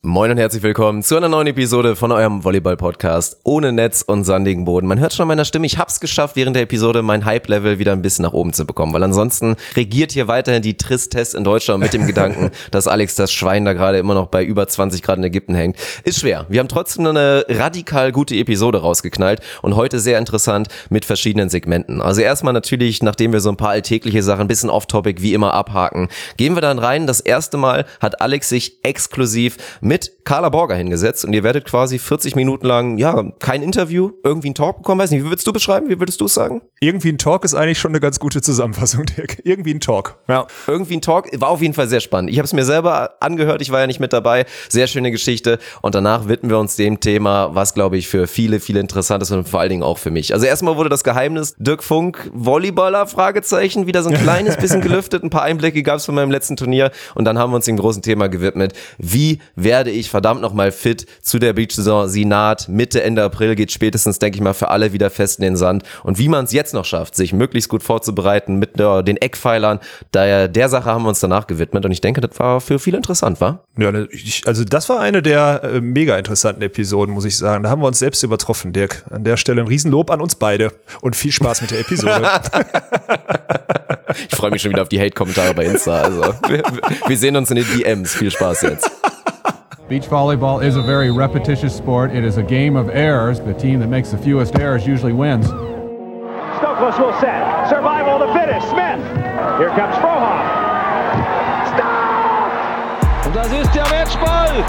Moin und herzlich willkommen zu einer neuen Episode von eurem Volleyball-Podcast ohne Netz und sandigen Boden. Man hört schon an meiner Stimme, ich hab's geschafft, während der Episode mein Hype-Level wieder ein bisschen nach oben zu bekommen, weil ansonsten regiert hier weiterhin die Tristesse in Deutschland mit dem Gedanken, dass Alex das Schwein da gerade immer noch bei über 20 Grad in Ägypten hängt. Ist schwer. Wir haben trotzdem eine radikal gute Episode rausgeknallt und heute sehr interessant mit verschiedenen Segmenten. Also erstmal natürlich, nachdem wir so ein paar alltägliche Sachen ein bisschen off-topic wie immer abhaken, gehen wir dann rein. Das erste Mal hat Alex sich exklusiv mit Carla Borger hingesetzt und ihr werdet quasi 40 Minuten lang, kein Interview, irgendwie ein Talk bekommen. Weiß nicht, wie würdest du beschreiben? Wie würdest du es sagen? Irgendwie ein Talk ist eigentlich schon eine ganz gute Zusammenfassung, Dirk. Irgendwie ein Talk. Ja. Irgendwie ein Talk, war auf jeden Fall sehr spannend. Ich habe es mir selber angehört, ich war ja nicht mit dabei. Sehr schöne Geschichte und danach widmen wir uns dem Thema, was glaube ich für viele, viele interessant ist und vor allen Dingen auch für mich. Also erstmal wurde das Geheimnis Dirk Funk, Volleyballer, Fragezeichen, wieder so ein kleines bisschen gelüftet. Ein paar Einblicke gab es von meinem letzten Turnier und dann haben wir uns dem großen Thema gewidmet. Wie werde ich verdammt nochmal fit zu der Beach-Saison? Sie naht, Mitte, Ende April geht spätestens, denke ich mal, für alle wieder fest in den Sand. Und wie man es jetzt noch schafft, sich möglichst gut vorzubereiten mit den Eckpfeilern, der Sache haben wir uns danach gewidmet. Und ich denke, das war für viele interessant, wa? Ja, also das war eine der mega interessanten Episoden, muss ich sagen. Da haben wir uns selbst übertroffen, Dirk. An der Stelle ein Riesenlob an uns beide und viel Spaß mit der Episode. Ich freue mich schon wieder auf die Hate-Kommentare bei Insta. Also wir sehen uns in den DMs. Viel Spaß jetzt. Beach volleyball is a very repetitious sport. It is a game of errors. The team that makes the fewest errors usually wins. Stokos will set. Survival of the fittest. Smith. Here comes Frohoff. Stop! Und das ist der Matchball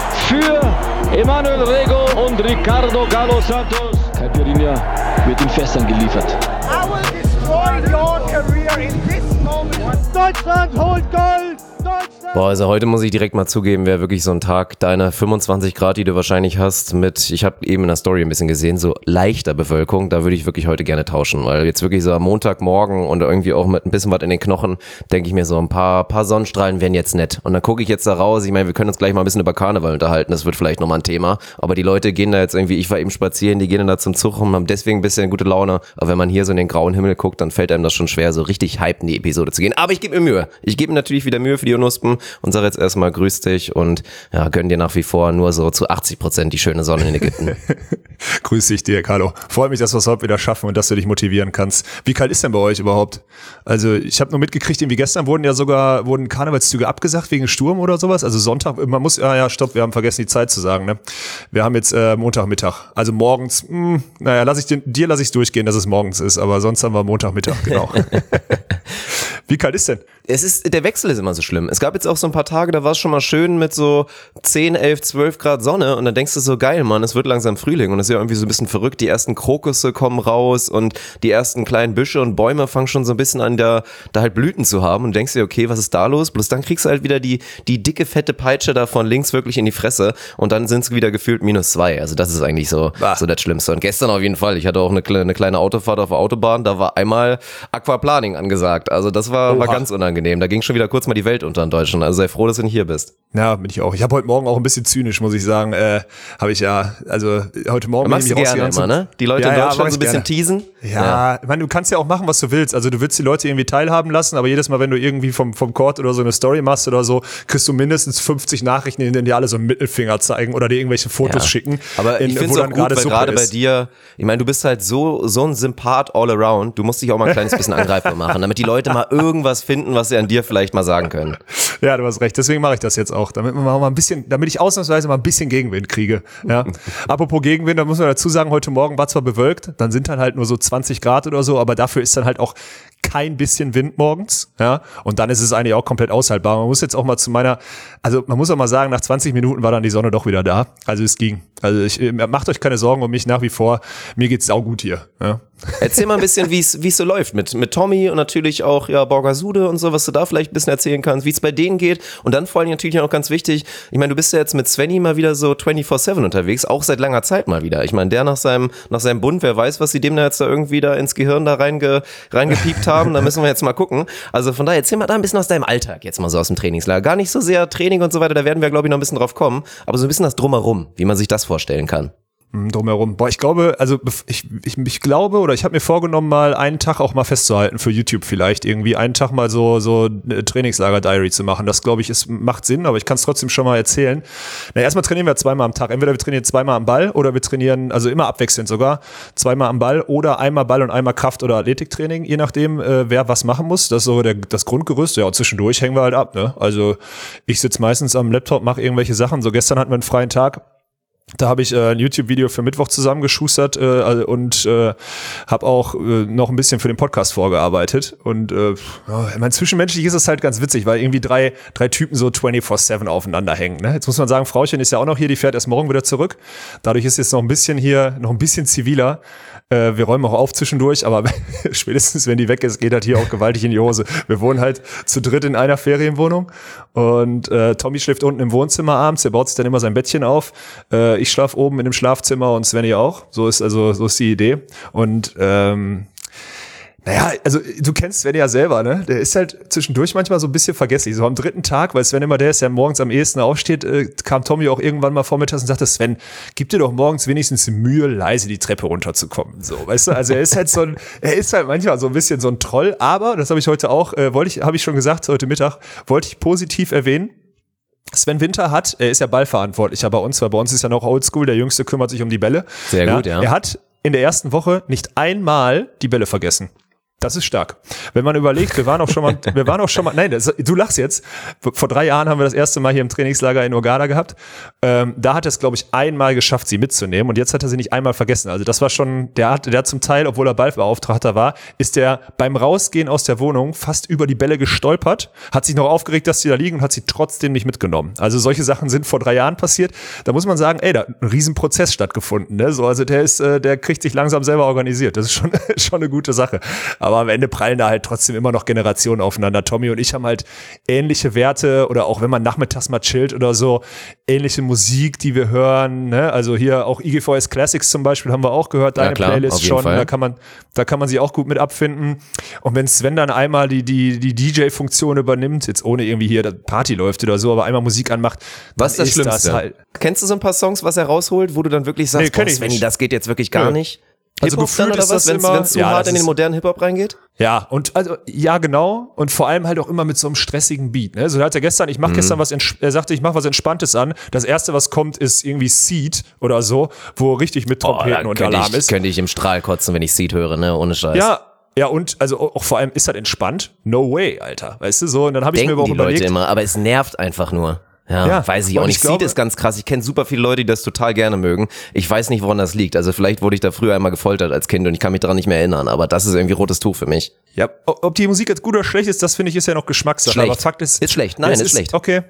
für Emanuel Rego und Ricardo Galo Santos. Caipirinha wird in Fässern geliefert. I will destroy your career in this moment. Deutschland holt Gold! Boah, also heute muss ich direkt mal zugeben, wäre wirklich so ein Tag deiner 25 Grad, die du wahrscheinlich hast, mit, ich habe eben in der Story ein bisschen gesehen, so leichter Bewölkung, da würde ich wirklich heute gerne tauschen, weil jetzt wirklich so am Montagmorgen und irgendwie auch mit ein bisschen was in den Knochen, denke ich mir so, ein paar Sonnenstrahlen wären jetzt nett. Und dann gucke ich jetzt da raus, ich meine, wir können uns gleich mal ein bisschen über Karneval unterhalten, das wird vielleicht nochmal ein Thema, aber die Leute gehen da jetzt irgendwie, ich war eben spazieren, die gehen dann da zum Zug und haben deswegen ein bisschen gute Laune, aber wenn man hier so in den grauen Himmel guckt, dann fällt einem das schon schwer, so richtig hype in die Episode zu gehen. Aber ich gebe mir Mühe. Ich gebe mir natürlich wieder Mühe für die Unuspen und sage jetzt erstmal grüß dich und ja, gönn dir nach wie vor nur so zu 80% die schöne Sonne in Ägypten. Grüß dich, Dirk, hallo. Freut mich, dass wir es heute wieder schaffen und dass du dich motivieren kannst. Wie kalt ist denn bei euch überhaupt? Also ich habe nur mitgekriegt, irgendwie gestern wurden Karnevalszüge abgesagt wegen Sturm oder sowas. Also Sonntag, wir haben vergessen die Zeit zu sagen, ne? Wir haben jetzt Montagmittag, also morgens, lass ich durchgehen, dass es morgens ist, aber sonst haben wir Montagmittag, genau. Wie kalt ist denn? Der Wechsel ist immer so schlimm. Es gab jetzt auch so ein paar Tage, da war es schon mal schön mit so 10, 11, 12 Grad Sonne und dann denkst du so, geil, Mann, es wird langsam Frühling und es ist ja irgendwie so ein bisschen verrückt. Die ersten Krokusse kommen raus und die ersten kleinen Büsche und Bäume fangen schon so ein bisschen an, da halt Blüten zu haben und denkst dir, okay, was ist da los? Bloß dann kriegst du halt wieder die dicke, fette Peitsche da von links wirklich in die Fresse und dann sind es wieder gefühlt -2. Also das ist eigentlich so das Schlimmste. Und gestern auf jeden Fall, ich hatte auch eine kleine Autofahrt auf der Autobahn, da war einmal Aquaplaning angesagt. Also das war ganz unangenehm. Da ging schon wieder kurz mal die Welt unter in Deutschland. Also sei froh, dass du nicht hier bist. Ja, bin ich auch. Ich habe heute Morgen auch ein bisschen zynisch, muss ich sagen. Heute Morgen machst du gerne immer, ne? Die Leute in Deutschland so ein bisschen teasen. Ja, ich meine, du kannst ja auch machen, was du willst. Also du willst die Leute irgendwie teilhaben lassen, aber jedes Mal, wenn du irgendwie vom Court oder so eine Story machst oder so, kriegst du mindestens 50 Nachrichten, in denen dir alle so einen Mittelfinger zeigen oder dir irgendwelche Fotos schicken. Aber ich finde es auch gut, weil gerade bei dir, ich meine, du bist halt so ein Sympath all around. Du musst dich auch mal ein kleines bisschen angreifbar machen, damit die Leute mal irgendwas finden, was sie an dir vielleicht mal sagen können. Ja, du hast recht. Deswegen mache ich das jetzt auch, damit ich ausnahmsweise mal ein bisschen Gegenwind kriege. Ja. Apropos Gegenwind, da muss man dazu sagen, heute Morgen war zwar bewölkt, dann sind dann halt nur so 20 Grad oder so, aber dafür ist dann halt auch kein bisschen Wind morgens, ja, und dann ist es eigentlich auch komplett aushaltbar. Man muss jetzt auch mal man muss auch mal sagen, nach 20 Minuten war dann die Sonne doch wieder da, also es ging. Also macht euch keine Sorgen um mich nach wie vor, mir geht's saugut hier, ja. Erzähl mal ein bisschen, wie es so läuft mit Tommy und natürlich auch Borgasude und so, was du da vielleicht ein bisschen erzählen kannst, wie es bei denen geht und dann vor allem natürlich auch ganz wichtig, ich meine, du bist ja jetzt mit Svenny mal wieder so 24/7 unterwegs, auch seit langer Zeit mal wieder. Ich meine, der nach seinem Bund, wer weiß, was sie dem da jetzt da irgendwie da ins Gehirn da reingepiept haben, da müssen wir jetzt mal gucken. Also von daher, erzähl mal da ein bisschen aus deinem Alltag jetzt mal so aus dem Trainingslager. Gar nicht so sehr Training und so weiter, da werden wir, glaube ich, noch ein bisschen drauf kommen, aber so ein bisschen das Drumherum, wie man sich das vorstellen kann. drumherum. Boah, ich glaube, also ich glaube oder ich habe mir vorgenommen, mal einen Tag auch mal festzuhalten für YouTube vielleicht irgendwie einen Tag mal so eine Trainingslager-Diary zu machen. Das glaube ich macht Sinn, aber ich kann es trotzdem schon mal erzählen. Na, erstmal trainieren wir 2-mal am Tag. Entweder wir trainieren 2-mal am Ball oder wir trainieren, also immer abwechselnd sogar, 2-mal am Ball oder einmal Ball und einmal Kraft- oder Athletiktraining, je nachdem, wer was machen muss. Das ist so das Grundgerüst. Ja, und zwischendurch hängen wir halt ab, ne? Also ich sitze meistens am Laptop, mache irgendwelche Sachen. So gestern hatten wir einen freien Tag. Da habe ich ein YouTube-Video für Mittwoch zusammengeschustert und habe auch noch ein bisschen für den Podcast vorgearbeitet. Und mein zwischenmenschlich ist es halt ganz witzig, weil irgendwie drei Typen so 24/7 aufeinander hängen. Ne? Jetzt muss man sagen, Frauchen ist ja auch noch hier, die fährt erst morgen wieder zurück. Dadurch ist jetzt noch ein bisschen ziviler. Wir räumen auch auf zwischendurch, aber spätestens, wenn die weg ist, geht halt hier auch gewaltig in die Hose. Wir wohnen halt zu dritt in einer Ferienwohnung und Tommy schläft unten im Wohnzimmer abends, der baut sich dann immer sein Bettchen auf. Ich schlafe oben in dem Schlafzimmer und Svenny auch. So ist die Idee. Und naja, also du kennst Sven ja selber, ne? Der ist halt zwischendurch manchmal so ein bisschen vergesslich. So am 3. Tag, weil Sven immer der ist, der morgens am ehesten aufsteht, kam Tommy auch irgendwann mal vormittags und sagte, Sven, gib dir doch morgens wenigstens die Mühe, leise die Treppe runterzukommen. So, weißt du? Also er ist halt manchmal so ein bisschen so ein Troll, aber, das habe ich heute auch, habe ich schon gesagt, heute Mittag, wollte ich positiv erwähnen. Sven Winter er ist ja Ballverantwortlicher bei uns, weil bei uns ist ja noch Oldschool, der Jüngste kümmert sich um die Bälle. Sehr gut, ja. Er hat in der ersten Woche nicht einmal die Bälle vergessen. Das ist stark. Wenn man überlegt, wir waren auch schon mal, nein, du lachst jetzt. Vor 3 Jahren haben wir das erste Mal hier im Trainingslager in Hurghada gehabt. Da hat er es, glaube ich, einmal geschafft, sie mitzunehmen und jetzt hat er sie nicht einmal vergessen. Also das war schon, der hat zum Teil, obwohl er Ballbeauftragter war, ist der beim Rausgehen aus der Wohnung fast über die Bälle gestolpert, hat sich noch aufgeregt, dass sie da liegen und hat sie trotzdem nicht mitgenommen. Also solche Sachen sind vor 3 Jahren passiert. Da muss man sagen, da hat ein Riesenprozess stattgefunden. Ne? So, also der kriegt sich langsam selber organisiert. Das ist schon eine gute Sache. Aber am Ende prallen da halt trotzdem immer noch Generationen aufeinander. Tommy und ich haben halt ähnliche Werte oder auch wenn man nachmittags mal chillt oder so, ähnliche Musik, die wir hören. Ne? Also hier auch IGVS Classics zum Beispiel haben wir auch gehört, deine Playlist schon. Da kann man sich auch gut mit abfinden. Und wenn Sven dann einmal die DJ-Funktion übernimmt, jetzt ohne irgendwie hier Party läuft oder so, aber einmal Musik anmacht, was ist das Schlimmste? Das halt. Kennst du so ein paar Songs, was er rausholt, wo du dann wirklich sagst, Svenny, das geht jetzt wirklich gar nicht? Also gefühlt ist das immer, wenn es so hart in den modernen Hip-Hop reingeht? Ja, und also, ja, genau. Und vor allem halt auch immer mit so einem stressigen Beat. Ne? So hat er gestern, er sagte, ich mache was Entspanntes an. Das erste, was kommt, ist irgendwie Seed oder so, wo richtig mit Trompeten und Alarm ist. Könnte ich im Strahl kotzen, wenn ich Seed höre, ne? Ohne Scheiß. Ja, und also auch vor allem ist das entspannt. No way, Alter. Weißt du, so. Und dann habe ich mir aber auch überlegt. Leute immer, aber es nervt einfach nur. Ja, weiß ich auch nicht. Seed ist ganz krass. Ich kenne super viele Leute, die das total gerne mögen. Ich weiß nicht, woran das liegt. Also vielleicht wurde ich da früher einmal gefoltert als Kind und ich kann mich daran nicht mehr erinnern. Aber das ist irgendwie rotes Tuch für mich. Ja, ob die Musik jetzt gut oder schlecht ist, das finde ich ist ja noch Geschmackssache. Schlecht. Aber Fakt ist schlecht. Nein, ist schlecht. Okay.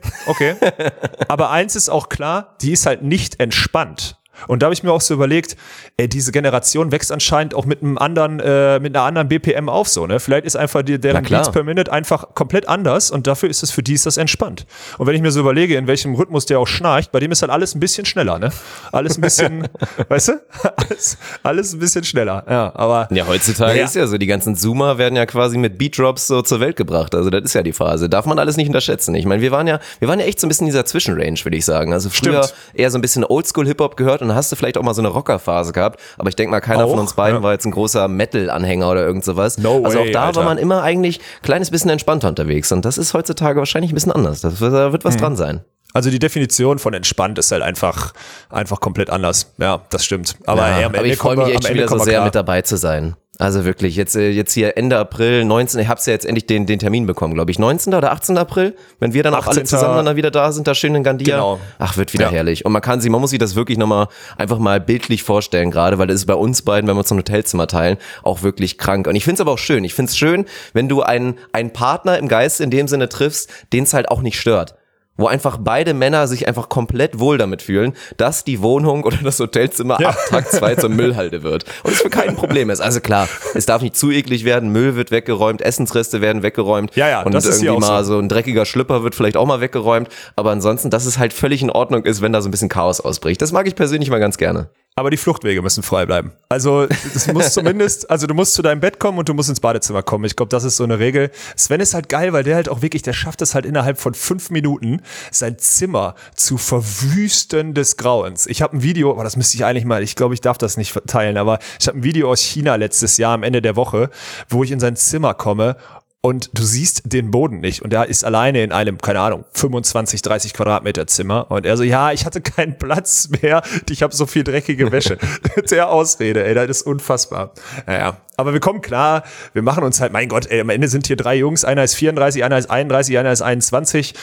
Aber eins ist auch klar, die ist halt nicht entspannt. Und da habe ich mir auch so überlegt, diese Generation wächst anscheinend auch mit einer anderen BPM auf, so, ne? Vielleicht ist einfach deren Beats per Minute einfach komplett anders und dafür ist für die ist das entspannt. Und wenn ich mir so überlege, in welchem Rhythmus der auch schnarcht, bei dem ist halt alles ein bisschen schneller, ne? Alles ein bisschen, weißt du? Alles ein bisschen schneller, ja, aber. Ja, heutzutage ist ja so, die ganzen Zoomer werden ja quasi mit Beat-Drops so zur Welt gebracht, also das ist ja die Phase. Darf man alles nicht unterschätzen. Ich meine, wir waren ja echt so ein bisschen in dieser Zwischenrange, würde ich sagen. Also früher eher so ein bisschen Oldschool-Hip-Hop gehört und dann hast du vielleicht auch mal so eine Rockerphase gehabt, aber ich denke mal, keiner von uns beiden war jetzt ein großer Metal-Anhänger oder irgend sowas. Also auch da war man immer eigentlich ein kleines bisschen entspannter unterwegs und das ist heutzutage wahrscheinlich ein bisschen anders. Da wird was dran sein. Also die Definition von entspannt ist halt einfach komplett anders. Ja, das stimmt. Aber, aber ich freue mich echt schon wieder so sehr mit dabei zu sein. Also wirklich, jetzt hier Ende April, 19, ich hab's ja jetzt endlich den Termin bekommen, glaube ich, 19. oder 18. April, wenn wir dann auch alle zusammen dann wieder da sind, da schön in Gandia. Genau. Ach, wird wieder herrlich. Und man muss sich das wirklich nochmal einfach mal bildlich vorstellen gerade, weil das ist bei uns beiden, wenn wir uns ein Hotelzimmer teilen, auch wirklich krank. Und ich find's aber auch schön. Ich find's schön, wenn du einen Partner im Geist in dem Sinne triffst, den es halt auch nicht stört. Wo einfach beide Männer sich einfach komplett wohl damit fühlen, dass die Wohnung oder das Hotelzimmer ab Tag 2 zur Müllhalde wird. Und es für kein Problem ist. Also klar, es darf nicht zu eklig werden, Müll wird weggeräumt, Essensreste werden weggeräumt. Ja, und das ist irgendwie mal so ein dreckiger Schlüpper wird vielleicht auch mal weggeräumt. Aber ansonsten, dass es halt völlig in Ordnung ist, wenn da so ein bisschen Chaos ausbricht. Das mag ich persönlich mal ganz gerne. aber die Fluchtwege müssen frei bleiben. Also das muss zumindest, also du musst zu deinem Bett kommen und du musst ins Badezimmer kommen. Ich glaube, das ist so eine Regel. Sven ist halt geil, weil der halt auch wirklich, der schafft es halt innerhalb von 5 Minuten, sein Zimmer zu verwüsten des Grauens. Ich habe ein Video, aber das müsste ich eigentlich mal, ich glaube, ich darf das nicht teilen, aber ich habe ein Video aus China letztes Jahr am Ende der Woche, wo ich in sein Zimmer komme und du siehst den Boden nicht. Und er ist alleine in einem, keine Ahnung, 25, 30 Quadratmeter Zimmer. Und er so, ja, ich hatte keinen Platz mehr. Ich habe so viel dreckige Wäsche. Der Ausrede, ey, das ist unfassbar. Naja, aber wir kommen klar. Wir machen uns halt, mein Gott, ey, am Ende sind hier 3 Jungs. Einer ist 34, einer ist 31, einer ist 21.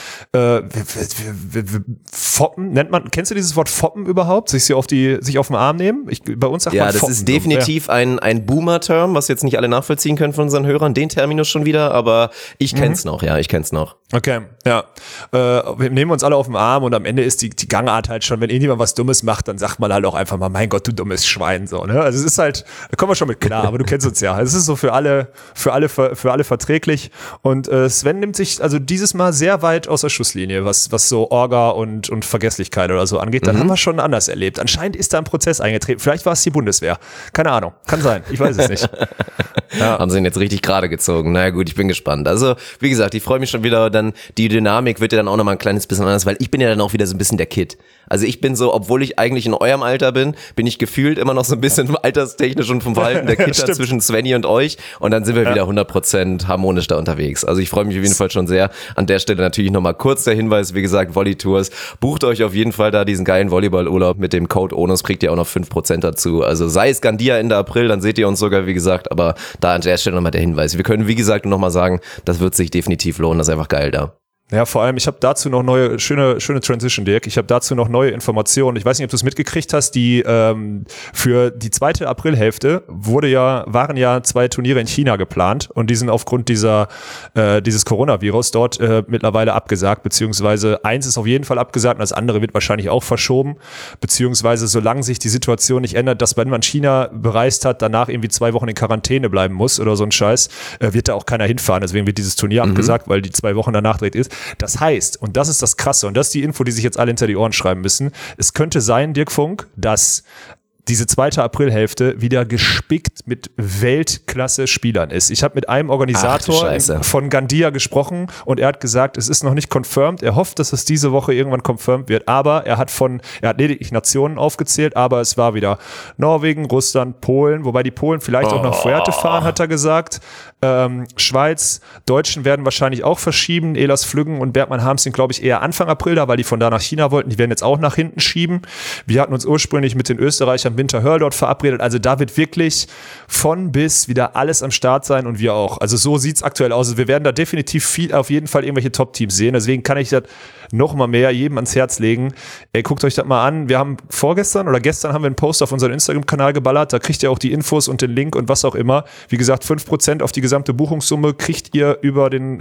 Foppen, nennt man, kennst du dieses Wort Foppen überhaupt? Sich auf den Arm nehmen? Bei uns sagt man Foppen. Ja, das ist definitiv ein Boomer-Term, was jetzt nicht alle nachvollziehen können von unseren Hörern. Den Terminus schon wieder. Aber ich kenn's noch, ja, ich kenn's noch. Okay, ja. Wir nehmen uns alle auf den Arm und am Ende ist die Gangart halt schon, wenn irgendjemand was Dummes macht, dann sagt man halt auch einfach mal, mein Gott, du dummes Schwein, so, ne? Also es ist halt, da kommen wir schon mit klar, aber du kennst uns ja. Es ist so für alle verträglich und Sven nimmt sich also dieses Mal sehr weit aus der Schusslinie, was so Orga und Vergesslichkeit oder so angeht. Dann haben wir schon anders erlebt. Anscheinend ist da ein Prozess eingetreten. Vielleicht war es die Bundeswehr. Keine Ahnung. Kann sein. Ich weiß es nicht. Ja. Haben sie ihn jetzt richtig gerade gezogen. Naja gut, ich bin gespannt. Also wie gesagt, ich freue mich schon wieder. Dann die Dynamik wird ja dann auch nochmal ein kleines bisschen anders, weil ich bin ja dann auch wieder so ein bisschen der Kid. Also ich bin so, obwohl ich eigentlich in eurem Alter bin ich gefühlt immer noch so ein bisschen alterstechnisch und vom Verhalten der Kid zwischen Svenny und euch. Und dann sind wir wieder 100% harmonisch da unterwegs. Also ich freue mich auf jeden Fall schon sehr. An der Stelle natürlich nochmal kurz der Hinweis, wie gesagt, Volley-Tours. Bucht euch auf jeden Fall da diesen geilen Volleyballurlaub mit dem Code ONUS, kriegt ihr auch noch 5% dazu. Also sei es Gandia Ende April, dann seht ihr uns sogar, wie gesagt, aber da an der Stelle nochmal der Hinweis. Wir können, wie gesagt, nochmal sagen, das wird sich definitiv lohnen, das ist einfach geil da. Ja, vor allem, ich habe dazu noch neue, schöne Transition, Dirk. Ich habe dazu noch neue Informationen. Ich weiß nicht, ob du es mitgekriegt hast, die für die 2. Aprilhälfte waren ja 2 Turniere in China geplant und die sind aufgrund dieses Coronavirus dort mittlerweile abgesagt, beziehungsweise eins ist auf jeden Fall abgesagt und das andere wird wahrscheinlich auch verschoben, beziehungsweise solange sich die Situation nicht ändert, dass wenn man China bereist hat, danach irgendwie 2 Wochen in Quarantäne bleiben muss oder so ein Scheiß, wird da auch keiner hinfahren. Deswegen wird dieses Turnier abgesagt, weil die 2 Wochen danach direkt ist. Das heißt, und das ist das Krasse, und das ist die Info, die sich jetzt alle hinter die Ohren schreiben müssen, es könnte sein, Dirk Funk, dass diese 2. Aprilhälfte wieder gespickt mit Weltklasse-Spielern ist. Ich habe mit einem Organisator von Gandia gesprochen und er hat gesagt, es ist noch nicht confirmed. Er hofft, dass es diese Woche irgendwann confirmed wird, aber er hat lediglich Nationen aufgezählt, aber es war wieder Norwegen, Russland, Polen, wobei die Polen vielleicht auch nach Fuerte fahren, hat er gesagt. Schweiz, Deutschen werden wahrscheinlich auch verschieben. Elas Flüggen und Bergmann Harms sind, glaube ich, eher Anfang April da, weil die von da nach China wollten. Die werden jetzt auch nach hinten schieben. Wir hatten uns ursprünglich mit den Österreichern Winter Hörl dort verabredet. Also da wird wirklich von bis wieder alles am Start sein und wir auch. Also so sieht's aktuell aus. Also wir werden da definitiv auf jeden Fall irgendwelche Top-Teams sehen. Deswegen kann ich das noch mal mehr jedem ans Herz legen. Ey, guckt euch das mal an. Wir haben gestern haben wir einen Post auf unseren Instagram-Kanal geballert. Da kriegt ihr auch die Infos und den Link und was auch immer. Wie gesagt, 5% auf die gesamte Buchungssumme kriegt ihr über den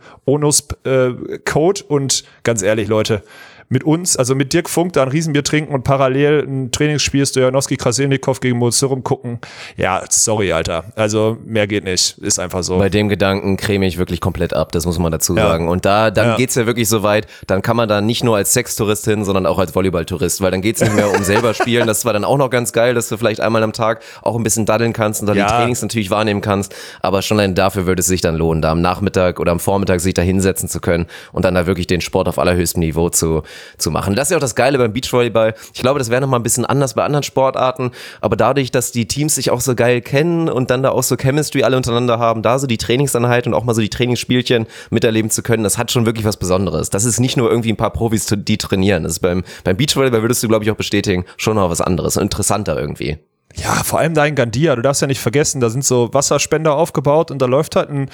ONUS-Code. Und ganz ehrlich, Leute, mit uns, also mit Dirk Funk, da ein Riesenbier trinken und parallel ein Trainingsspiel Stojanowski-Krasilnikov gegen Mozurum gucken. Ja, sorry, Alter. Also mehr geht nicht. Ist einfach so. Bei dem Gedanken creme ich wirklich komplett ab, das muss man dazu sagen. Und dann geht's ja wirklich so weit, dann kann man da nicht nur als Sextourist hin, sondern auch als Volleyballtourist, weil dann geht's nicht mehr um selber spielen. Das war dann auch noch ganz geil, dass du vielleicht einmal am Tag auch ein bisschen daddeln kannst und dann die Trainings natürlich wahrnehmen kannst. Aber schon allein dafür würde es sich dann lohnen, da am Nachmittag oder am Vormittag sich da hinsetzen zu können und dann da wirklich den Sport auf allerhöchstem Niveau zu machen. Das ist ja auch das Geile beim Beachvolleyball. Ich glaube, das wäre noch mal ein bisschen anders bei anderen Sportarten, aber dadurch, dass die Teams sich auch so geil kennen und dann da auch so Chemistry alle untereinander haben, da so die Trainingseinheit und auch mal so die Trainingsspielchen miterleben zu können, das hat schon wirklich was Besonderes. Das ist nicht nur irgendwie ein paar Profis, die trainieren. Das ist beim Beachvolleyball, würdest du, glaube ich, auch bestätigen, schon noch was anderes und interessanter irgendwie. Ja, vor allem da in Gandia, du darfst ja nicht vergessen, da sind so Wasserspender aufgebaut und da läuft halt ein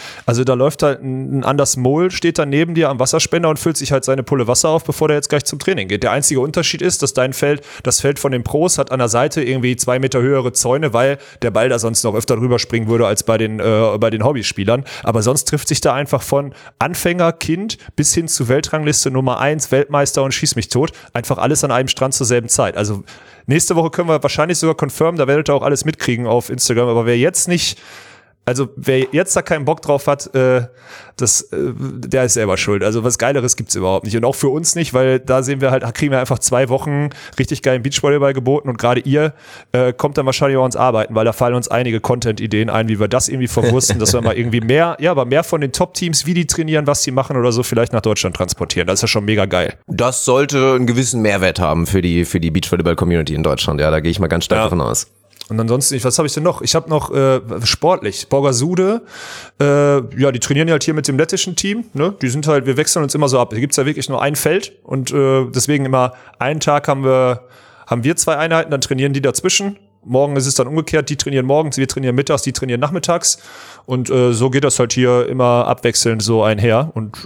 Anders Mol, steht da neben dir am Wasserspender und füllt sich halt seine Pulle Wasser auf, bevor der jetzt gleich zum Training geht. Der einzige Unterschied ist, dass das Feld von den Pros hat an der Seite irgendwie 2 Meter höhere Zäune, weil der Ball da sonst noch öfter drüber springen würde als bei den Hobbyspielern. Aber sonst trifft sich da einfach von Anfänger, Kind bis hin zu Weltrangliste Nummer 1, Weltmeister und Schieß mich tot, einfach alles an einem Strand zur selben Zeit. Also nächste Woche können wir wahrscheinlich sogar confirmen, da werdet ihr auch alles mitkriegen auf Instagram, aber wer jetzt nicht Also wer jetzt da keinen Bock drauf hat, der ist selber schuld. Also was Geileres gibt's überhaupt nicht. Und auch für uns nicht, weil da sehen wir halt, kriegen wir einfach 2 Wochen richtig geilen Beachvolleyball geboten und gerade ihr kommt dann wahrscheinlich auch ans Arbeiten, weil da fallen uns einige Content-Ideen ein, wie wir das irgendwie verwursten, dass wir mal irgendwie mehr von den Top-Teams, wie die trainieren, was die machen oder so, vielleicht nach Deutschland transportieren. Das ist ja schon mega geil. Das sollte einen gewissen Mehrwert haben für die Beachvolleyball-Community in Deutschland. Ja, da gehe ich mal ganz stark davon aus. Und ansonsten, was habe ich denn noch? Ich habe noch sportlich, Borgasude, die trainieren halt hier mit dem lettischen Team, ne? Die sind halt, wir wechseln uns immer so ab. Hier gibt's ja wirklich nur ein Feld und deswegen immer einen Tag haben wir 2 Einheiten, dann trainieren die dazwischen. Morgen ist es dann umgekehrt, die trainieren morgens, wir trainieren mittags, die trainieren nachmittags und so geht das halt hier immer abwechselnd so einher und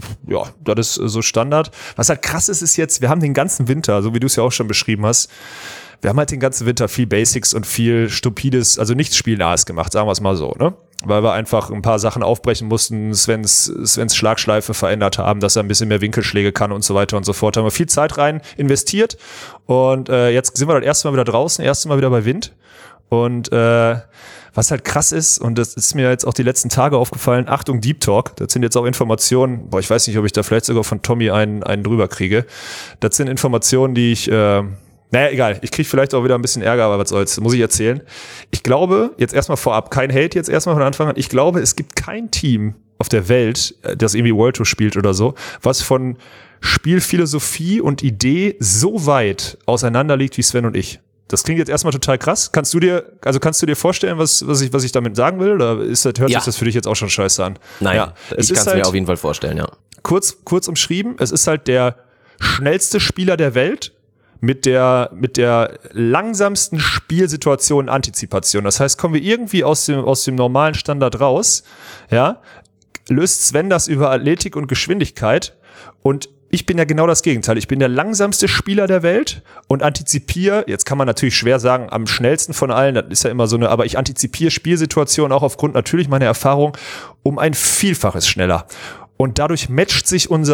das ist so Standard. Was halt krass ist jetzt, wir haben den ganzen Winter, so wie du es ja auch schon beschrieben hast, wir haben halt den ganzen Winter viel Basics und viel Stupides, also nichts Spielnahes gemacht, sagen wir es mal so, ne? Weil wir einfach ein paar Sachen aufbrechen mussten, Svens Schlagschleife verändert haben, dass er ein bisschen mehr Winkelschläge kann und so weiter und so fort. Da haben wir viel Zeit rein investiert und jetzt sind wir das erste Mal wieder draußen, erste Mal wieder bei Wind und was halt krass ist, und das ist mir jetzt auch die letzten Tage aufgefallen, Achtung, Deep Talk, das sind jetzt auch Informationen, ich weiß nicht, ob ich da vielleicht sogar von Tommy einen drüber kriege, das sind Informationen, die ich naja, egal. Ich kriege vielleicht auch wieder ein bisschen Ärger, aber was soll's. Muss ich erzählen. Ich glaube, jetzt erstmal vorab, kein Hate jetzt erstmal von Anfang an. Ich glaube, es gibt kein Team auf der Welt, das irgendwie World Tour spielt oder so, was von Spielphilosophie und Idee so weit auseinander liegt wie Sven und ich. Das klingt jetzt erstmal total krass. Kannst du dir vorstellen, was ich damit sagen will? Oder hört sich das für dich jetzt auch schon scheiße an? Nein, ja. Ich kann es mir auf jeden Fall vorstellen, ja. Kurz umschrieben, es ist halt der schnellste Spieler der Welt, mit der langsamsten Spielsituation Antizipation. Das heißt, kommen wir irgendwie aus dem normalen Standard raus, ja, löst Sven das über Athletik und Geschwindigkeit und ich bin ja genau das Gegenteil. Ich bin der langsamste Spieler der Welt und antizipiere, jetzt kann man natürlich schwer sagen, am schnellsten von allen, das ist ja immer so aber ich antizipiere Spielsituationen auch aufgrund natürlich meiner Erfahrung um ein Vielfaches schneller. Und dadurch matcht sich unsere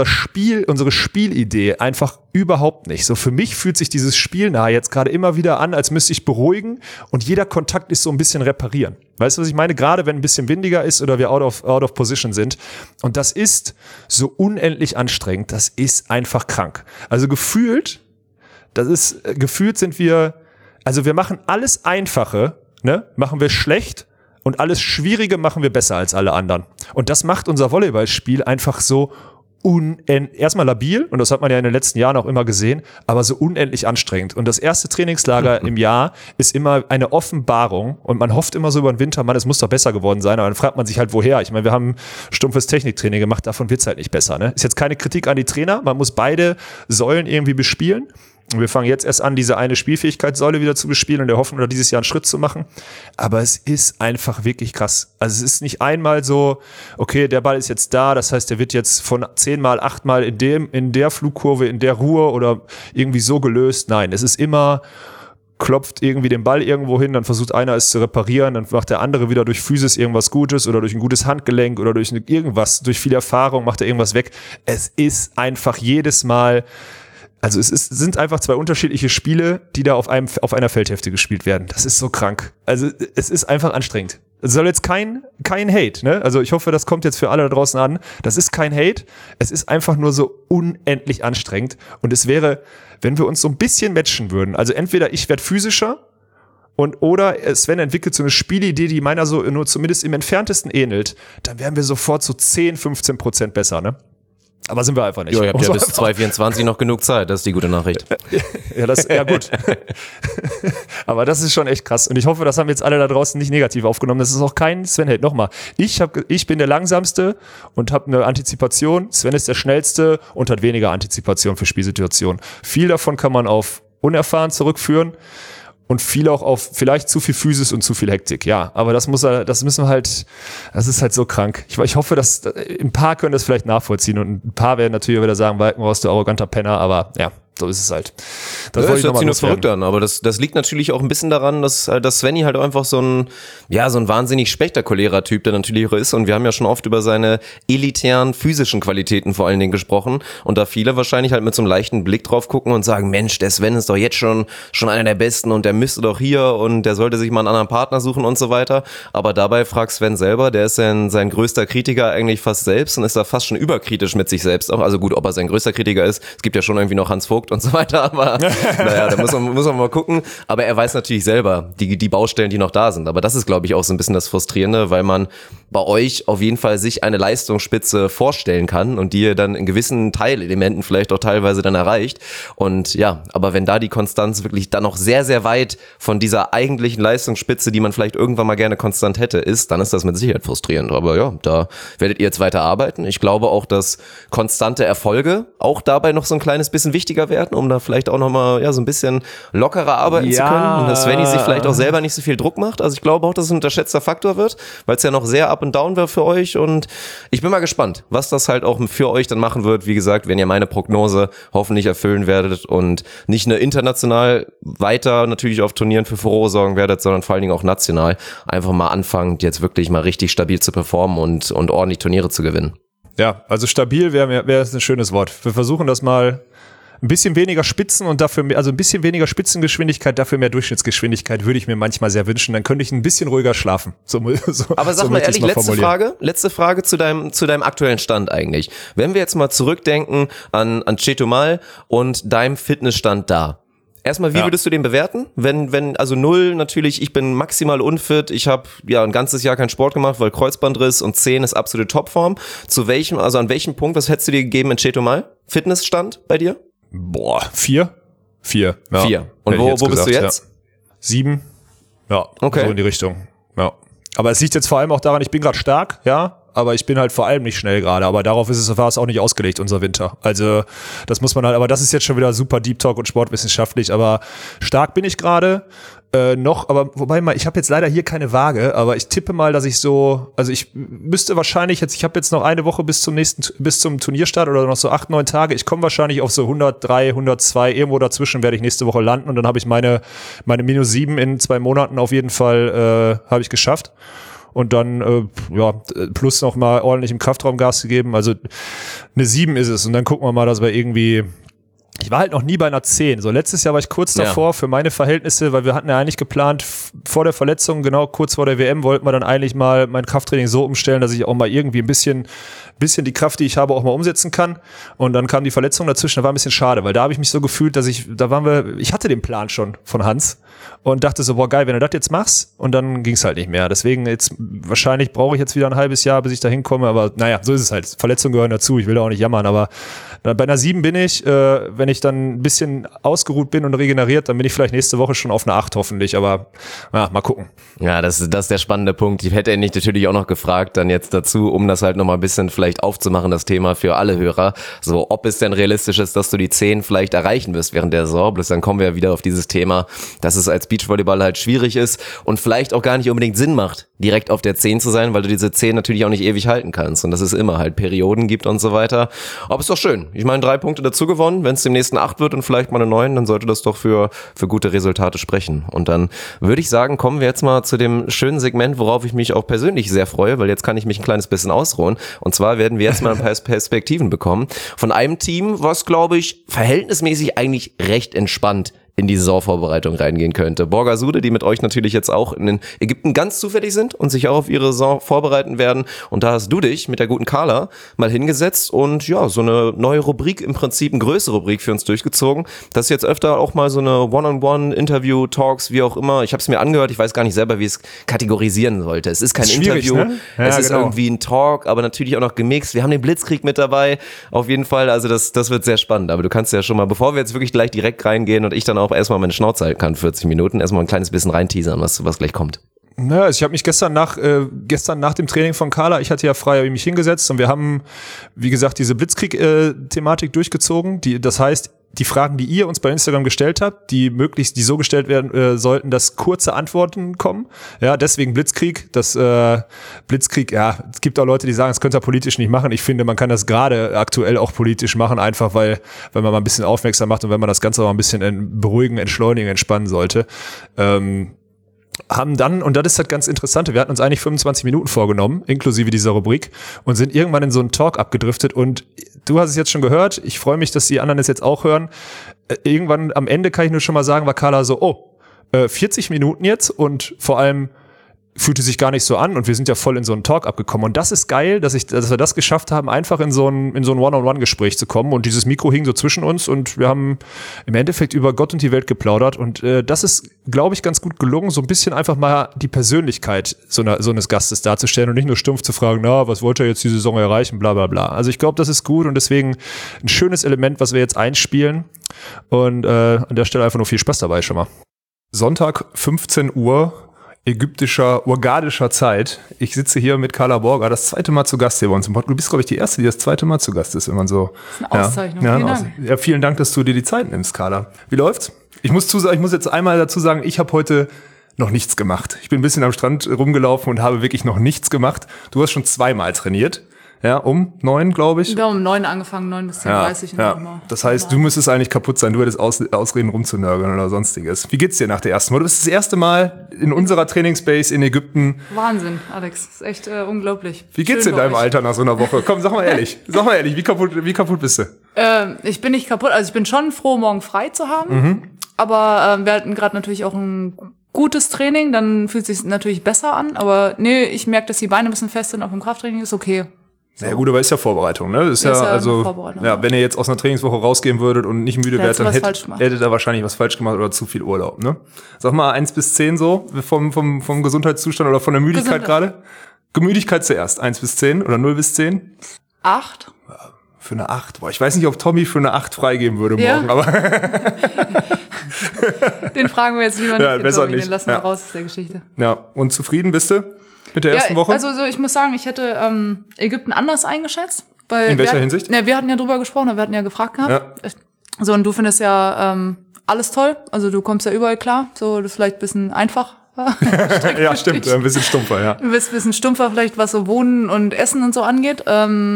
Spielidee einfach überhaupt nicht. So für mich fühlt sich dieses Spielnahe jetzt gerade immer wieder an, als müsste ich beruhigen und jeder Kontakt ist so ein bisschen reparieren. Weißt du, was ich meine? Gerade wenn ein bisschen windiger ist oder wir out of position sind. Und das ist so unendlich anstrengend. Das ist einfach krank. Also gefühlt sind wir, also wir machen alles Einfache, ne? Machen wir schlecht. Und alles Schwierige machen wir besser als alle anderen. Und das macht unser Volleyballspiel einfach so erstmal labil, und das hat man ja in den letzten Jahren auch immer gesehen, aber so unendlich anstrengend. Und das erste Trainingslager im Jahr ist immer eine Offenbarung und man hofft immer so über den Winter, Mann, es muss doch besser geworden sein, aber dann fragt man sich halt, woher? Ich meine, wir haben stumpfes Techniktraining gemacht, davon wird's halt nicht besser, ne? Ist jetzt keine Kritik an die Trainer, man muss beide Säulen irgendwie bespielen. Und wir fangen jetzt erst an, diese eine Spielfähigkeitssäule wieder zu bespielen und der Hoffnung, oder dieses Jahr einen Schritt zu machen. Aber es ist einfach wirklich krass. Also es ist nicht einmal so, okay, der Ball ist jetzt da, das heißt, der wird jetzt von 10-mal, 8-mal in der Flugkurve, in der Ruhe oder irgendwie so gelöst. Nein, es ist immer, klopft irgendwie den Ball irgendwo hin, dann versucht einer es zu reparieren, dann macht der andere wieder durch Physis irgendwas Gutes oder durch ein gutes Handgelenk oder durch irgendwas, durch viel Erfahrung macht er irgendwas weg. Es ist einfach jedes Mal. Also sind einfach 2 unterschiedliche Spiele, die da auf einer Feldhälfte gespielt werden. Das ist so krank. Also es ist einfach anstrengend. Es soll jetzt kein Hate, ne? Also ich hoffe, das kommt jetzt für alle da draußen an. Das ist kein Hate. Es ist einfach nur so unendlich anstrengend. Und es wäre, wenn wir uns so ein bisschen matchen würden, also entweder ich werde physischer oder Sven entwickelt so eine Spielidee, die meiner so nur zumindest im Entferntesten ähnelt, dann wären wir sofort so 10-15% besser, ne? Aber sind wir einfach nicht. Jo, ihr habt ja bis 2024 noch genug Zeit, das ist die gute Nachricht. Ja, gut. Aber das ist schon echt krass. Und ich hoffe, das haben jetzt alle da draußen nicht negativ aufgenommen. Das ist auch kein Sven-Hate. Nochmal, ich bin der Langsamste und habe eine Antizipation. Sven ist der Schnellste und hat weniger Antizipation für Spielsituationen. Viel davon kann man auf unerfahren zurückführen. Und viel auch auf vielleicht zu viel Physis und zu viel Hektik, ja. Aber das ist halt so krank. Ich hoffe, dass ein paar können das vielleicht nachvollziehen und ein paar werden natürlich wieder sagen, Walkenhorst, du arroganter Penner, aber ja, So ist es halt. Das hört sich nur verrückt an, aber das liegt natürlich auch ein bisschen daran, dass Svenny halt auch einfach so ein wahnsinnig spektakulärer Typ, der natürlich auch ist, und wir haben ja schon oft über seine elitären physischen Qualitäten vor allen Dingen gesprochen, und da viele wahrscheinlich halt mit so einem leichten Blick drauf gucken und sagen, Mensch, der Sven ist doch jetzt schon einer der Besten und der müsste doch hier und der sollte sich mal einen anderen Partner suchen und so weiter, aber dabei fragt Sven selber, der ist sein größter Kritiker eigentlich fast selbst und ist da fast schon überkritisch mit sich selbst auch, also gut, ob er sein größter Kritiker ist, es gibt ja schon irgendwie noch Hans Vogt und so weiter, aber naja, da muss man mal gucken. Aber er weiß natürlich selber die Baustellen, die noch da sind. Aber das ist, glaube ich, auch so ein bisschen das Frustrierende, weil man bei euch auf jeden Fall sich eine Leistungsspitze vorstellen kann und die ihr dann in gewissen Teilelementen vielleicht auch teilweise dann erreicht. Und ja, aber wenn da die Konstanz wirklich dann noch sehr, sehr weit von dieser eigentlichen Leistungsspitze, die man vielleicht irgendwann mal gerne konstant hätte, ist, dann ist das mit Sicherheit frustrierend. Aber ja, da werdet ihr jetzt weiter arbeiten. Ich glaube auch, dass konstante Erfolge auch dabei noch so ein kleines bisschen wichtiger werden, um da vielleicht auch nochmal so ein bisschen lockerer arbeiten zu können und dass Svenny sich vielleicht auch selber nicht so viel Druck macht. Also ich glaube auch, dass es ein unterschätzter Faktor wird, weil es ja noch sehr up and down wird für euch, und ich bin mal gespannt, was das halt auch für euch dann machen wird. Wie gesagt, wenn ihr meine Prognose hoffentlich erfüllen werdet und nicht nur international weiter natürlich auf Turnieren für Furore sorgen werdet, sondern vor allen Dingen auch national einfach mal anfangen, jetzt wirklich mal richtig stabil zu performen und ordentlich Turniere zu gewinnen. Ja, also stabil wäre ein schönes Wort. Wir versuchen das mal. Ein bisschen weniger Spitzen und dafür mehr, also ein bisschen weniger Spitzengeschwindigkeit, dafür mehr Durchschnittsgeschwindigkeit würde ich mir manchmal sehr wünschen. Dann könnte ich ein bisschen ruhiger schlafen. Aber sag mal ehrlich, letzte Frage zu deinem aktuellen Stand eigentlich. Wenn wir jetzt mal zurückdenken an Chetumal und deinem Fitnessstand da. Erstmal, wie würdest du den bewerten? Wenn, also 0 natürlich, ich bin maximal unfit, ich habe ein ganzes Jahr keinen Sport gemacht, weil Kreuzbandriss, und 10 ist absolute Topform. An welchem Punkt, was hättest du dir gegeben in Chetumal? Fitnessstand bei dir? 4. 4. Ja. 4. Und wo bist du jetzt? Ja. 7. Ja, okay. So in die Richtung. Ja. Aber es liegt jetzt vor allem auch daran, ich bin gerade stark, ja, aber ich bin halt vor allem nicht schnell gerade. Aber darauf war es auch nicht ausgelegt, unser Winter. Also das muss man halt, aber das ist jetzt schon wieder super Deep Talk und sportwissenschaftlich. Aber stark bin ich gerade noch, aber wobei mal, ich habe jetzt leider hier keine Waage, aber ich tippe mal, dass ich ich müsste wahrscheinlich jetzt, ich habe jetzt noch eine Woche bis zum Turnierstart oder noch so 8-9 Tage. Ich komme wahrscheinlich auf so 103, 102, irgendwo dazwischen werde ich nächste Woche landen, und dann habe ich meine -7 in 2 Monaten auf jeden Fall habe ich geschafft. Und dann, plus noch mal ordentlich im Kraftraum Gas gegeben. Also eine 7 ist es. Und dann gucken wir mal, dass wir irgendwie, ich war halt noch nie bei einer 10. So, letztes Jahr war ich kurz davor für meine Verhältnisse, weil wir hatten ja eigentlich geplant, vor der Verletzung, genau kurz vor der WM, wollten wir dann eigentlich mal mein Krafttraining so umstellen, dass ich auch mal irgendwie ein bisschen die Kraft, die ich habe, auch mal umsetzen kann. Und dann kam die Verletzung dazwischen, da war ein bisschen schade, weil da habe ich mich so gefühlt, dass ich hatte den Plan schon von Hans und dachte so, boah geil, wenn du das jetzt machst, und dann ging es halt nicht mehr. Deswegen jetzt, wahrscheinlich brauche ich jetzt wieder ein halbes Jahr, bis ich da hinkomme, aber naja, so ist es halt. Verletzungen gehören dazu, ich will da auch nicht jammern, aber bei einer 7 bin ich, wenn ich dann ein bisschen ausgeruht bin und regeneriert, dann bin ich vielleicht nächste Woche schon auf einer 8 hoffentlich, aber mal gucken. Ja, das ist der spannende Punkt. Ich hätte ihn natürlich auch noch gefragt, dann jetzt dazu, um das halt nochmal ein bisschen vielleicht aufzumachen, das Thema für alle Hörer, so ob es denn realistisch ist, dass du die 10 vielleicht erreichen wirst während der Saison, bloß dann kommen wir ja wieder auf dieses Thema, dass es als Beachvolleyball halt schwierig ist und vielleicht auch gar nicht unbedingt Sinn macht, direkt auf der 10 zu sein, weil du diese 10 natürlich auch nicht ewig halten kannst und dass es immer halt Perioden gibt und so weiter. Aber ist doch schön. Ich meine, 3 Punkte dazu gewonnen, wenn es dem nächsten 8 wird und vielleicht mal eine 9, dann sollte das doch für gute Resultate sprechen. Und dann würde ich sagen, kommen wir jetzt mal zu dem schönen Segment, worauf ich mich auch persönlich sehr freue, weil jetzt kann ich mich ein kleines bisschen ausruhen. Und zwar werden wir jetzt mal ein paar Perspektiven bekommen von einem Team, was, glaube ich, verhältnismäßig eigentlich recht entspannt in die Saisonvorbereitung reingehen könnte. Borgasude, die mit euch natürlich jetzt auch in Ägypten ganz zufällig sind und sich auch auf ihre Saison vorbereiten werden. Und da hast du dich mit der guten Carla mal hingesetzt und ja, so eine neue Rubrik, im Prinzip eine größere Rubrik für uns durchgezogen. Das ist jetzt öfter auch mal so eine One-on-One-Interview, Talks, wie auch immer. Ich habe es mir angehört, ich weiß gar nicht selber, wie ich es kategorisieren sollte. Es ist kein Interview, ne? Ja, es ist irgendwie ein Talk, aber natürlich auch noch gemixt. Wir haben den Blitzkrieg mit dabei, auf jeden Fall. Also das wird sehr spannend. Aber du kannst ja schon mal, bevor wir jetzt wirklich gleich direkt reingehen und ich dann auch erstmal meine Schnauze halten kann, 40 Minuten, erstmal ein kleines bisschen reinteasern, was gleich kommt. Naja, also ich habe mich gestern nach dem Training von Carla, ich hatte ja frei, habe ich mich hingesetzt und wir haben, wie gesagt, diese Blitzkrieg-Thematik durchgezogen. Das heißt, die Fragen, die ihr uns bei Instagram gestellt habt, die so gestellt werden sollten, dass kurze Antworten kommen. Ja, deswegen Blitzkrieg. Blitzkrieg, ja, es gibt auch Leute, die sagen, das könnte er politisch nicht machen. Ich finde, man kann das gerade aktuell auch politisch machen, einfach weil man mal ein bisschen aufmerksam macht und wenn man das Ganze auch ein bisschen beruhigen, entschleunigen, entspannen sollte. Haben dann, und das ist halt ganz interessant, wir hatten uns eigentlich 25 Minuten vorgenommen, inklusive dieser Rubrik, und sind irgendwann in so einen Talk abgedriftet und du hast es jetzt schon gehört, ich freue mich, dass die anderen es jetzt auch hören. Irgendwann am Ende kann ich nur schon mal sagen, war Carla so, 40 Minuten jetzt und vor allem fühlte sich gar nicht so an und wir sind ja voll in so einen Talk abgekommen und das ist geil, dass wir das geschafft haben, einfach in so ein One-on-One-Gespräch zu kommen und dieses Mikro hing so zwischen uns und wir haben im Endeffekt über Gott und die Welt geplaudert und das ist, glaube ich, ganz gut gelungen, so ein bisschen einfach mal die Persönlichkeit so eines Gastes darzustellen und nicht nur stumpf zu fragen, na, was wollte er jetzt die Saison erreichen, bla bla bla. Also ich glaube, das ist gut und deswegen ein schönes Element, was wir jetzt einspielen und an der Stelle einfach nur viel Spaß dabei schon mal. Sonntag, 15 Uhr, urgadischer Zeit. Ich sitze hier mit Carla Borger, das zweite Mal zu Gast hier bei uns im Podcast. Du bist, glaube ich, die erste, die das zweite Mal zu Gast ist, wenn man so. Das ist eine Auszeichnung. Ja, vielen Dank. Ja, vielen Dank, dass du dir die Zeit nimmst, Carla. Wie läuft's? Ich muss jetzt einmal dazu sagen, ich habe heute noch nichts gemacht. Ich bin ein bisschen am Strand rumgelaufen und habe wirklich noch nichts gemacht. Du hast schon zweimal trainiert. Ja, um 9, glaube ich. Wir haben um 9 angefangen, 9 bis 10:30. Ja. Das heißt, du müsstest eigentlich kaputt sein. Du hättest Ausreden rumzunörgeln oder sonstiges. Wie geht's dir nach der ersten Mal? Du bist das erste Mal in unserer Trainingsbase in Ägypten. Wahnsinn, Alex. Das ist echt unglaublich. Wie geht's dir in deinem Alter nach so einer Woche? Komm, sag mal ehrlich. Wie kaputt bist du? Ich bin nicht kaputt. Also ich bin schon froh, morgen frei zu haben. Aber wir hatten gerade natürlich auch ein gutes Training. Dann fühlt es sich natürlich besser an. Aber nee, ich merke, dass die Beine ein bisschen fest sind. Auch im Krafttraining ist okay. So. Na ja, gut, aber ist ja Vorbereitung, ne? Das ist ja also, ja, wenn ihr jetzt aus einer Trainingswoche rausgehen würdet und nicht müde wärt, dann hättet ihr wahrscheinlich was falsch gemacht oder zu viel Urlaub, ne? Sag mal 1 bis 10 so, vom Gesundheitszustand oder von der Müdigkeit gerade? Gemüdigkeit zuerst, 1 bis 10 oder 0 bis 10? 8. Ja, für eine 8. Boah, ich weiß nicht, ob Tommy für eine 8 freigeben würde morgen, aber. Den fragen wir jetzt lieber nicht. Ja, besser Tommy, nicht. Den lassen wir raus aus der Geschichte. Ja, und zufrieden bist du? Mit der ersten Woche? Also ich muss sagen, ich hätte Ägypten anders eingeschätzt. Weil in welcher Hinsicht? Wir hatten ja drüber gesprochen, wir hatten ja gefragt gehabt. Ja. So, und du findest ja alles toll. Also du kommst ja überall klar. So, das ist vielleicht ein bisschen einfach. Ja, stimmt. Ein bisschen stumpfer, ja. Du bist ein bisschen stumpfer vielleicht, was so Wohnen und Essen und so angeht.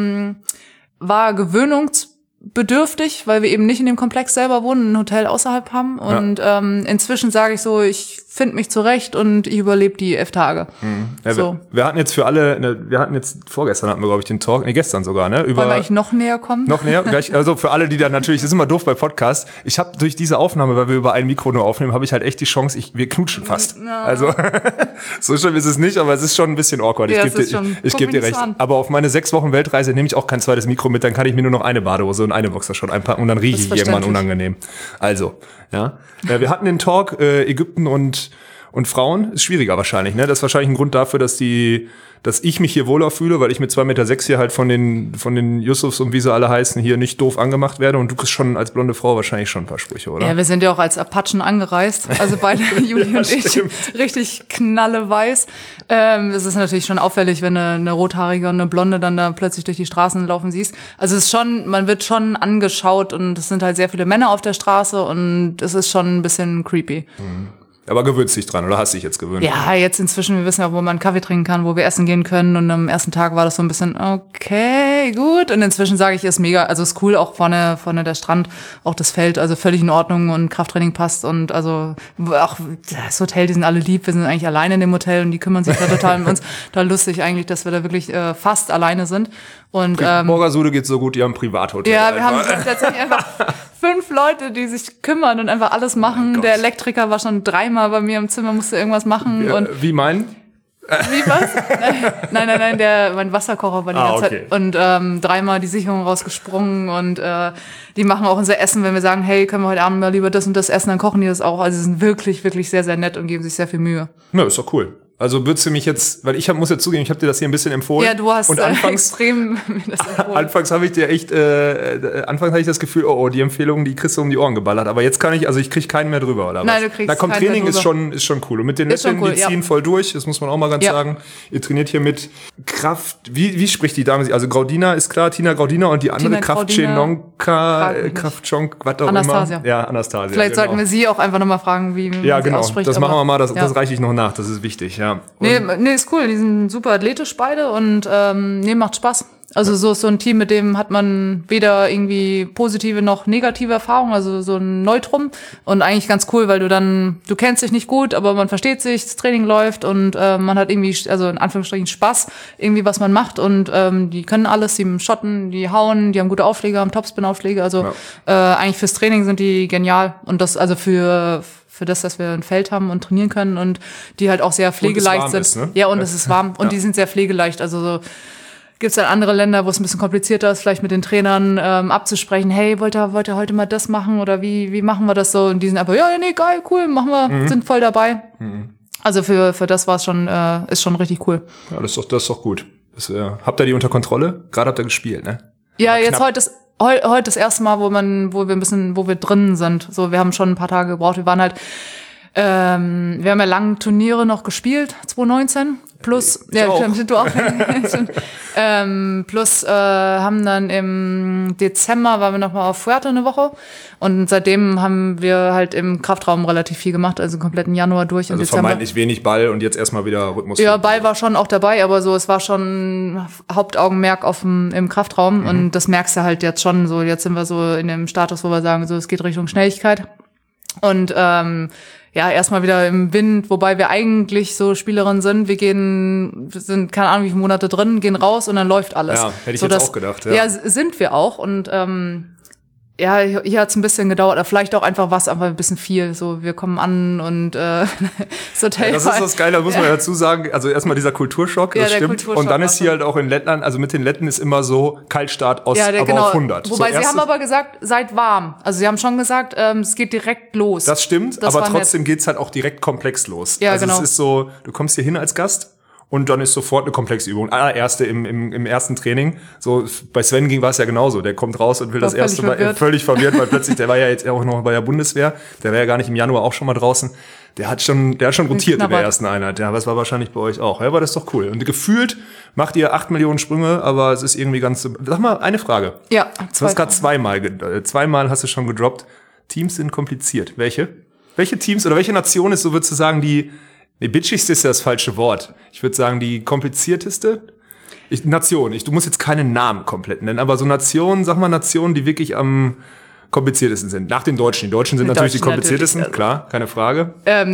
War gewöhnungsbedürftig, weil wir eben nicht in dem Komplex selber wohnen, ein Hotel außerhalb haben. Und inzwischen sage ich so, ich finde mich zurecht und ich überlebe die 11 Tage. Ja, so. Wir hatten jetzt vorgestern hatten wir, glaube ich, den Talk, gestern sogar, ne? Wollen wir eigentlich noch näher kommen? Noch näher? Gleich, also für alle, die da natürlich, das ist immer doof bei Podcast. Ich habe durch diese Aufnahme, weil wir über ein Mikro nur aufnehmen, habe ich halt echt die Chance, wir knutschen fast. No. Also, so schlimm ist es nicht, aber es ist schon ein bisschen awkward. Ja, ich gebe dir recht. Aber auf meine 6 Wochen Weltreise nehme ich auch kein zweites Mikro mit, dann kann ich mir nur noch eine Badehose und eine Boxershort einpacken und dann rieche ich irgendwann unangenehm. Also, ja. Wir hatten den Talk, Ägypten und Frauen ist schwieriger wahrscheinlich, ne? Das ist wahrscheinlich ein Grund dafür, dass ich mich hier wohler fühle, weil ich mit 2,6 Meter hier halt von den Yusufs und wie sie alle heißen hier nicht doof angemacht werde und du kriegst schon als blonde Frau wahrscheinlich schon ein paar Sprüche, oder? Ja, wir sind ja auch als Apachen angereist, also beide Juli und ich, richtig knalleweiß. Es ist natürlich schon auffällig, wenn eine rothaarige und eine blonde dann da plötzlich durch die Straßen laufen siehst. Also es ist schon, man wird schon angeschaut und es sind halt sehr viele Männer auf der Straße und es ist schon ein bisschen creepy. Aber gewöhnst dich dran, oder hast dich jetzt gewöhnt? Ja, jetzt inzwischen, wir wissen ja, wo man einen Kaffee trinken kann, wo wir essen gehen können. Und am ersten Tag war das so ein bisschen, okay, gut. Und inzwischen sage ich, ist mega, also ist cool, auch vorne der Strand, auch das Feld, also völlig in Ordnung und Krafttraining passt. Und also auch das Hotel, die sind alle lieb, wir sind eigentlich alleine in dem Hotel und die kümmern sich da total um uns. Da lustig eigentlich, dass wir da wirklich fast alleine sind. Und Borgasude geht so gut, die haben ein Privathotel. Ja, wir haben tatsächlich einfach 5 Leute, die sich kümmern und einfach alles machen. Der Elektriker war schon 3-mal bei mir im Zimmer, musste irgendwas machen. Ja, und wie mein? Wie was? Nein, mein Wasserkocher war die ganze Zeit. Und 3-mal die Sicherung rausgesprungen und die machen auch unser Essen, wenn wir sagen, hey, können wir heute Abend mal lieber das und das essen, dann kochen die das auch. Also sie sind wirklich, wirklich sehr, sehr nett und geben sich sehr viel Mühe. Ja, ist doch cool. Also würdest du mich jetzt, weil muss ja zugeben, ich habe dir das hier ein bisschen empfohlen. Ja, du hast und extrem mir das empfohlen. Anfangs habe ich dir echt, anfangs hatte ich das Gefühl, die Empfehlungen, die kriegst du um die Ohren geballert. Aber jetzt ich kriege keinen mehr drüber, oder was? Nein, du kriegst da kommt keinen Training, mehr ist schon cool. Und mit den Letten, die ziehen voll durch, das muss man auch mal ganz sagen. Ihr trainiert hier mit Kraft, wie spricht die Dame? Also Graudina ist klar, Tina Graudina und die andere Kraftchenonka, Kraftchonk, was auch Anastasia. immer. Ja, Anastasia. Vielleicht sollten wir sie auch einfach nochmal fragen, wie man sie ausspricht. Das machen wir mal, das reiche ich noch nach, das ist wichtig, ja. Nee, ist cool. Die sind super athletisch beide und macht Spaß. Also so ein Team, mit dem hat man weder irgendwie positive noch negative Erfahrungen, also so ein Neutrum. Und eigentlich ganz cool, weil du kennst dich nicht gut, aber man versteht sich, das Training läuft und man hat irgendwie, also in Anführungsstrichen Spaß, irgendwie was man macht. Und die können alles, die schotten, die hauen, die haben gute Aufschläge, haben Topspin-Aufschläge. Also eigentlich fürs Training sind die genial. Und das also für das, dass wir ein Feld haben und trainieren können und die halt auch sehr pflegeleicht sind. Ist, ne? Ja, und es ist warm. Und die sind sehr pflegeleicht. Also so gibt's dann andere Länder, wo es ein bisschen komplizierter ist, vielleicht mit den Trainern abzusprechen, hey, wollt ihr heute mal das machen oder wie machen wir das so? Und die sind einfach, nee, geil, cool, machen wir, sind voll dabei. Also für das war es schon, ist schon richtig cool. Ja, das ist doch gut. Habt ihr die unter Kontrolle? Gerade habt ihr gespielt, ne? Ja, jetzt heute das erste Mal, wo wir drin sind. So, wir haben schon ein paar Tage gebraucht. Wir waren halt, wir haben ja lange Turniere noch gespielt, 2019. Plus, du auch. Plus haben dann im Dezember waren wir noch mal auf Fuerte eine Woche und seitdem haben wir halt im Kraftraum relativ viel gemacht, also kompletten Januar durch. Also vermeintlich wenig Ball und jetzt erstmal wieder Rhythmus. Ja, Ball war schon auch dabei, aber so es war schon Hauptaugenmerk im Kraftraum und das merkst du halt jetzt schon so. Jetzt sind wir so in dem Status, wo wir sagen, so es geht Richtung Schnelligkeit und erstmal wieder im Wind, wobei wir eigentlich so Spielerinnen sind. Wir sind keine Ahnung wie viele Monate drin, gehen raus und dann läuft alles. Ja, hätte ich jetzt auch gedacht. Ja, sind wir auch und hier hat's ein bisschen gedauert, aber vielleicht auch einfach ein bisschen viel. So, wir kommen an und das Hotel. Das ist das Geile, da muss man dazu sagen. Also erstmal dieser Kulturschock, das stimmt. Kulturschock und dann ist hier halt auch in Lettland, also mit den Letten ist immer so Kaltstart auf 100. Wobei sie haben aber gesagt, seid warm. Also sie haben schon gesagt, es geht direkt los. Das stimmt, aber trotzdem geht's halt auch direkt komplex los. Ja, also genau. Es ist so, du kommst hier hin als Gast. Und dann ist sofort eine komplexe Übung. Allererste im ersten Training. So, bei Sven war es ja genauso. Der kommt raus und will das erste Mal völlig verwirrt, weil plötzlich, der war ja jetzt auch noch bei der Bundeswehr. Der war ja gar nicht im Januar auch schon mal draußen. Der hat schon rotiert in der ersten Einheit. Ja, aber es war wahrscheinlich bei euch auch. Ja, aber das ist doch cool. Und gefühlt macht ihr 8 Millionen Sprünge, aber es ist irgendwie ganz, sag mal, eine Frage. Ja, du hast gerade zweimal hast du schon gedroppt. Teams sind kompliziert. Welche Teams oder welche Nation ist, so würdest du sagen, bitchigste ist ja das falsche Wort. Ich würde sagen, die komplizierteste Nation. Du musst jetzt keinen Namen komplett nennen, aber so Nationen, sag mal Nationen, die wirklich am kompliziertesten sind. Nach den Deutschen. Die Deutschen sind natürlich die kompliziertesten, klar, keine Frage.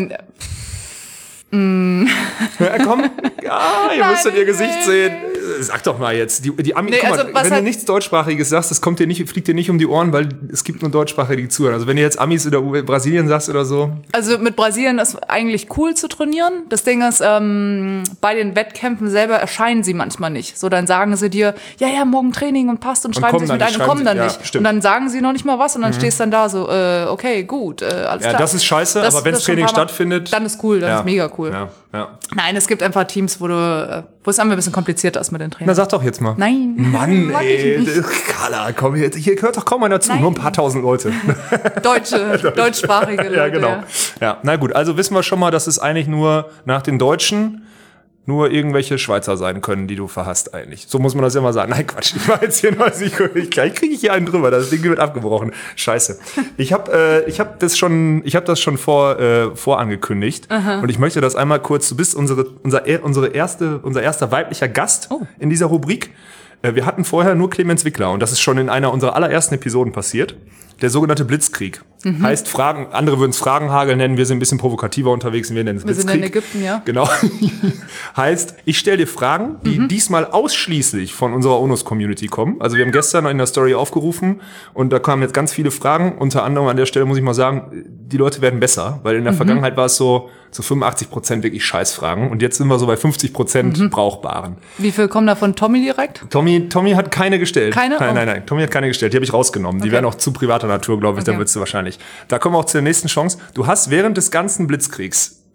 Ja, komm, ihr müsst ihr Gesicht sehen. Sag doch mal jetzt. Die Amis, nee, guck mal, wenn du nichts Deutschsprachiges sagst, das fliegt dir nicht um die Ohren, weil es gibt nur Deutschsprachige, die zuhören. Also wenn du jetzt Amis oder Brasilien sagst oder so. Also mit Brasilien ist eigentlich cool zu trainieren. Das Ding ist, bei den Wettkämpfen selber erscheinen sie manchmal nicht. So, dann sagen sie dir, ja, morgen Training und passt und schreiben sich mit ein und kommen dann nicht. Stimmt. Und dann sagen sie noch nicht mal was und dann stehst dann da so, okay, gut, alles klar. Ja, das ist scheiße, aber wenn das Training stattfindet. Dann ist cool, dann ist mega cool. Ja. Nein, es gibt einfach Teams, wo es einfach ein bisschen komplizierter ist mit den Trainern. Na, sag doch jetzt mal. Nein. Mann, ey. Carla, komm, hier hört doch kaum einer zu. Nein. Nur ein paar tausend Leute. Deutschsprachige Leute. Ja, genau. Ja, na gut, also wissen wir schon mal, dass es eigentlich nur nach den Deutschen nur irgendwelche Schweizer sein können, die du verhasst eigentlich. So muss man das ja mal sagen. Nein, Quatsch, ich war jetzt hier nur, gleich kriege ich hier einen drüber, das Ding wird abgebrochen. Scheiße. Ich hab das schon vorangekündigt. Und ich möchte das einmal kurz, du bist unser erster weiblicher Gast in dieser Rubrik. Wir hatten vorher nur Clemens Wickler und das ist schon in einer unserer allerersten Episoden passiert. Der sogenannte Blitzkrieg. Heißt Fragen, andere würden es Fragenhagel nennen, wir sind ein bisschen provokativer unterwegs, wir nennen es Blitzkrieg. Wir sind in Ägypten, ja. Genau. Heißt, ich stelle dir Fragen, die diesmal ausschließlich von unserer ONUS-Community kommen. Also wir haben gestern in der Story aufgerufen und da kamen jetzt ganz viele Fragen. Unter anderem an der Stelle muss ich mal sagen, die Leute werden besser, weil in der Vergangenheit war es so 85% wirklich Scheißfragen und jetzt sind wir so bei 50% brauchbaren. Wie viel kommen da von Tommy direkt? Tommy hat keine gestellt. Keine? Nein. Tommy hat keine gestellt. Die habe ich rausgenommen. Die wären auch zu privater Natur, glaube ich. Da würdest du wahrscheinlich. Da kommen wir auch zur nächsten Chance. Du hast während des ganzen Blitzkriegs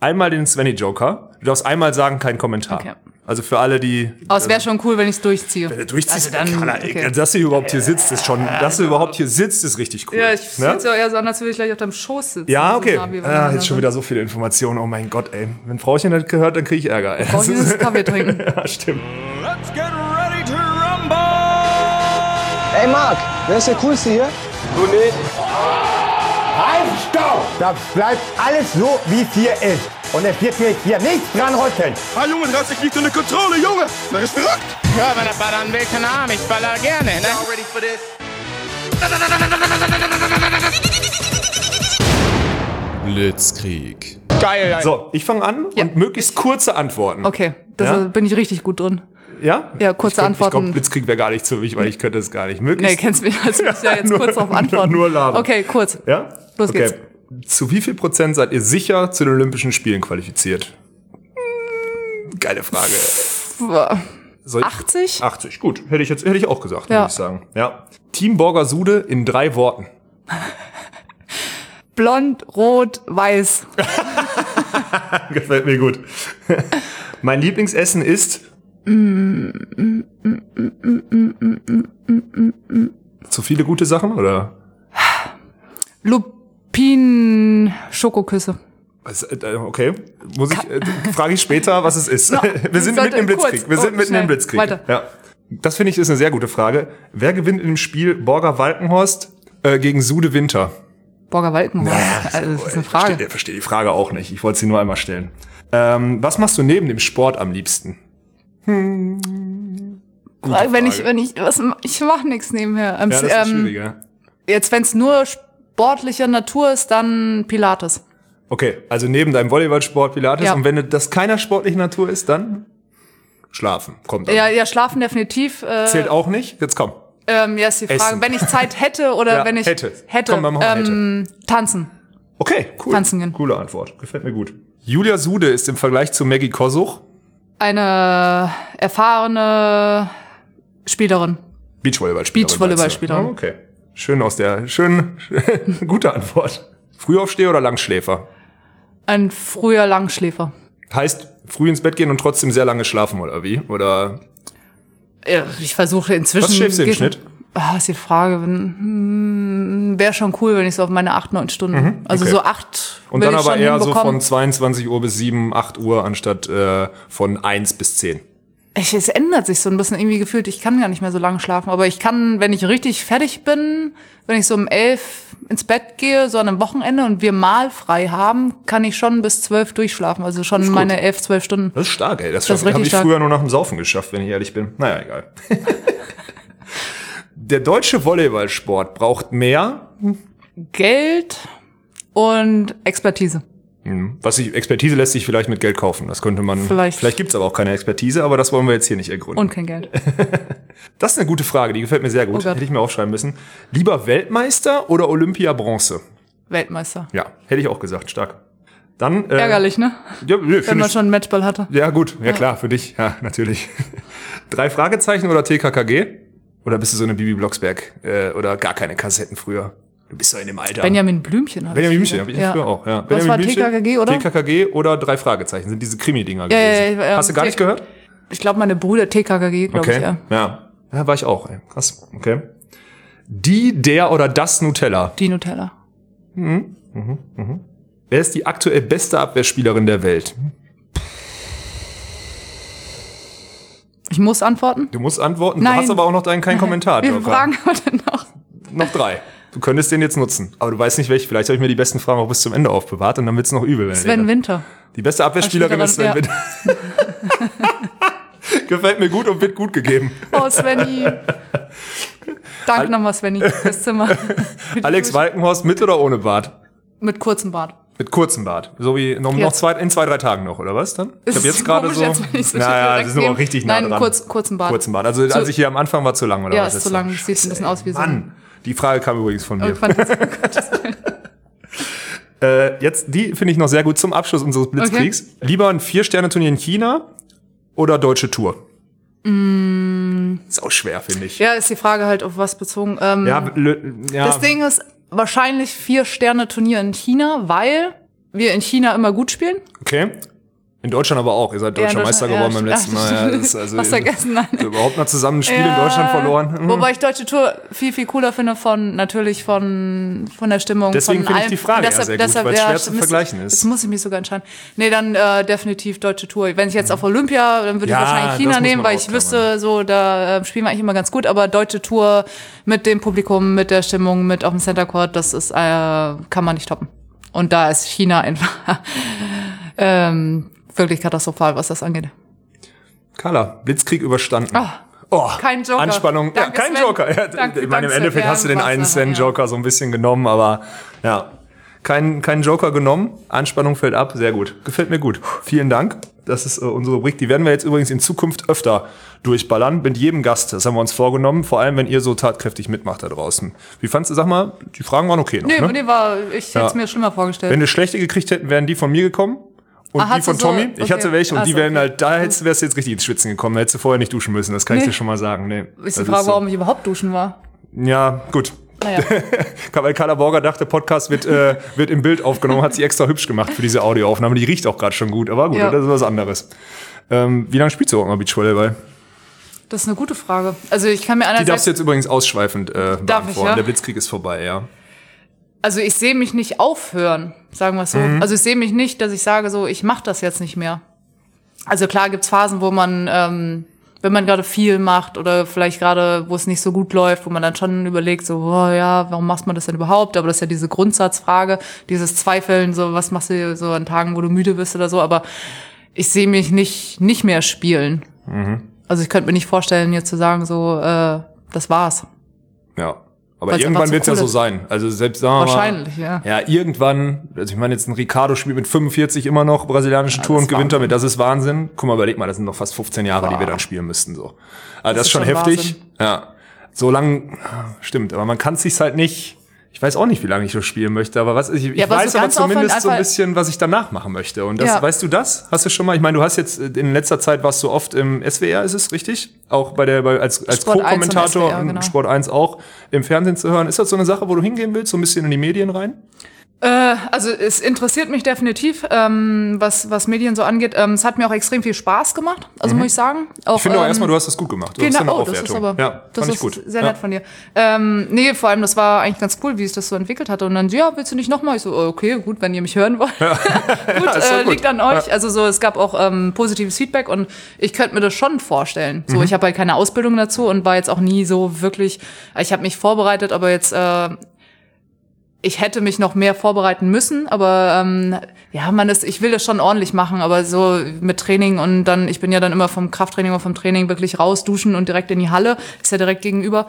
einmal den Svenny-Joker. Du darfst einmal sagen, kein Kommentar. Okay. Also für alle, die... Aber es wäre schon cool, wenn ich es durchziehe. Wenn du durchziehst, Also dann, okay. Dass du überhaupt hier sitzt, ist schon... Dass du überhaupt hier sitzt, ist richtig cool. Ja, ich fühle es ja eher so an, als würde ich gleich auf deinem Schoß sitzen. Ja, okay. So nah wie beieinander Jetzt schon wieder so viele Informationen. Oh mein Gott, ey. Wenn Frauchen das gehört, dann kriege ich Ärger. Ey. Frauchen ist Kaffee trinken. Ja, stimmt. Let's get ready to rumble! Ey Marc, wer ist der Coolste hier? Du nicht? Halt, stopp! Das bleibt alles so, wie es hier ist. Und es wird mir hier nichts dran rütteln. Ah, Junge, das hat sich nicht unter Kontrolle, Junge! Das ist verrückt! Ja, wenn er ballern will, keine Ahnung, ich baller gerne, ne? Ready for this? Blitzkrieg. Geil, Alter. So, ich fange an und möglichst kurze Antworten. Okay, da Ja? bin ich richtig gut drin. Ja? Ja, kurze Antworten. Ich glaube, Blitzkrieg wäre gar nicht für mich, weil ich könnte es gar nicht. Nee, Möglichst. kennst mich, also muss ja jetzt nur- kurz darauf antworten. nur labern. Okay, kurz. Ja? Los geht's. Zu wie viel Prozent seid ihr sicher zu den Olympischen Spielen qualifiziert? Geile Frage. Soll ich- 80? 80, gut. Hätte ich auch gesagt, Ja. muss ich sagen. Ja. Team Borgasude in 3 Worten. Blond, rot, weiß. Gefällt mir gut. Mein Lieblingsessen ist... Zu viele gute Sachen, oder? Lupin, Schokoküsse. Okay, frage ich später, was es ist. Wir sind mitten im Blitzkrieg. Wir sind mitten im Blitzkrieg. Weiter. Ja. Das finde ich ist eine sehr gute Frage. Wer gewinnt im Spiel Borger-Walkenhorst gegen Sude Winter? Borger Walkenhorst. Also, das ist eine Frage. Ich verstehe die Frage auch nicht. Ich wollte sie nur einmal stellen. Was machst du neben dem Sport am liebsten? Ich mache nichts nebenher. Ja, das ist schwieriger. Jetzt, wenn es nur sportlicher Natur ist, dann Pilates. Okay, also neben deinem Volleyballsport Pilates. Ja. Und wenn das keiner sportlicher Natur ist, dann schlafen. Kommt dann. Ja, schlafen definitiv. Zählt auch nicht? Jetzt komm. Ja, ist die Frage. Essen. Wenn ich Zeit hätte oder Ja, wenn ich hätte. Komm, dann machen wir tanzen. Okay, cool. Tanzen gehen. Coole Antwort. Gefällt mir gut. Julia Sude ist im Vergleich zu Maggie Kosuch Eine erfahrene Spielerin. Beachvolleyballspielerin. Oh, okay. Schön, gute Antwort. Frühaufsteher oder Langschläfer? Ein früher Langschläfer. Heißt, früh ins Bett gehen und trotzdem sehr lange schlafen, oder wie? Oder Ja, ich versuche inzwischen... was schläfst du im Schnitt? Ist die Frage. Wäre schon cool, wenn ich so auf meine 8, 9 Stunden... Also okay. so 8 Und will dann ich aber schon eher so hinbekommen. von 22 Uhr bis 7, 8 Uhr anstatt von 1 bis 10. Es ändert sich so ein bisschen irgendwie gefühlt. Ich kann gar nicht mehr so lange schlafen. Aber ich kann, wenn ich richtig fertig bin, wenn ich so um 11 ins Bett gehe, so an einem Wochenende und wir mal frei haben, kann ich schon bis 12 durchschlafen. Also schon meine 11, 12 Stunden. Das ist stark, ey. Das ist habe richtig ich stark. früher nur nach dem Saufen geschafft, wenn ich ehrlich bin. Naja, egal. Der deutsche Volleyballsport braucht mehr... Geld und Expertise. Expertise lässt sich vielleicht mit Geld kaufen. Das könnte man. Vielleicht gibt's aber auch keine Expertise, aber das wollen wir jetzt hier nicht ergründen. Und kein Geld. Das ist eine gute Frage, die gefällt mir sehr gut. Oh Gott. Hätte ich mir aufschreiben müssen. Lieber Weltmeister oder Olympia Bronze? Weltmeister. Ja, hätte ich auch gesagt. Stark. Dann. Ärgerlich, ne? Ja, nö, Wenn man schon einen Matchball hatte. Ja, gut. Ja, klar, für dich. Ja, natürlich. 3 Fragezeichen oder TKKG? Oder bist du so eine Bibi Blocksberg? Oder gar keine Kassetten früher? Du bist doch in dem Alter. Benjamin Blümchen. Benjamin Blümchen, habe ich früher auch. Ja. Was war TKKG, oder? TKKG oder 3 Fragezeichen, sind diese Krimi-Dinger Ja, gewesen. ja, Hast du gar nicht gehört? Ich glaube, meine Brüder TKKG, glaube ich, ja. Ja, war ich auch. Ey. Krass, okay. Der oder das Nutella? Die Nutella. Wer ist die aktuell beste Abwehrspielerin der Welt? Ich muss antworten? Du musst antworten, Nein. du hast aber auch noch keinen Kommentar. Wie viele Fragen haben wir denn noch? Noch 3. Du könntest den jetzt nutzen. Aber du weißt nicht welche. Vielleicht habe ich mir die besten Fragen auch bis zum Ende aufbewahrt und dann wird's noch übel. Sven Winter. Die beste Abwehrspielerin ist Sven Winter. Gefällt mir gut und wird gut gegeben. Oh, Svenny. Danke nochmal, Svenny, fürs Zimmer. Alex Walkenhorst mit oder ohne Bart? Mit kurzem Bart. Mit kurzem Bart. So wie noch in 2-3 Tagen noch, oder was dann? Ich habe jetzt gerade so. Naja, das ist aber auch richtig nah dran. Nein, kurzen Bart. Kurzen Bart. Also als ich hier am Anfang war zu lang, oder ja, was? Ja, ist zu lang. Sieht ein bisschen aus wie so. Mann, die Frage kam übrigens von mir. Jetzt, die finde ich noch sehr gut zum Abschluss unseres Blitzkriegs. Okay. Lieber ein 4-Sterne-Turnier in China oder deutsche Tour? Ist auch schwer, finde ich. Ja, ist die Frage halt auf was bezogen. Ja. Das Ding ist wahrscheinlich 4-Sterne-Turnier in China, weil wir in China immer gut spielen. Okay. In Deutschland aber auch. Ihr seid deutscher Meister geworden beim letzten Mal. Ja, das ist also was vergessen. Nein. Überhaupt mal zusammen ein Spiel in Deutschland verloren. Wobei ich Deutsche Tour viel, viel cooler finde von der Stimmung. Deswegen finde ich die Frage sehr gut, weil es schwer zu vergleichen ist. Das muss ich mich sogar entscheiden. Nee, dann definitiv Deutsche Tour. Wenn ich jetzt auf Olympia, dann würde ich wahrscheinlich China nehmen, weil ich wüsste, so da spielen wir eigentlich immer ganz gut. Aber Deutsche Tour mit dem Publikum, mit der Stimmung, mit auf dem Center Court, das ist kann man nicht toppen. Und da ist China einfach wirklich katastrophal, was das angeht. Carla, Blitzkrieg überstanden. Kein Joker. Anspannung. Danke, kein Sven. Joker. Ja, Danke, ich meine, im Sven. Endeffekt hast du den einen Sven-Joker so ein bisschen genommen, aber ja, kein Joker genommen. Anspannung fällt ab. Sehr gut. Gefällt mir gut. Vielen Dank. Das ist unsere Rubrik. Die werden wir jetzt übrigens in Zukunft öfter durchballern. Mit jedem Gast. Das haben wir uns vorgenommen. Vor allem, wenn ihr so tatkräftig mitmacht da draußen. Wie fandst du? Sag mal, die Fragen waren okay noch, ne? Ich hätte es mir schlimmer vorgestellt. Wenn wir schlechte gekriegt hätten, wären die von mir gekommen. Und die von Tommy. Ich hatte welche und die wären halt, wärst du jetzt richtig ins Schwitzen gekommen. Da hättest du vorher nicht duschen müssen. Das kann ich dir schon mal sagen. Nee. Ist die Frage, warum ich überhaupt duschen war? Ja, gut. Naja. Weil Carla Borger dachte, Podcast wird im Bild aufgenommen, hat sie extra hübsch gemacht für diese Audioaufnahme. Die riecht auch gerade schon gut, aber gut, das ist was anderes. Wie lange spielst du auch mal Beachvolleyball? Das ist eine gute Frage. Also ich kann mir Die darfst du jetzt übrigens ausschweifend beantworten. Ich, ja? Der Blitzkrieg ist vorbei, ja. Also ich sehe mich nicht aufhören, sagen wir es so. Also ich sehe mich nicht, dass ich sage so, ich mache das jetzt nicht mehr. Also klar gibt's Phasen, wo man, wenn man gerade viel macht oder vielleicht gerade, wo es nicht so gut läuft, wo man dann schon überlegt, so, warum macht man das denn überhaupt? Aber das ist ja diese Grundsatzfrage, dieses Zweifeln, so, was machst du so an Tagen, wo du müde bist oder so. Aber ich sehe mich nicht mehr spielen. Also ich könnte mir nicht vorstellen, jetzt zu sagen, so, das war's. Ja. Aber irgendwann wird es ja so sein. Also selbst sagen wir wahrscheinlich, ja. Ja, irgendwann, also ich meine jetzt ein Ricardo spielt mit 45 immer noch brasilianische Tour und gewinnt damit, das ist Wahnsinn. Guck mal, überleg mal, das sind noch fast 15 Jahre, die wir dann spielen müssten, so. Also das ist schon heftig. Wahnsinn. Ja. So lang, stimmt, aber man kann es sich halt nicht, ich weiß auch nicht, wie lange ich das spielen möchte, aber ich weiß aber zumindest so ein bisschen, was ich danach machen möchte. Und das, weißt du das? Hast du schon mal, ich meine, du hast jetzt in letzter Zeit warst du oft im SWR, ist es richtig? Auch als Co-Kommentator und Sport 1 auch im Fernsehen zu hören. Ist das so eine Sache, wo du hingehen willst, so ein bisschen in die Medien rein? Also es interessiert mich definitiv, was Medien so angeht. Es hat mir auch extrem viel Spaß gemacht, also muss ich sagen. Auch, ich finde aber erstmal, du hast das gut gemacht. Du hast eine Aufwertung. Das ist gut. Sehr nett von dir. Nee, vor allem, das war eigentlich ganz cool, wie sich das so entwickelt hatte. Und dann, willst du nicht nochmal? Ich so, okay, gut, wenn ihr mich hören wollt. Ja. gut, liegt an euch. Ja. Also so, es gab auch positives Feedback und ich könnte mir das schon vorstellen. So, ich habe halt keine Ausbildung dazu und war jetzt auch nie so wirklich, ich habe mich vorbereitet, aber jetzt ich hätte mich noch mehr vorbereiten müssen, aber ich will das schon ordentlich machen, aber so mit Training und dann, ich bin ja dann immer vom Krafttraining oder vom Training wirklich raus, duschen und direkt in die Halle, ist ja direkt gegenüber,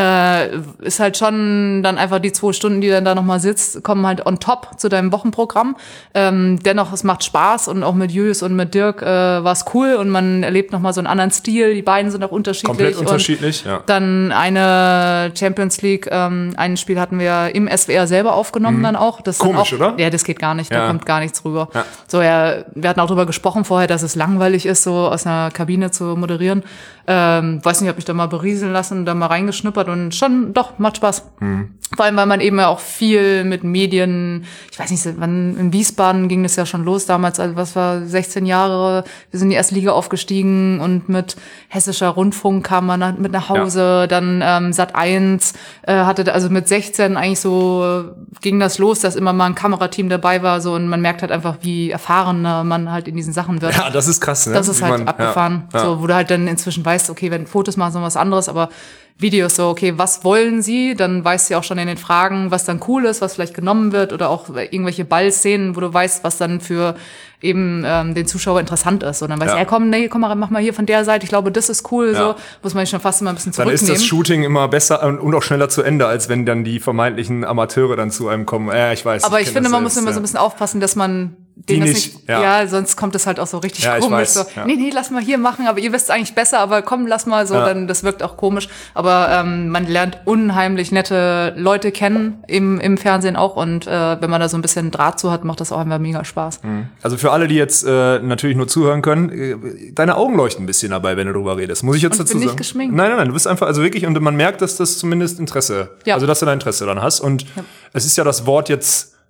ist halt schon dann einfach die 2 Stunden, die dann da nochmal sitzt, kommen halt on top zu deinem Wochenprogramm. Dennoch, es macht Spaß und auch mit Julius und mit Dirk war es cool und man erlebt nochmal so einen anderen Stil, die beiden sind auch unterschiedlich. Komplett unterschiedlich, ja. Dann eine Champions League, ein Spiel hatten wir im SWR selber aufgenommen dann auch. Das komisch, auch, oder? Ja, das geht gar nicht, da kommt gar nichts rüber. Ja. So, wir hatten auch drüber gesprochen vorher, dass es langweilig ist, so aus einer Kabine zu moderieren. Weiß nicht, ob ich da mal berieseln lassen, da mal reingeschnuppert und schon, doch, macht Spaß. Vor allem, weil man eben ja auch viel mit Medien, ich weiß nicht, wann in Wiesbaden ging das ja schon los damals, also was war 16 Jahre, wir sind in die erste Liga aufgestiegen und mit Hessischer Rundfunk kam man mit nach Hause, dann Sat.1 hatte, also mit 16 eigentlich so ging das los, dass immer mal ein Kamerateam dabei war, so, und man merkt halt einfach, wie erfahren man halt in diesen Sachen wird. Ja, das ist krass, ne? Das ist halt abgefahren. Ja. So, wo du halt dann inzwischen weißt, okay, wenn Fotos machen, so was anderes, aber Videos so, okay, was wollen sie? Dann weißt du ja auch schon in den Fragen, was dann cool ist, was vielleicht genommen wird oder auch irgendwelche Ballszenen, wo du weißt, was dann für eben den Zuschauer interessant ist. Und dann weißt du, komm mal, mach mal hier von der Seite, ich glaube, das ist cool, so muss man schon fast immer ein bisschen zurücknehmen. Dann ist das Shooting immer besser und auch schneller zu Ende, als wenn dann die vermeintlichen Amateure dann zu einem kommen. Ich weiß. Aber ich finde, man muss immer so ein bisschen aufpassen, dass man denen das nicht, sonst kommt es halt auch so richtig komisch. Weiß, so, nee, lass mal hier machen, aber ihr wisst eigentlich besser, aber komm, lass mal so, dann das wirkt auch komisch. Aber man lernt unheimlich nette Leute kennen, im Fernsehen auch, und wenn man da so ein bisschen Draht zu hat, macht das auch einfach mega Spaß. Also für alle, die jetzt natürlich nur zuhören können, deine Augen leuchten ein bisschen dabei, wenn du drüber redest. Muss ich jetzt dazu sagen? Ich bin nicht geschminkt. Nein, du bist einfach, also wirklich, und man merkt, dass das zumindest Interesse, also dass du da Interesse dran hast. Und es ist ja das Wort jetzt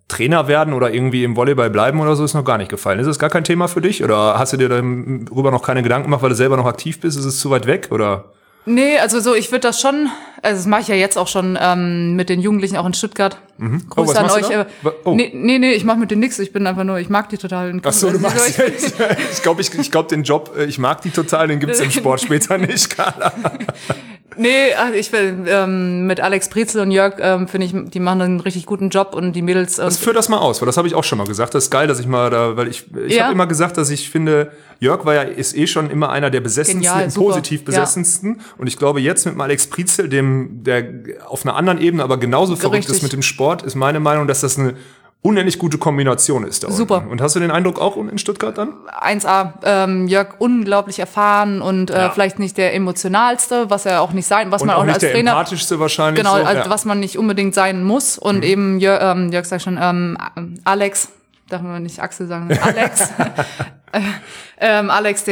Trainer werden oder irgendwie im Volleyball bleiben oder so ist noch gar nicht gefallen. Ist das gar kein Thema für dich? Oder hast du dir darüber noch keine Gedanken gemacht, weil du selber noch aktiv bist? Ist es zu weit weg? Oder? Nee, also so, ich würde das schon, also das mache ich ja jetzt auch schon mit den Jugendlichen auch in Stuttgart. Grüße an euch. Nee, ich mache mit denen nichts. Ich bin einfach nur, ich mag die total. Ach so, du magst ich glaube den Job, ich mag die total, den gibt's im Sport später nicht, Carla. Nee, ich will mit Alex Prizel und Jörg, finde ich, die machen einen richtig guten Job und die Mädels. Führ das mal aus, weil das habe ich auch schon mal gesagt. Das ist geil, dass ich mal da, weil ich habe immer gesagt, dass ich finde, Jörg ist schon immer einer der besessensten, positiv besessensten. Ja. Und ich glaube, jetzt mit dem Alex Prizel, der auf einer anderen Ebene aber genauso verrückt ist mit dem Sport, ist meine Meinung, dass das eine unendlich gute Kombination ist da Super. Unten. Und hast du den Eindruck auch in Stuttgart dann? 1A. Jörg unglaublich erfahren und vielleicht nicht der emotionalste, was er auch nicht sein, was und man auch als der Trainer empathischste wahrscheinlich. Genau, so, also was man nicht unbedingt sein muss. Und eben Jörg sagt schon, Alex, darf man nicht Axel sagen, Alex. Alex,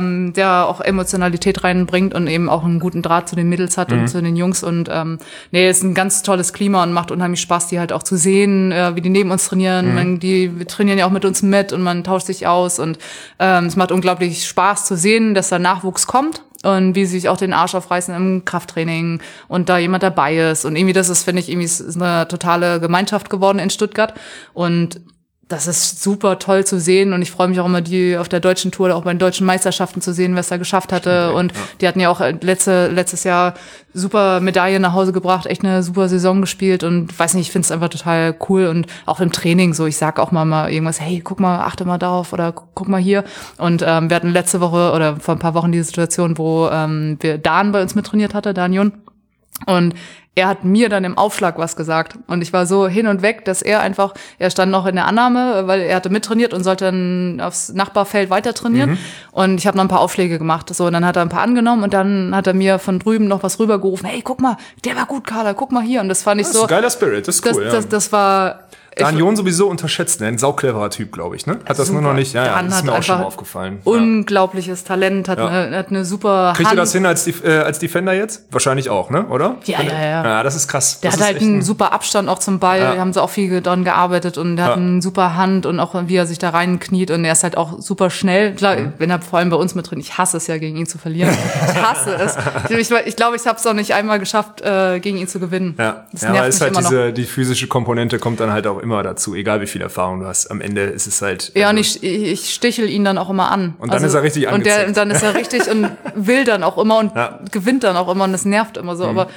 der auch Emotionalität reinbringt und eben auch einen guten Draht zu den Mädels hat und zu den Jungs und ist ein ganz tolles Klima und macht unheimlich Spaß, die halt auch zu sehen, wie die neben uns trainieren. Die trainieren ja auch mit uns mit und man tauscht sich aus und es macht unglaublich Spaß zu sehen, dass da Nachwuchs kommt. Und wie sie sich auch den Arsch aufreißen im Krafttraining und da jemand dabei ist. Und irgendwie finde ich, ist eine totale Gemeinschaft geworden in Stuttgart. Und das ist super toll zu sehen und ich freue mich auch immer, die auf der deutschen Tour oder auch bei den deutschen Meisterschaften zu sehen, wer es da geschafft hatte. Und die hatten ja auch letztes Jahr super Medaillen nach Hause gebracht, echt eine super Saison gespielt und weiß nicht, ich finde es einfach total cool und auch im Training so, ich sag auch mal irgendwas, hey, guck mal, achte mal darauf oder guck mal hier. Und wir hatten letzte Woche oder vor ein paar Wochen die Situation, wo wir Dan bei uns mittrainiert hatte, Dan Jun. Und er hat mir dann im Aufschlag was gesagt. Und ich war so hin und weg, dass er stand noch in der Annahme, weil er hatte mittrainiert und sollte dann aufs Nachbarfeld weiter trainieren. Und ich habe noch ein paar Aufschläge gemacht. So, und dann hat er ein paar angenommen und dann hat er mir von drüben noch was rübergerufen. Hey, guck mal, der war gut, Carla, guck mal hier. Und das fand ich so. Das ist ein geiler Spirit, das ist cool. Das war. Dan Jun sowieso unterschätzt, ne? Ein saucleverer Typ, glaube ich, ne? Hat das nur noch nicht, ja, das ist mir auch schon mal aufgefallen. Unglaubliches Talent, hat eine super Kriegt ihr das hin als Defender jetzt? Wahrscheinlich auch, ne? Oder? Ja. Ja, das ist krass. Der hat halt einen super Abstand auch zum Ball, da haben sie auch viel dran gearbeitet und der hat eine super Hand und auch wie er sich da reinkniet und er ist halt auch super schnell. Klar, wenn er vor allem bei uns mit drin, ich hasse es ja, gegen ihn zu verlieren. Ich hasse es. Ich glaube, ich habe es auch nicht einmal geschafft, gegen ihn zu gewinnen. Ja, weil es halt die physische Komponente kommt dann halt auch immer dazu, egal wie viel Erfahrung du hast. Am Ende ist es halt. Ja, und ich stichel ihn dann auch immer an. Und dann ist er richtig angezickt. Und dann ist er richtig und will dann auch immer und gewinnt dann auch immer und das nervt immer so. Aber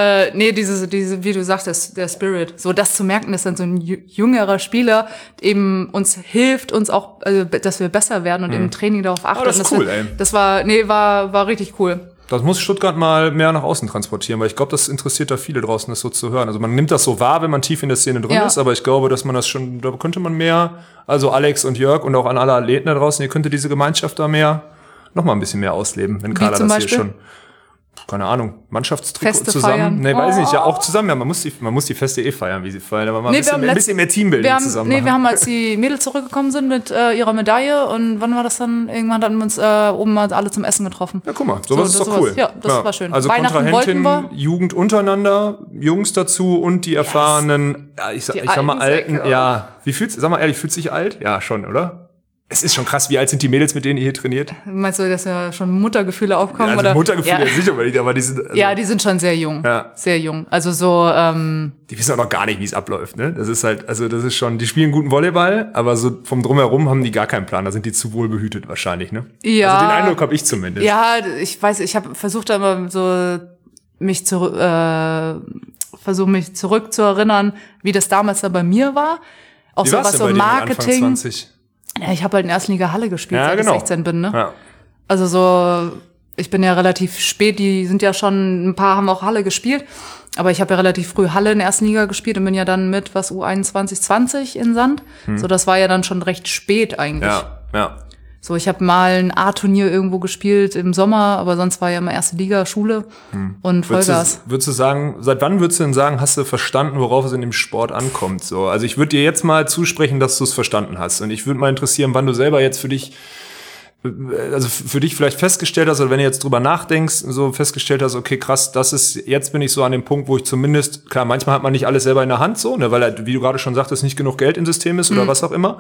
diese, wie du sagst, der Spirit, so das zu merken, dass dann so ein jüngerer Spieler eben uns hilft, uns auch, dass wir besser werden und im Training darauf achten. Das ist cool, ey. Das war richtig cool. Das muss Stuttgart mal mehr nach außen transportieren, weil ich glaube, das interessiert da viele draußen, das so zu hören. Also man nimmt das so wahr, wenn man tief in der Szene drin ist, aber ich glaube, dass man das schon, da könnte man mehr, also Alex und Jörg und auch an alle Athleten da draußen, ihr könnte diese Gemeinschaft da noch mal ein bisschen mehr ausleben, wenn Carla das hier schon, keine Ahnung, Mannschaftstrikot zusammen. Feiern. Nee, weiß ich nicht, ja auch zusammen. Ja, man muss die Feste feiern, wie sie feiern, aber mal ein bisschen mehr Teambuilding zusammen machen. Wir haben, als die Mädels zurückgekommen sind mit ihrer Medaille und wann war das dann? Irgendwann hatten wir uns oben mal alle zum Essen getroffen. Ja, guck mal, sowas ist doch cool. Ja, das war schön. Also Kontrahentin, Jugend untereinander, Jungs dazu und die erfahrenen, ich sag mal Alten, sag mal ehrlich, fühlt sich alt? Ja, schon, oder? Es ist schon krass, wie alt sind die Mädels, mit denen ihr hier trainiert? Meinst du, dass ja schon Muttergefühle aufkommen? Ja, also oder? Muttergefühle sicher überlegt, aber die sind... Also, ja, die sind schon sehr jung. Ja. Sehr jung. Also so... die wissen auch noch gar nicht, wie es abläuft, ne? Das ist halt, also das ist schon... Die spielen guten Volleyball, aber so vom Drumherum haben die gar keinen Plan. Da sind die zu wohl behütet wahrscheinlich, ne? Ja. Also den Eindruck habe ich zumindest. Ja, ich weiß, ich habe versucht da immer so mich zurück zu erinnern, wie das damals da bei mir war. Auch wie so was so Marketing... Anfang 20? Ja, ich habe halt in der ersten Liga Halle gespielt, seit ich 16 bin, ne? Ja. Also so, ich bin ja relativ spät, die sind ja schon, ein paar haben auch Halle gespielt, aber ich habe ja relativ früh Halle in der ersten Liga gespielt und bin ja dann mit, U21, 20 in Sand. So, das war ja dann schon recht spät eigentlich. Ja. So, ich habe mal ein A-Turnier irgendwo gespielt im Sommer, aber sonst war ja immer erste Liga, Schule und Vollgas. Würdest du sagen, seit wann würdest du denn sagen, hast du verstanden, worauf es in dem Sport ankommt? So, also ich würde dir jetzt mal zusprechen, dass du es verstanden hast. Und ich würde mal interessieren, wann du selber jetzt für dich also für dich vielleicht festgestellt hast, oder wenn du jetzt drüber nachdenkst, so festgestellt hast, okay, krass, jetzt bin ich so an dem Punkt, wo ich zumindest, klar, manchmal hat man nicht alles selber in der Hand so, ne, weil halt, wie du gerade schon sagtest, nicht genug Geld im System ist oder was auch immer.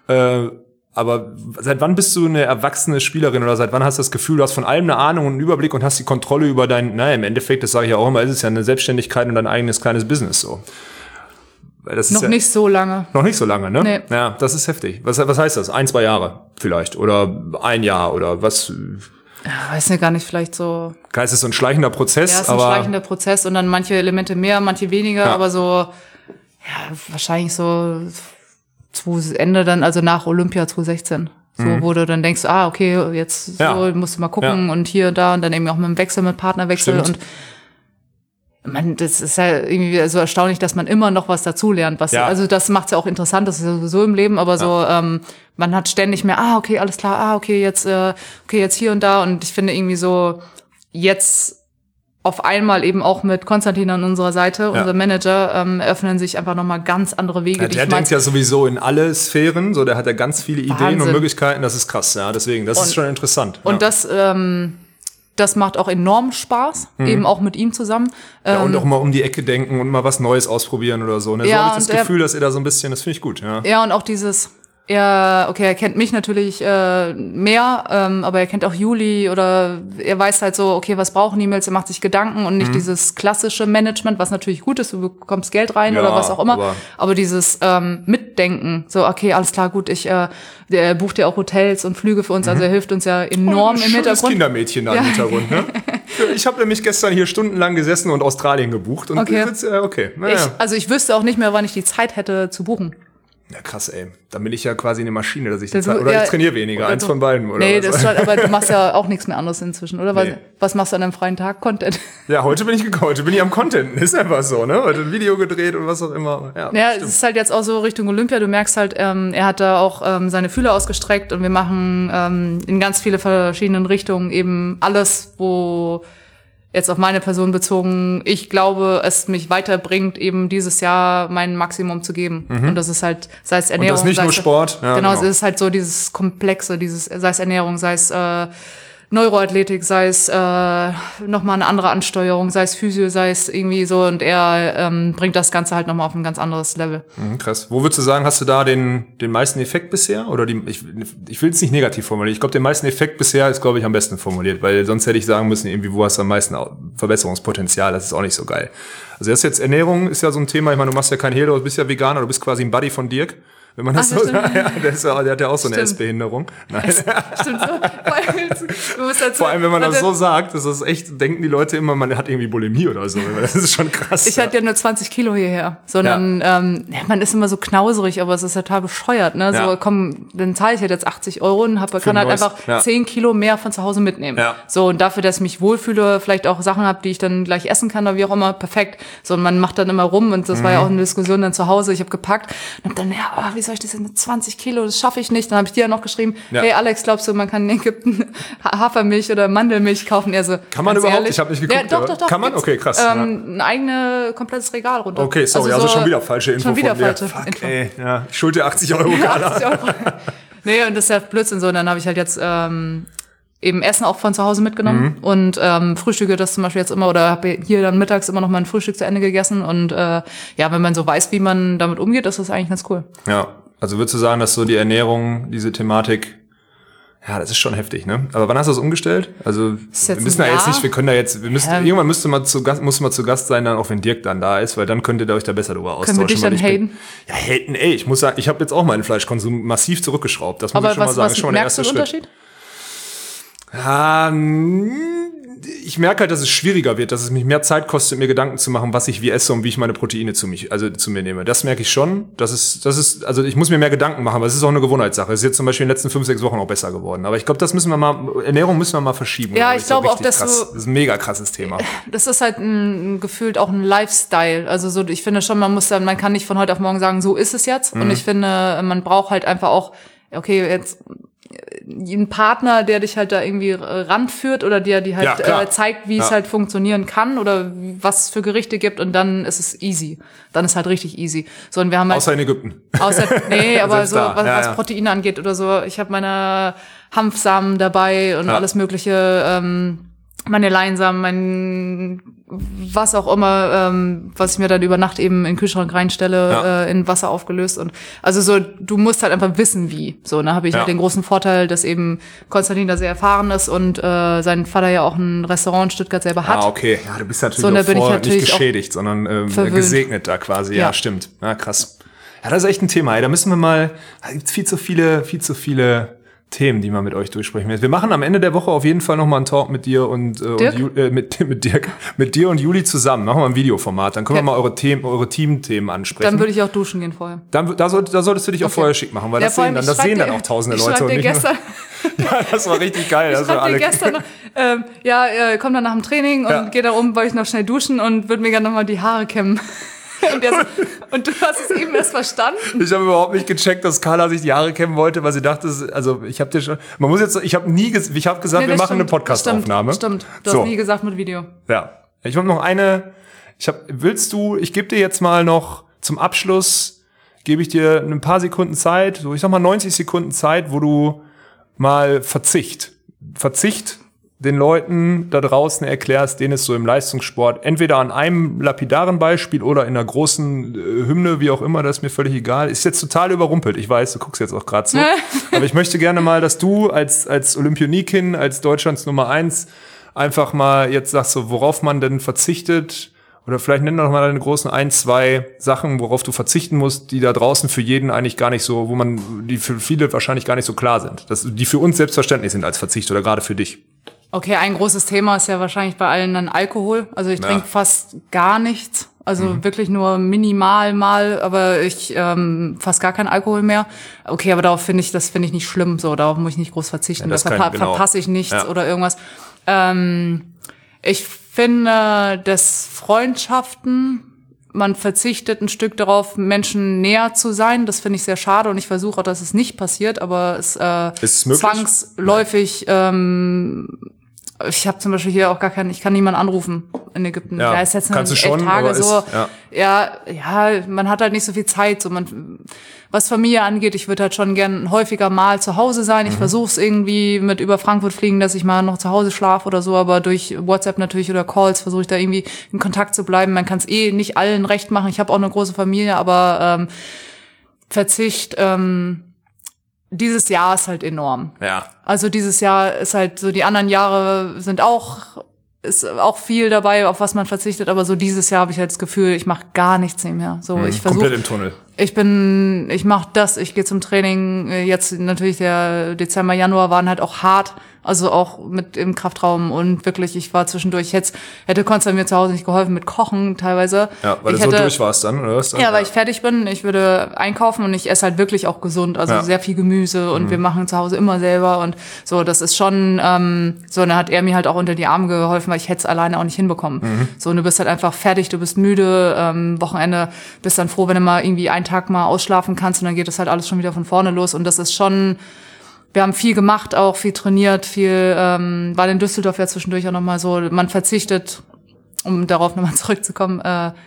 Aber seit wann bist du eine erwachsene Spielerin oder seit wann hast du das Gefühl, du hast von allem eine Ahnung und einen Überblick und hast die Kontrolle über im Endeffekt, das sage ich ja auch immer, ist es ja eine Selbstständigkeit und dein eigenes kleines Business so. Das ist nicht so lange. Noch nicht so lange, ne? Nee. Ja, das ist heftig. Was heißt das? 1-2 Jahre vielleicht? Oder 1 Jahr oder was? Ja, weiß nicht, gar nicht, vielleicht so. Es ist so ein schleichender Prozess. Ja, es ist ein schleichender Prozess und dann manche Elemente mehr, manche weniger, aber so, ja, wahrscheinlich so Ende dann, also nach Olympia 2016. So, wo du dann denkst, okay, jetzt so musst du mal gucken und hier und da und dann eben auch mit dem Wechsel, mit Partnerwechsel. Stimmt. Und das ist ja irgendwie so erstaunlich, dass man immer noch was dazulernt. Also das macht's ja auch interessant, das ist ja sowieso im Leben, aber so, man hat ständig mehr, okay, alles klar, okay, jetzt hier und da. Und ich finde irgendwie so, jetzt auf einmal eben auch mit Konstantin an unserer Seite, unser Manager, öffnen sich einfach nochmal ganz andere Wege. Ja, der denkt ja sowieso in alle Sphären, so, der hat ja ganz viele Ideen und Möglichkeiten, das ist krass, ja, deswegen, das ist schon interessant. Und das macht auch enorm Spaß, eben auch mit ihm zusammen. Ja, und auch mal um die Ecke denken und mal was Neues ausprobieren oder so. Ne? So habe ich das Gefühl, dass er da so ein bisschen, das finde ich gut. Ja, und auch dieses, er kennt mich natürlich mehr, aber er kennt auch Juli oder er weiß halt so, okay, was brauchen E-Mails, er macht sich Gedanken und nicht dieses klassische Management, was natürlich gut ist, du bekommst Geld rein oder was auch immer, aber dieses Mitdenken, so, okay, alles klar, gut, der bucht ja auch Hotels und Flüge für uns, also er hilft uns ja enorm im Hintergrund. Das Kindermädchen da im Hintergrund, ne? Ich habe nämlich gestern hier stundenlang gesessen und Australien gebucht und okay. Naja. Ich wüsste auch nicht mehr, wann ich die Zeit hätte zu buchen. Ja, krass, ey. Dann bin ich ja quasi eine Maschine, dass ich die Zeit, oder ich trainiere weniger, eins von beiden, oder? Nee, das ist schon, aber du machst ja auch nichts mehr anderes inzwischen, oder? Nee. Was machst du an einem freien Tag? Content. Ja, heute bin ich am Content. Ist einfach so, ne? Heute ein Video gedreht und was auch immer. Ja, es ist halt jetzt auch so Richtung Olympia. Du merkst halt, er hat da auch seine Fühler ausgestreckt und wir machen in ganz viele verschiedenen Richtungen eben alles, wo jetzt auf meine Person bezogen, ich glaube, es mich weiterbringt, eben dieses Jahr mein Maximum zu geben. Und das ist halt, sei es Ernährung. Und das ist nicht nur Sport. Ja, genau, es ist halt so dieses Komplexe, sei es Ernährung, sei es Neuroathletik, sei es nochmal eine andere Ansteuerung, sei es Physio, sei es irgendwie so. Und er bringt das Ganze halt nochmal auf ein ganz anderes Level. Krass. Wo würdest du sagen, hast du da den meisten Effekt bisher? Oder ich will es nicht negativ formulieren. Ich glaube, den meisten Effekt bisher ist, glaube ich, am besten formuliert. Weil sonst hätte ich sagen müssen, irgendwie, wo hast du am meisten Verbesserungspotenzial? Das ist auch nicht so geil. Also das jetzt Ernährung ist ja so ein Thema. Ich meine, du machst ja kein Hehl, du bist ja Veganer, du bist quasi ein Buddy von Dirk. Wenn man das so sagt, der hat ja auch so eine Essbehinderung. Nein. Stimmt so. Vor allem, wenn man das so sagt, das ist echt, denken die Leute immer, man hat irgendwie Bulimie oder so. Das ist schon krass. Ich hatte ja nur 20 Kilo hierher, sondern man ist immer so knauserig, aber es ist total bescheuert. Ne? So, komm, dann zahle ich halt jetzt 80 € und kann halt einfach 10 Kilo mehr von zu Hause mitnehmen. Ja. So, und dafür, dass ich mich wohlfühle, vielleicht auch Sachen habe, die ich dann gleich essen kann oder wie auch immer, perfekt. So, und man macht dann immer rum und das war ja auch eine Diskussion dann zu Hause. Ich habe gepackt und hab dann, wie soll ich das denn, 20 Kilo, das schaffe ich nicht. Dann habe ich dir ja noch geschrieben, hey Alex, glaubst du, man kann in Ägypten Hafermilch oder Mandelmilch kaufen? Er so, kann man überhaupt? Ehrlich? Ich habe nicht geguckt. Ja, doch. Kann man? Okay, krass. Ein eigenes komplettes Regal runter. Okay, sorry, also schon wieder falsche Info von dir. Fuck, ey. Ja, ich schulde 80 €, Carla. Nee, und das ist ja Blödsinn so. Und dann habe ich halt jetzt eben Essen auch von zu Hause mitgenommen und frühstücke das zum Beispiel jetzt immer oder habe hier dann mittags immer noch mein Frühstück zu Ende gegessen und wenn man so weiß, wie man damit umgeht, ist das eigentlich ganz cool. Ja, also würdest du sagen, dass so die Ernährung, diese Thematik, ja, das ist schon heftig, ne? Aber wann hast du das umgestellt? Also wir müssen da jetzt nicht, irgendwann muss mal zu Gast sein, dann auch wenn Dirk dann da ist, weil dann könntet ihr euch da besser drüber austauschen. Können wir dich dann haten? Ja, haten, ey, ich muss sagen, ich habe jetzt auch meinen Fleischkonsum massiv zurückgeschraubt. Das muss ich schon mal sagen, ist schon der erste Schritt. Merkst du den Unterschied? Ich merke halt, dass es schwieriger wird, dass es mich mehr Zeit kostet, mir Gedanken zu machen, was ich wie esse und wie ich meine Proteine zu mir nehme. Das merke ich schon. Das ist, also ich muss mir mehr Gedanken machen, aber es ist auch eine Gewohnheitssache. Es ist jetzt zum Beispiel in den letzten 5-6 Wochen auch besser geworden. Aber ich glaube, Ernährung müssen wir mal verschieben. Ja, ich glaube auch, dass das ist ein mega krasses Thema. Das ist halt gefühlt auch ein Lifestyle. Also so, ich finde schon, man kann nicht von heute auf morgen sagen, so ist es jetzt. Und ich finde, man braucht halt einfach auch, okay, jetzt einen Partner, der dich halt da irgendwie ranführt oder der dir halt zeigt, wie es halt funktionieren kann oder was es für Gerichte gibt und dann ist es easy. Dann ist halt richtig easy. So, und wir haben halt, außer in Ägypten. aber so, was Proteine angeht oder so. Ich habe meine Hanfsamen dabei und alles mögliche, meine Leinsamen, mein was auch immer, was ich mir dann über Nacht eben in den Kühlschrank reinstelle, in Wasser aufgelöst. Und also so, du musst halt einfach wissen, wie. So, da habe ich halt den großen Vorteil, dass eben Konstantin da sehr erfahren ist und sein Vater ja auch ein Restaurant in Stuttgart selber hat. Ah, okay. Ja, du bist natürlich so, nicht geschädigt, sondern gesegnet da quasi. Ja, stimmt. Ja, krass. Ja, das ist echt ein Thema. Ey. Da müssen wir mal, da gibt's viel zu viele Themen, die man mit euch durchsprechen will. Wir machen am Ende der Woche auf jeden Fall nochmal einen Talk mit dir und mit Dirk, mit dir und Juli zusammen. Machen wir ein Videoformat. Dann können wir mal eure Teamthemen ansprechen. Dann würde ich auch duschen gehen vorher. Da solltest du dich auch vorher schick machen, weil das sehen dann auch tausende Leute. Und nicht gestern, ja, das war richtig geil. Ich schreib dir gestern noch, komm dann nach dem Training und geh da weil ich noch schnell duschen und würde mir gerne nochmal die Haare kämmen. Und du hast es eben erst verstanden. Ich habe überhaupt nicht gecheckt, dass Carla sich die Haare kämmen wollte, weil sie dachte, also ich habe dir schon, ich habe gesagt, wir machen eine Podcast-Aufnahme. Stimmt. Du hast nie gesagt mit Video. Ja. Ich habe noch ich gebe dir jetzt mal noch zum Abschluss, gebe ich dir ein paar Sekunden Zeit, so ich sag mal 90 Sekunden Zeit, wo du mal Verzicht den Leuten da draußen erklärst, denen es so im Leistungssport entweder an einem lapidaren Beispiel oder in einer großen Hymne, wie auch immer, das ist mir völlig egal. Ist jetzt total überrumpelt. Ich weiß, du guckst jetzt auch gerade so. Aber ich möchte gerne mal, dass du als Olympionikin, als Deutschlands Nummer 1 einfach mal jetzt sagst, so, worauf man denn verzichtet. Oder vielleicht nenn doch mal deine großen 1, 2 Sachen, worauf du verzichten musst, die da draußen für jeden eigentlich gar nicht so, die für viele wahrscheinlich gar nicht so klar sind. Die für uns selbstverständlich sind als Verzicht oder gerade für dich. Okay, ein großes Thema ist ja wahrscheinlich bei allen dann Alkohol. Also ich trinke fast gar nichts. Also wirklich nur minimal mal, aber ich fast gar keinen Alkohol mehr. Okay, aber das finde ich nicht schlimm. So, darauf muss ich nicht groß verzichten. Da verpasse ich nichts oder irgendwas. Ich finde, dass Freundschaften, man verzichtet ein Stück darauf, Menschen näher zu sein. Das finde ich sehr schade und ich versuche auch, dass es nicht passiert, aber es ist zwangsläufig. Ich habe zum Beispiel hier auch ich kann niemanden anrufen in Ägypten. Ja, ist jetzt kannst du schon, Tage aber so. Man hat halt nicht so viel Zeit. So was Familie angeht, ich würde halt schon gern häufiger mal zu Hause sein. Ich versuche es irgendwie mit über Frankfurt fliegen, dass ich mal noch zu Hause schlafe oder so, aber durch WhatsApp natürlich oder Calls versuche ich da irgendwie in Kontakt zu bleiben. Man kann es nicht allen recht machen. Ich habe auch eine große Familie, aber Verzicht, dieses Jahr ist halt enorm. Ja. Also dieses Jahr ist halt so, die anderen Jahre ist auch viel dabei, auf was man verzichtet, aber so dieses Jahr habe ich halt das Gefühl, ich mache gar nichts mehr. So, ich versuche komplett im Tunnel. Ich mache das, ich gehe zum Training. Jetzt natürlich der Dezember, Januar waren halt auch hart. Also auch mit im Kraftraum und wirklich, ich war zwischendurch, hätte Konstantin mir zu Hause nicht geholfen mit Kochen teilweise. Ja, weil du so durch warst dann, oder was? Ja, weil ich fertig bin. Ich würde einkaufen und ich esse halt wirklich auch gesund. Also sehr viel Gemüse und wir machen zu Hause immer selber und so, das ist schon, so, und dann hat er mir halt auch unter die Arme geholfen, weil ich hätte es alleine auch nicht hinbekommen. So, und du bist halt einfach fertig, du bist müde, Wochenende bist dann froh, wenn du mal irgendwie einen Tag mal ausschlafen kannst und dann geht das halt alles schon wieder von vorne los und das ist schon. Wir haben viel gemacht, auch viel trainiert, war in Düsseldorf ja zwischendurch auch nochmal so, man verzichtet, um darauf nochmal zurückzukommen,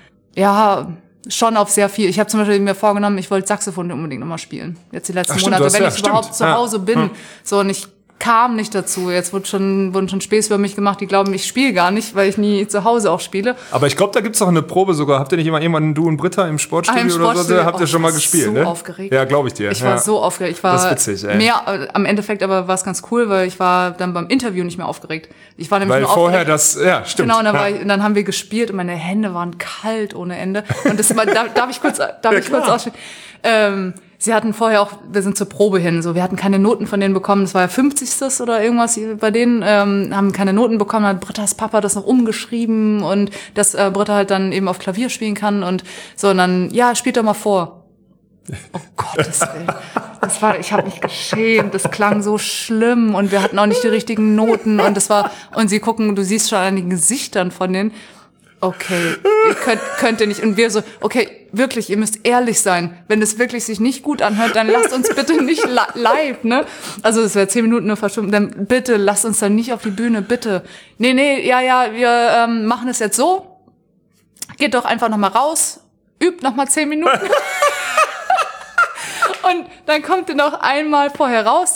schon auf sehr viel. Ich habe zum Beispiel mir vorgenommen, ich wollte Saxophon unbedingt nochmal spielen. Jetzt die letzten Monate, wenn ich überhaupt zu Hause bin. So, und ich kam nicht dazu. Jetzt wurden schon Späße über mich gemacht, die glauben, ich spiele gar nicht, weil ich nie zu Hause auch spiele. Aber ich glaube, da gibt's doch eine Probe sogar. Habt ihr nicht jemanden, du und Britta im Sportstudio oder so? Habt ihr schon mal gespielt, so ne? Aufgeregt. Ja, glaube ich dir. Ich war so aufgeregt. Ich war das ist witzig, ey. Mehr, am Endeffekt aber war es ganz cool, weil ich war dann beim Interview nicht mehr aufgeregt. Ich war nämlich weil nur vorher aufgeregt. Stimmt. Genau, und dann haben wir gespielt und meine Hände waren kalt ohne Ende. Und das war, darf ich kurz ausspielen? Sie hatten vorher auch, wir sind zur Probe hin, so, wir hatten keine Noten von denen bekommen, das war ja 50. oder irgendwas bei denen, haben keine Noten bekommen, hat Brittas Papa das noch umgeschrieben und dass Britta halt dann eben auf Klavier spielen kann und so, und dann, ja, spielt doch mal vor. Oh Gottes Willen. Ich habe mich geschämt, das klang so schlimm und wir hatten auch nicht die richtigen Noten und und sie gucken, du siehst schon an den Gesichtern von denen, okay, ihr könnt ihr nicht. Und wir so, okay, wirklich, ihr müsst ehrlich sein. Wenn es wirklich sich nicht gut anhört, dann lasst uns bitte nicht live, ne? Also es wäre 10 Minuten nur verschwunden. Dann bitte, lasst uns dann nicht auf die Bühne, bitte. Nee, wir machen es jetzt so. Geht doch einfach nochmal raus, übt nochmal 10 Minuten. Und dann kommt ihr noch einmal vorher raus, dann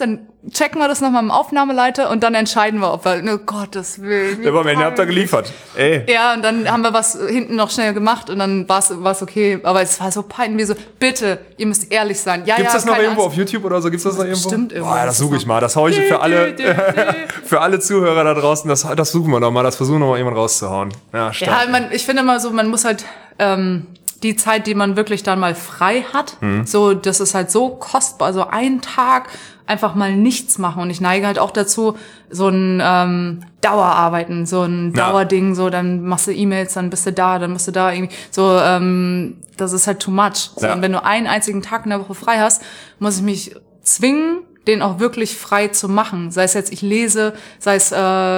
checken wir das nochmal im Aufnahmeleiter und dann entscheiden wir, ob wir, oh Gottes Willen. Aber am Ende habt ihr geliefert. Ey. Ja, und dann haben wir was hinten noch schnell gemacht und dann war's okay. Aber es war so peinlich, so, bitte, ihr müsst ehrlich sein. Ja, Gibt's das noch keine irgendwo Angst. auf YouTube oder so? Gibt's das noch irgendwo? Stimmt irgendwo. Boah, das suche ich mal. Das hau ich für alle Zuhörer da draußen. Das suchen wir noch mal. Das versuchen wir mal jemand rauszuhauen. Ja, stark. Ja, ich finde immer so, man muss halt die Zeit, die man wirklich dann mal frei hat, so, das ist halt so kostbar. So einen Tag einfach mal nichts machen. Und ich neige halt auch dazu, so ein Dauerarbeiten, so ein Dauerding, so, dann machst du E-Mails, dann bist du da, dann musst du da irgendwie, so, das ist halt too much. So, und wenn du einen einzigen Tag in der Woche frei hast, muss ich mich zwingen, den auch wirklich frei zu machen. Sei es jetzt, ich lese, sei es,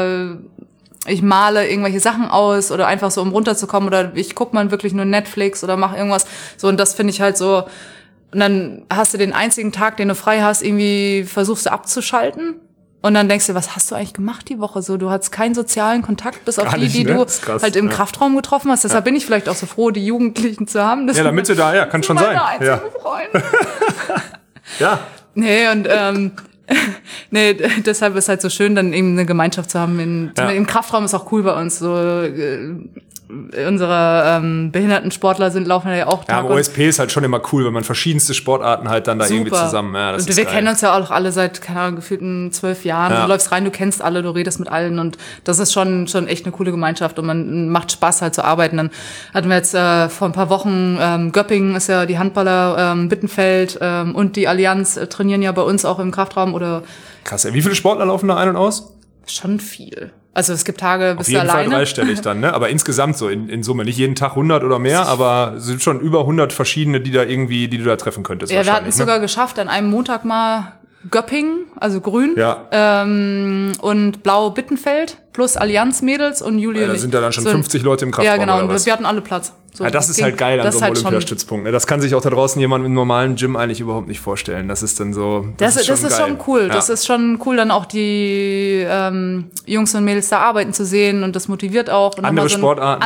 ich male irgendwelche Sachen aus oder einfach so, um runterzukommen, oder ich guck mal wirklich nur Netflix oder mache irgendwas. So, und das finde ich halt so. Und dann hast du den einzigen Tag, den du frei hast, irgendwie versuchst du abzuschalten. Und dann denkst du, was hast du eigentlich gemacht die Woche? So, du hattest keinen sozialen Kontakt, bis auf die du halt im Kraftraum getroffen hast. Deshalb bin ich vielleicht auch so froh, die Jugendlichen zu haben. Ja, damit du da, kann schon sein. Ja. Freunde. Ja. Nee, und deshalb ist halt so schön, dann eben eine Gemeinschaft zu haben. Im Kraftraum ist auch cool bei uns. So, unsere Behindertensportler laufen ja auch. Ja, aber OSP ist halt schon immer cool, wenn man verschiedenste Sportarten halt dann da irgendwie zusammen. Ja, das und wir kennen uns ja auch alle seit, keine Ahnung, gefühlten 12 Jahren. Ja. Du läufst rein, du kennst alle, du redest mit allen, und das ist schon echt eine coole Gemeinschaft, und man macht Spaß halt zu arbeiten. Dann hatten wir jetzt vor ein paar Wochen Göppingen ist ja die Handballer, Bittenfeld und die Allianz trainieren ja bei uns auch im Kraftraum. Oder krass, ey. Wie viele Sportler laufen da ein und aus? Schon viel. Also es gibt Tage, bist du alleine. Auf jeden Fall dreistellig dann, ne? Aber insgesamt so in Summe. Nicht jeden Tag 100 oder mehr, aber es sind schon über 100 verschiedene, die du da treffen könntest. Ja, wir hatten es sogar geschafft, an einem Montag mal Göppingen, also grün, und blau Bittenfeld, plus Allianz-Mädels und Julia. Da sind ja dann schon 50 Leute im Kraftraum. Ja, genau, und wir hatten alle Platz. So, ja, das ist halt geil an so einem Olympiastützpunkt. Ne? Das kann sich auch da draußen jemand im normalen Gym eigentlich überhaupt nicht vorstellen. Das ist dann so. Das ist schon cool. Ja. Das ist schon cool, dann auch die Jungs und Mädels da arbeiten zu sehen, und das motiviert auch. Und andere Sportarten.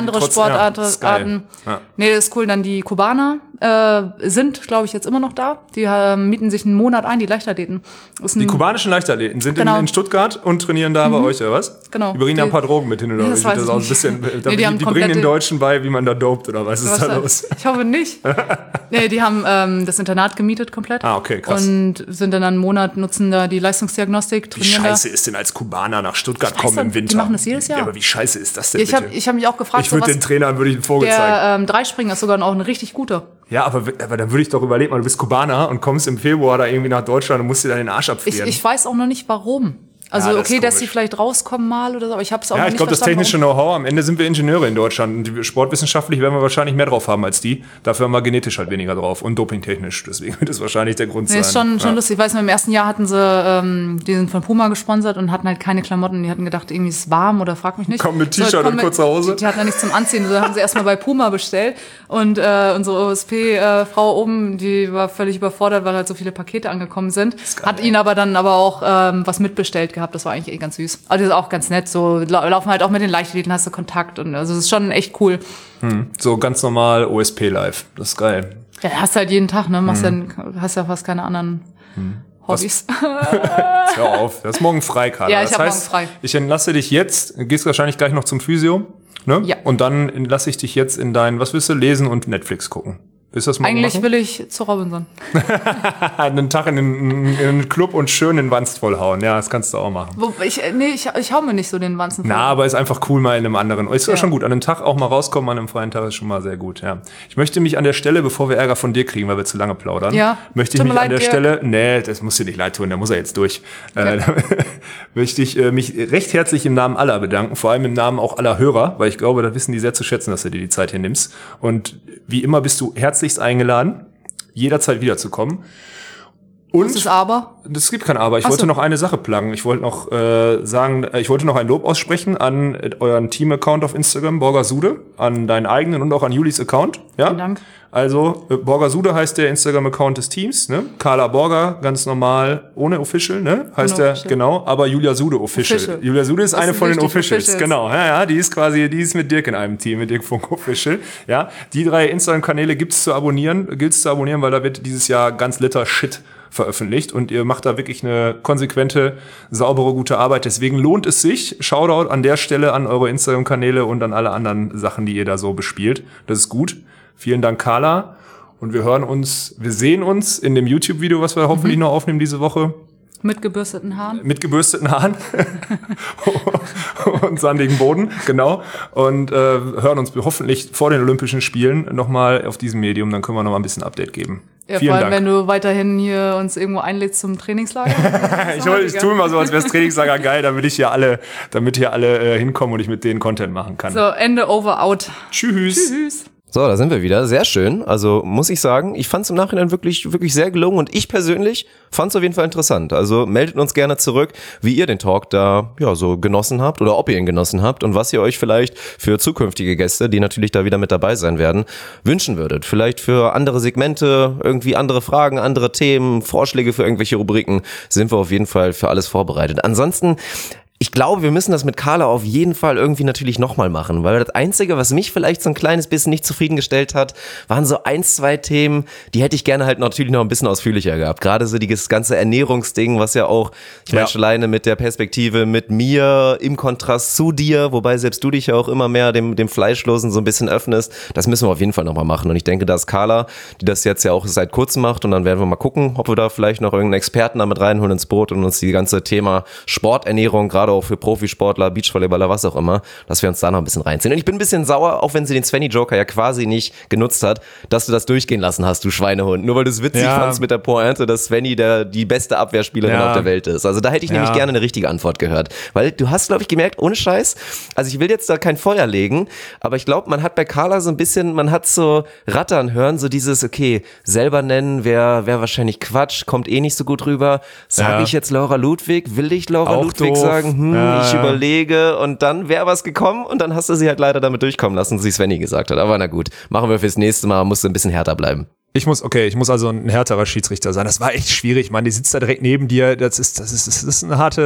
Ja. Nee, das ist cool. Dann die Kubaner sind, glaube ich, jetzt immer noch da. Die mieten sich einen Monat ein, die Leichtathleten. Die kubanischen Leichtathleten sind in Stuttgart und trainieren da bei euch, oder was? Genau. Die bringen da ein paar Drogen mit hin, oder? Das weiß ich auch ein bisschen, die bringen den Deutschen bei, wie man da dopt, oder was ist da los? Ich hoffe nicht. Nee, die haben das Internat gemietet komplett. Ah, okay, krass. Und sind dann einen Monat, nutzen da die Leistungsdiagnostik. Wie scheiße ist denn als Kubaner nach Stuttgart kommen im Winter? Die machen das jedes Jahr. Ja, aber wie scheiße ist das denn Ich habe mich auch gefragt. Ich würde den Trainern einen Vogel zeigen. Der Dreispringer ist sogar auch ein richtig guter. Ja, aber dann würde ich doch überlegen, du bist Kubaner und kommst im Februar da irgendwie nach Deutschland und musst dir dann den Arsch abfrieren. Ich weiß auch noch nicht, warum. Also okay, dass sie vielleicht rauskommen mal oder so, aber ich habe es auch noch nicht verstanden. Ja, ich glaube, das technische Know-how, am Ende sind wir Ingenieure in Deutschland, und die sportwissenschaftlich werden wir wahrscheinlich mehr drauf haben als die. Dafür haben wir genetisch halt weniger drauf und dopingtechnisch, deswegen wird das wahrscheinlich der Grund sein. Ist schon lustig. Ich weiß noch, im ersten Jahr hatten sie, die sind von Puma gesponsert und hatten halt keine Klamotten. Die hatten gedacht, irgendwie ist es warm oder frag mich nicht. Komm mit T-Shirt und kurzer Hose. Die hatten ja nichts zum Anziehen, so haben sie erstmal bei Puma bestellt, und unsere OSP-Frau oben, die war völlig überfordert, weil halt so viele Pakete angekommen sind. Hat ihnen aber dann auch was mitbestellt gehabt. Das war eigentlich ganz süß. Also das ist auch ganz nett. So laufen halt auch mit den Leichtathleten, hast du Kontakt, und also das ist schon echt cool. So ganz normal OSP live. Das ist geil. Ja, hast halt jeden Tag, ne? Hast ja fast keine anderen Hobbys. Hör auf. Das ist morgen frei, Carla. Ja, ich habe morgen frei. Ich entlasse dich jetzt. Gehst wahrscheinlich gleich noch zum Physio. Ne? Ja. Und dann entlasse ich dich jetzt in dein, was willst du, lesen und Netflix gucken? Willst du das morgen Eigentlich machen? will ich zu Robinson. Einen Tag in den Club und schön den Wanst vollhauen. Ja, das kannst du auch machen. Ich hau mir nicht so den Wanzen voll. Na, aber ist einfach cool mal in einem anderen. Ist ja schon gut. An einem Tag auch mal rauskommen, an einem freien Tag ist schon mal sehr gut. Ja. Ich möchte mich an der Stelle, bevor wir Ärger von dir kriegen, weil wir zu lange plaudern, möchte ich mich an der Stelle, nee, das muss dir nicht leid tun, da muss er jetzt durch. Möchte ich mich recht herzlich im Namen aller bedanken, vor allem im Namen auch aller Hörer, weil ich glaube, da wissen die sehr zu schätzen, dass du dir die Zeit hier nimmst. Und wie immer bist du herzlichst eingeladen, jederzeit wiederzukommen. Und was ist aber? Es gibt kein Aber. Ich wollte noch eine Sache pluggen. Ich wollte noch ich wollte noch ein Lob aussprechen an euren Team-Account auf Instagram, Borgersude, an deinen eigenen und auch an Julis Account. Ja? Vielen Dank. Also, Borgersude heißt der Instagram-Account des Teams, ne? Carla Borger, ganz normal, ohne Official, ne? Heißt der, genau, aber Julia Sude Official. Julia Sude ist eine von den Officials, genau. Ja, die ist mit Dirk in einem Team, mit Dirk Funk Official, ja. Die 3 Instagram-Kanäle gilt's zu abonnieren, weil da wird dieses Jahr ganz Liter Shit veröffentlicht und ihr macht da wirklich eine konsequente, saubere, gute Arbeit. Deswegen lohnt es sich. Shoutout an der Stelle an eure Instagram-Kanäle und an alle anderen Sachen, die ihr da so bespielt. Das ist gut. Vielen Dank, Carla. Und wir sehen uns in dem YouTube-Video, was wir hoffentlich noch aufnehmen diese Woche. Mit gebürsteten Haaren. Mit gebürsteten Haaren und sandigen Boden, genau. Und hören uns hoffentlich vor den Olympischen Spielen nochmal auf diesem Medium. Dann können wir nochmal ein bisschen Update geben. Ja, Vielen vor allem, Dank. wenn du weiterhin hier uns irgendwo einlädst zum Trainingslager. Ich tue immer so, als wäre das Trainingslager geil, damit hier alle hinkommen und ich mit denen Content machen kann. So, Ende, over, out. Tschüss. Tschüss. So, da sind wir wieder. Sehr schön. Also muss ich sagen, ich fand es im Nachhinein wirklich, wirklich sehr gelungen und ich persönlich fand es auf jeden Fall interessant. Also meldet uns gerne zurück, wie ihr den Talk da so genossen habt oder ob ihr ihn genossen habt und was ihr euch vielleicht für zukünftige Gäste, die natürlich da wieder mit dabei sein werden, wünschen würdet. Vielleicht für andere Segmente, irgendwie andere Fragen, andere Themen, Vorschläge für irgendwelche Rubriken, sind wir auf jeden Fall für alles vorbereitet. Ansonsten, ich glaube, wir müssen das mit Carla auf jeden Fall irgendwie natürlich nochmal machen, weil das Einzige, was mich vielleicht so ein kleines bisschen nicht zufriedengestellt hat, waren so 1, 2 Themen, die hätte ich gerne halt natürlich noch ein bisschen ausführlicher gehabt. Gerade so dieses ganze Ernährungsding, was ja auch, ich meine, schon alleine mit der Perspektive mit mir im Kontrast zu dir, wobei selbst du dich ja auch immer mehr dem Fleischlosen so ein bisschen öffnest, das müssen wir auf jeden Fall nochmal machen. Und ich denke, da ist Carla, die das jetzt ja auch seit kurzem macht und dann werden wir mal gucken, ob wir da vielleicht noch irgendeinen Experten damit reinholen ins Boot und uns die ganze Thema Sporternährung, gerade auch für Profisportler, Beachvolleyballer, was auch immer, dass wir uns da noch ein bisschen reinziehen. Und ich bin ein bisschen sauer, auch wenn sie den Svenny-Joker ja quasi nicht genutzt hat, dass du das durchgehen lassen hast, du Schweinehund. Nur weil du es witzig fandst mit der Pointe, dass Svenny die beste Abwehrspielerin auf der Welt ist. Also da hätte ich nämlich gerne eine richtige Antwort gehört. Weil du hast, glaube ich, gemerkt, ohne Scheiß, also ich will jetzt da kein Feuer legen, aber ich glaube, man hat bei Carla so ein bisschen, man hat so rattern hören, so dieses, okay, selber nennen wäre wahrscheinlich Quatsch, kommt eh nicht so gut rüber. Sage ich jetzt Laura Ludwig? Will ich Laura auch Ludwig doof. sagen? Ich überlege und dann wäre was gekommen und dann hast du sie halt leider damit durchkommen lassen, dass sie Svenny gesagt hat. Aber na gut, machen wir fürs nächste Mal, musst du ein bisschen härter bleiben. Ich muss also ein härterer Schiedsrichter sein. Das war echt schwierig, Mann. Die sitzt da direkt neben dir. Das ist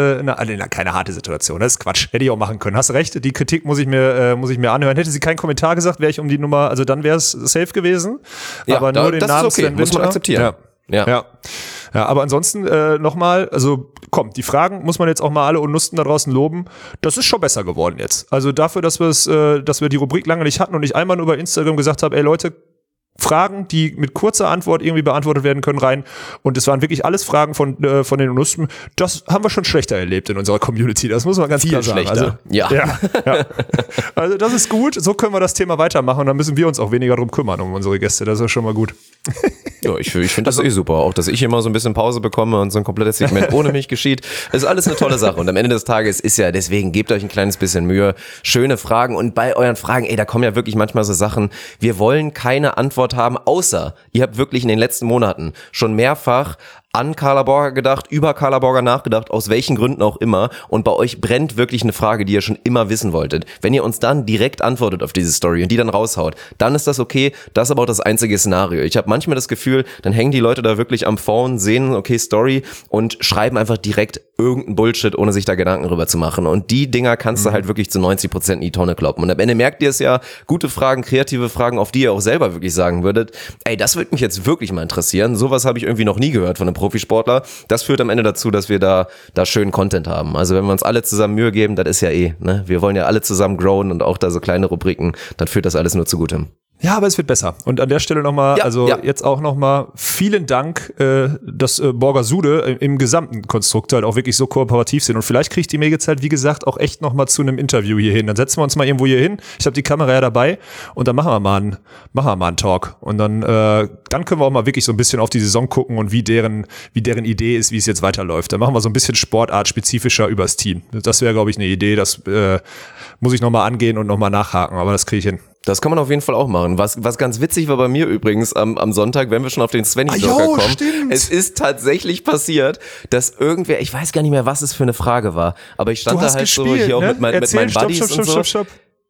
keine harte Situation. Das ist Quatsch. Hätte ich auch machen können. Hast recht. Die Kritik muss ich mir anhören. Hätte sie keinen Kommentar gesagt, wäre ich um die Nummer, also dann wäre es safe gewesen. Ja, aber nur den das Namen ist okay. Muss man akzeptieren. Ja, aber ansonsten nochmal, also komm, die Fragen muss man jetzt auch mal alle Unnusten da draußen loben. Das ist schon besser geworden jetzt. Also dafür, dass wir die Rubrik lange nicht hatten und ich einmal nur bei Instagram gesagt habe, ey Leute, Fragen, die mit kurzer Antwort irgendwie beantwortet werden können, rein. Und es waren wirklich alles Fragen von den Unnusten. Das haben wir schon schlechter erlebt in unserer Community. Das muss man ganz klar sagen. Schlechter. Also, also das ist gut. So können wir das Thema weitermachen. Und dann müssen wir uns auch weniger drum kümmern um unsere Gäste. Das ist schon mal gut. Ja, ich finde das super. Auch, dass ich immer so ein bisschen Pause bekomme und so ein komplettes Segment ohne mich geschieht. Ist alles eine tolle Sache. Und am Ende des Tages ist ja, deswegen gebt euch ein kleines bisschen Mühe. Schöne Fragen. Und bei euren Fragen, da kommen ja wirklich manchmal so Sachen. Wir wollen keine Antwort haben, außer ihr habt wirklich in den letzten Monaten schon mehrfach an Carla Borger gedacht, über Carla Borger nachgedacht, aus welchen Gründen auch immer. Und bei euch brennt wirklich eine Frage, die ihr schon immer wissen wolltet. Wenn ihr uns dann direkt antwortet auf diese Story und die dann raushaut, dann ist das okay. Das ist aber auch das einzige Szenario. Ich habe manchmal das Gefühl, dann hängen die Leute da wirklich am Phone, sehen, okay, Story und schreiben einfach direkt irgendeinen Bullshit, ohne sich da Gedanken drüber zu machen. Und die Dinger kannst du halt wirklich zu 90% in die Tonne kloppen. Und am Ende merkt ihr es ja, gute Fragen, kreative Fragen, auf die ihr auch selber wirklich sagen würdet, ey, das würde mich jetzt wirklich mal interessieren. Sowas habe ich irgendwie noch nie gehört von einem Profisportler. Das führt am Ende dazu, dass wir da schönen Content haben. Also wenn wir uns alle zusammen Mühe geben, das ist ja ne? Wir wollen ja alle zusammen growen und auch da so kleine Rubriken, dann führt das alles nur zu Gutem. Ja, aber es wird besser. Und an der Stelle nochmal, jetzt auch nochmal vielen Dank, dass Borger Sude im gesamten Konstrukt halt auch wirklich so kooperativ sind. Und vielleicht kriegt die Megazeit, wie gesagt, auch echt nochmal zu einem Interview hier hin. Dann setzen wir uns mal irgendwo hier hin. Ich habe die Kamera ja dabei und dann machen wir mal einen Talk. Und dann können wir auch mal wirklich so ein bisschen auf die Saison gucken und wie deren Idee ist, wie es jetzt weiterläuft. Dann machen wir so ein bisschen sportartspezifischer übers Team. Das wäre, glaube ich, eine Idee. Das muss ich nochmal angehen und nochmal nachhaken. Aber das kriege ich hin. Das kann man auf jeden Fall auch machen. Was ganz witzig war bei mir übrigens am Sonntag, wenn wir schon auf den Svenny-Joker kommen. Stimmt. Es ist tatsächlich passiert, dass irgendwer, ich weiß gar nicht mehr, was es für eine Frage war, aber ich stand da halt gespielt, so hier auch mit meinen Buddies und so. Stopp.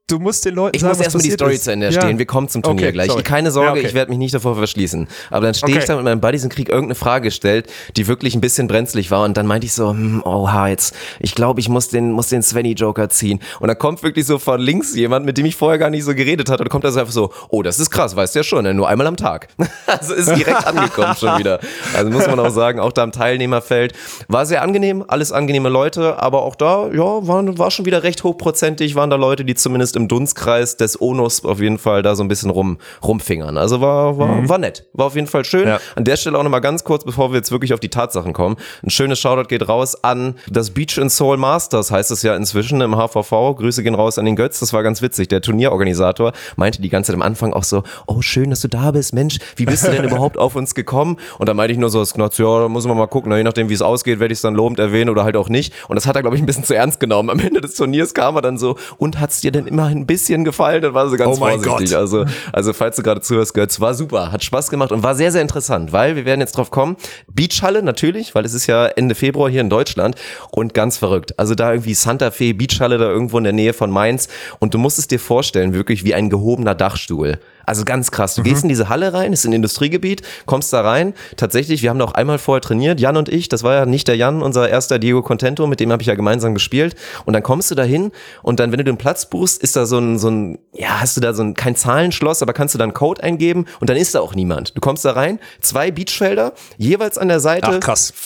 du musst den Leuten Ich sagen, muss erstmal die Story zu Ende erzählen. Wir kommen zum Turnier gleich. sorry. Keine Sorge, Ja, ich werde mich nicht davor verschließen. Aber dann stehe ich da mit meinem Buddies und krieg irgendeine Frage gestellt, die wirklich ein bisschen brenzlig war. Und dann meinte ich so, oha, jetzt, ich glaube, ich muss den Svenny-Joker ziehen. Und dann kommt wirklich so von links jemand, mit dem ich vorher gar nicht so geredet hatte. Und kommt da so einfach so, oh, das ist krass, weißt du ja schon, ne? Nur einmal am Tag. Also ist direkt angekommen schon wieder. Also muss man auch sagen, auch da im Teilnehmerfeld. War sehr angenehm, alles angenehme Leute. Aber auch da, ja, war schon wieder recht hochprozentig. Waren da Leute, die zumindest im Dunstkreis des Onos auf jeden Fall da so ein bisschen rumfingern. Also war nett. War auf jeden Fall schön. Ja. An der Stelle auch nochmal ganz kurz, bevor wir jetzt wirklich auf die Tatsachen kommen. Ein schönes Shoutout geht raus an das Beach and Soul Masters, heißt es ja inzwischen im HVV. Grüße gehen raus an den Götz. Das war ganz witzig. Der Turnierorganisator meinte die ganze Zeit am Anfang auch so, oh, schön, dass du da bist. Mensch, wie bist du denn überhaupt auf uns gekommen? Und da meinte ich nur so, ja, da muss man mal gucken. Je nachdem, wie es ausgeht, werde ich es dann lobend erwähnen oder halt auch nicht. Und das hat er, glaube ich, ein bisschen zu ernst genommen. Am Ende des Turniers kam er dann so, und hat's dir denn immerhin ein bisschen gefallen? Dann war sie ganz vorsichtig. Gott. Also falls du gerade zuhörst, Götz, war super, hat Spaß gemacht und war sehr, sehr interessant, weil wir werden jetzt drauf kommen. Beachhalle natürlich, weil es ist ja Ende Februar hier in Deutschland und ganz verrückt. Also da irgendwie Santa Fe Beachhalle da irgendwo in der Nähe von Mainz und du musst es dir vorstellen, wirklich wie ein gehobener Dachstuhl. Also ganz krass. Du gehst in diese Halle rein, ist ein Industriegebiet, kommst da rein. Tatsächlich, wir haben da auch einmal vorher trainiert, Jan und ich. Das war ja nicht der Jan, unser erster Diego Contento, mit dem habe ich ja gemeinsam gespielt. Und dann kommst du da hin und dann, wenn du den Platz buchst, ist da hast du da kein Zahlenschloss, aber kannst du da einen Code eingeben und dann ist da auch niemand. Du kommst da rein, 2 Beachfelder, jeweils an der Seite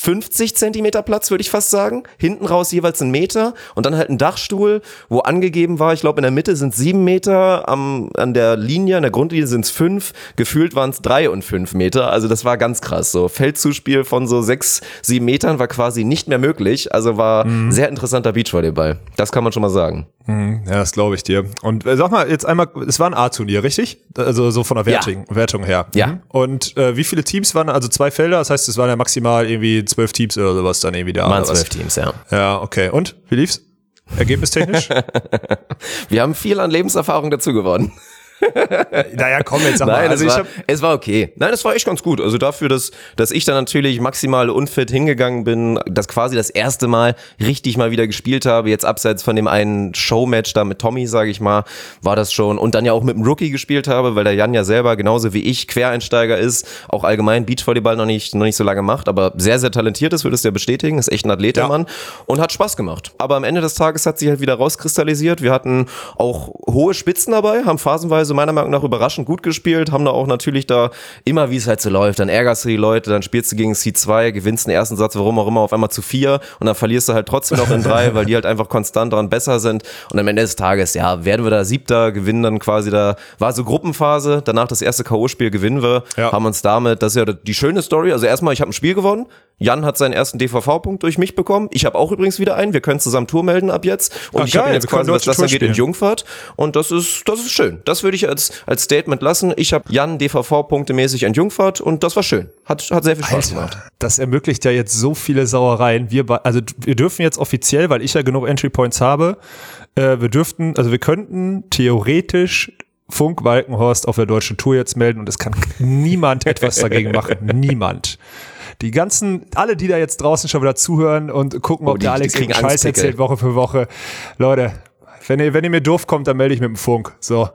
50 Zentimeter Platz, würde ich fast sagen. Hinten raus jeweils 1 Meter und dann halt ein Dachstuhl, wo angegeben war, ich glaube in der Mitte sind 7 Meter, an der Linie, an der Grundlinie sind es 5, gefühlt waren es 3 und 5 Meter, also das war ganz krass. So Feldzuspiel von so 6, 7 Metern war quasi nicht mehr möglich, also war sehr interessanter Beachvolleyball. Das kann man schon mal sagen. Ja, das glaube ich dir. Und sag mal jetzt einmal, es war ein A-Turnier, richtig? Also so von der Wertung her. Ja. Und wie viele Teams waren, also 2 Felder, das heißt, es waren ja maximal irgendwie 12 Teams oder sowas dann irgendwie da. Waren 12 Teams, ja. Ja, okay. Und, wie lief's? Ergebnistechnisch? Wir haben viel an Lebenserfahrung dazu gewonnen. Naja, komm jetzt, sag mal. Nein, es war okay. Nein, es war echt ganz gut. Also dafür, dass ich dann natürlich maximal unfit hingegangen bin, dass quasi das erste Mal richtig mal wieder gespielt habe, jetzt abseits von dem einen Showmatch da mit Tommy, sage ich mal, war das schon. Und dann ja auch mit dem Rookie gespielt habe, weil der Jan ja selber genauso wie ich Quereinsteiger ist, auch allgemein Beachvolleyball noch nicht so lange macht, aber sehr, sehr talentiert ist, würdest du ja bestätigen, ist echt ein Athlet, der Mann, und hat Spaß gemacht. Aber am Ende des Tages hat sich halt wieder rauskristallisiert. Wir hatten auch hohe Spitzen dabei, haben phasenweise meiner Meinung nach überraschend gut gespielt, haben da auch natürlich da immer, wie es halt so läuft, dann ärgerst du die Leute, dann spielst du gegen C2, gewinnst den ersten Satz, warum auch immer, auf einmal zu 4 und dann verlierst du halt trotzdem noch in 3, weil die halt einfach konstant daran besser sind und am Ende des Tages, ja, werden wir da 7. gewinnen dann quasi, da war so Gruppenphase, danach das erste K.O.-Spiel gewinnen wir, haben uns damit, das ist ja die schöne Story, also erstmal, ich habe ein Spiel gewonnen, Jan hat seinen ersten DVV-Punkt durch mich bekommen. Ich habe auch übrigens wieder einen. Wir können zusammen Tour melden ab jetzt. Und ich habe ihn jetzt quasi, was das angeht, in Jungfahrt. Und das ist schön. Das würde ich als Statement lassen. Ich habe Jan DVV-Punktemäßig in Jungfahrt und das war schön. Hat sehr viel Spaß gemacht. Das ermöglicht ja jetzt so viele Sauereien. Wir dürfen jetzt offiziell, weil ich ja genug Entry Points habe, wir könnten theoretisch Funk Walkenhorst auf der deutschen Tour jetzt melden und es kann niemand etwas dagegen machen. Niemand. Alle, die da jetzt draußen schon wieder zuhören und gucken, ob der Alex irgendeinen Scheiß erzählt Woche für Woche. Leute, wenn ihr mir doof kommt, dann melde ich mit dem Funk. So.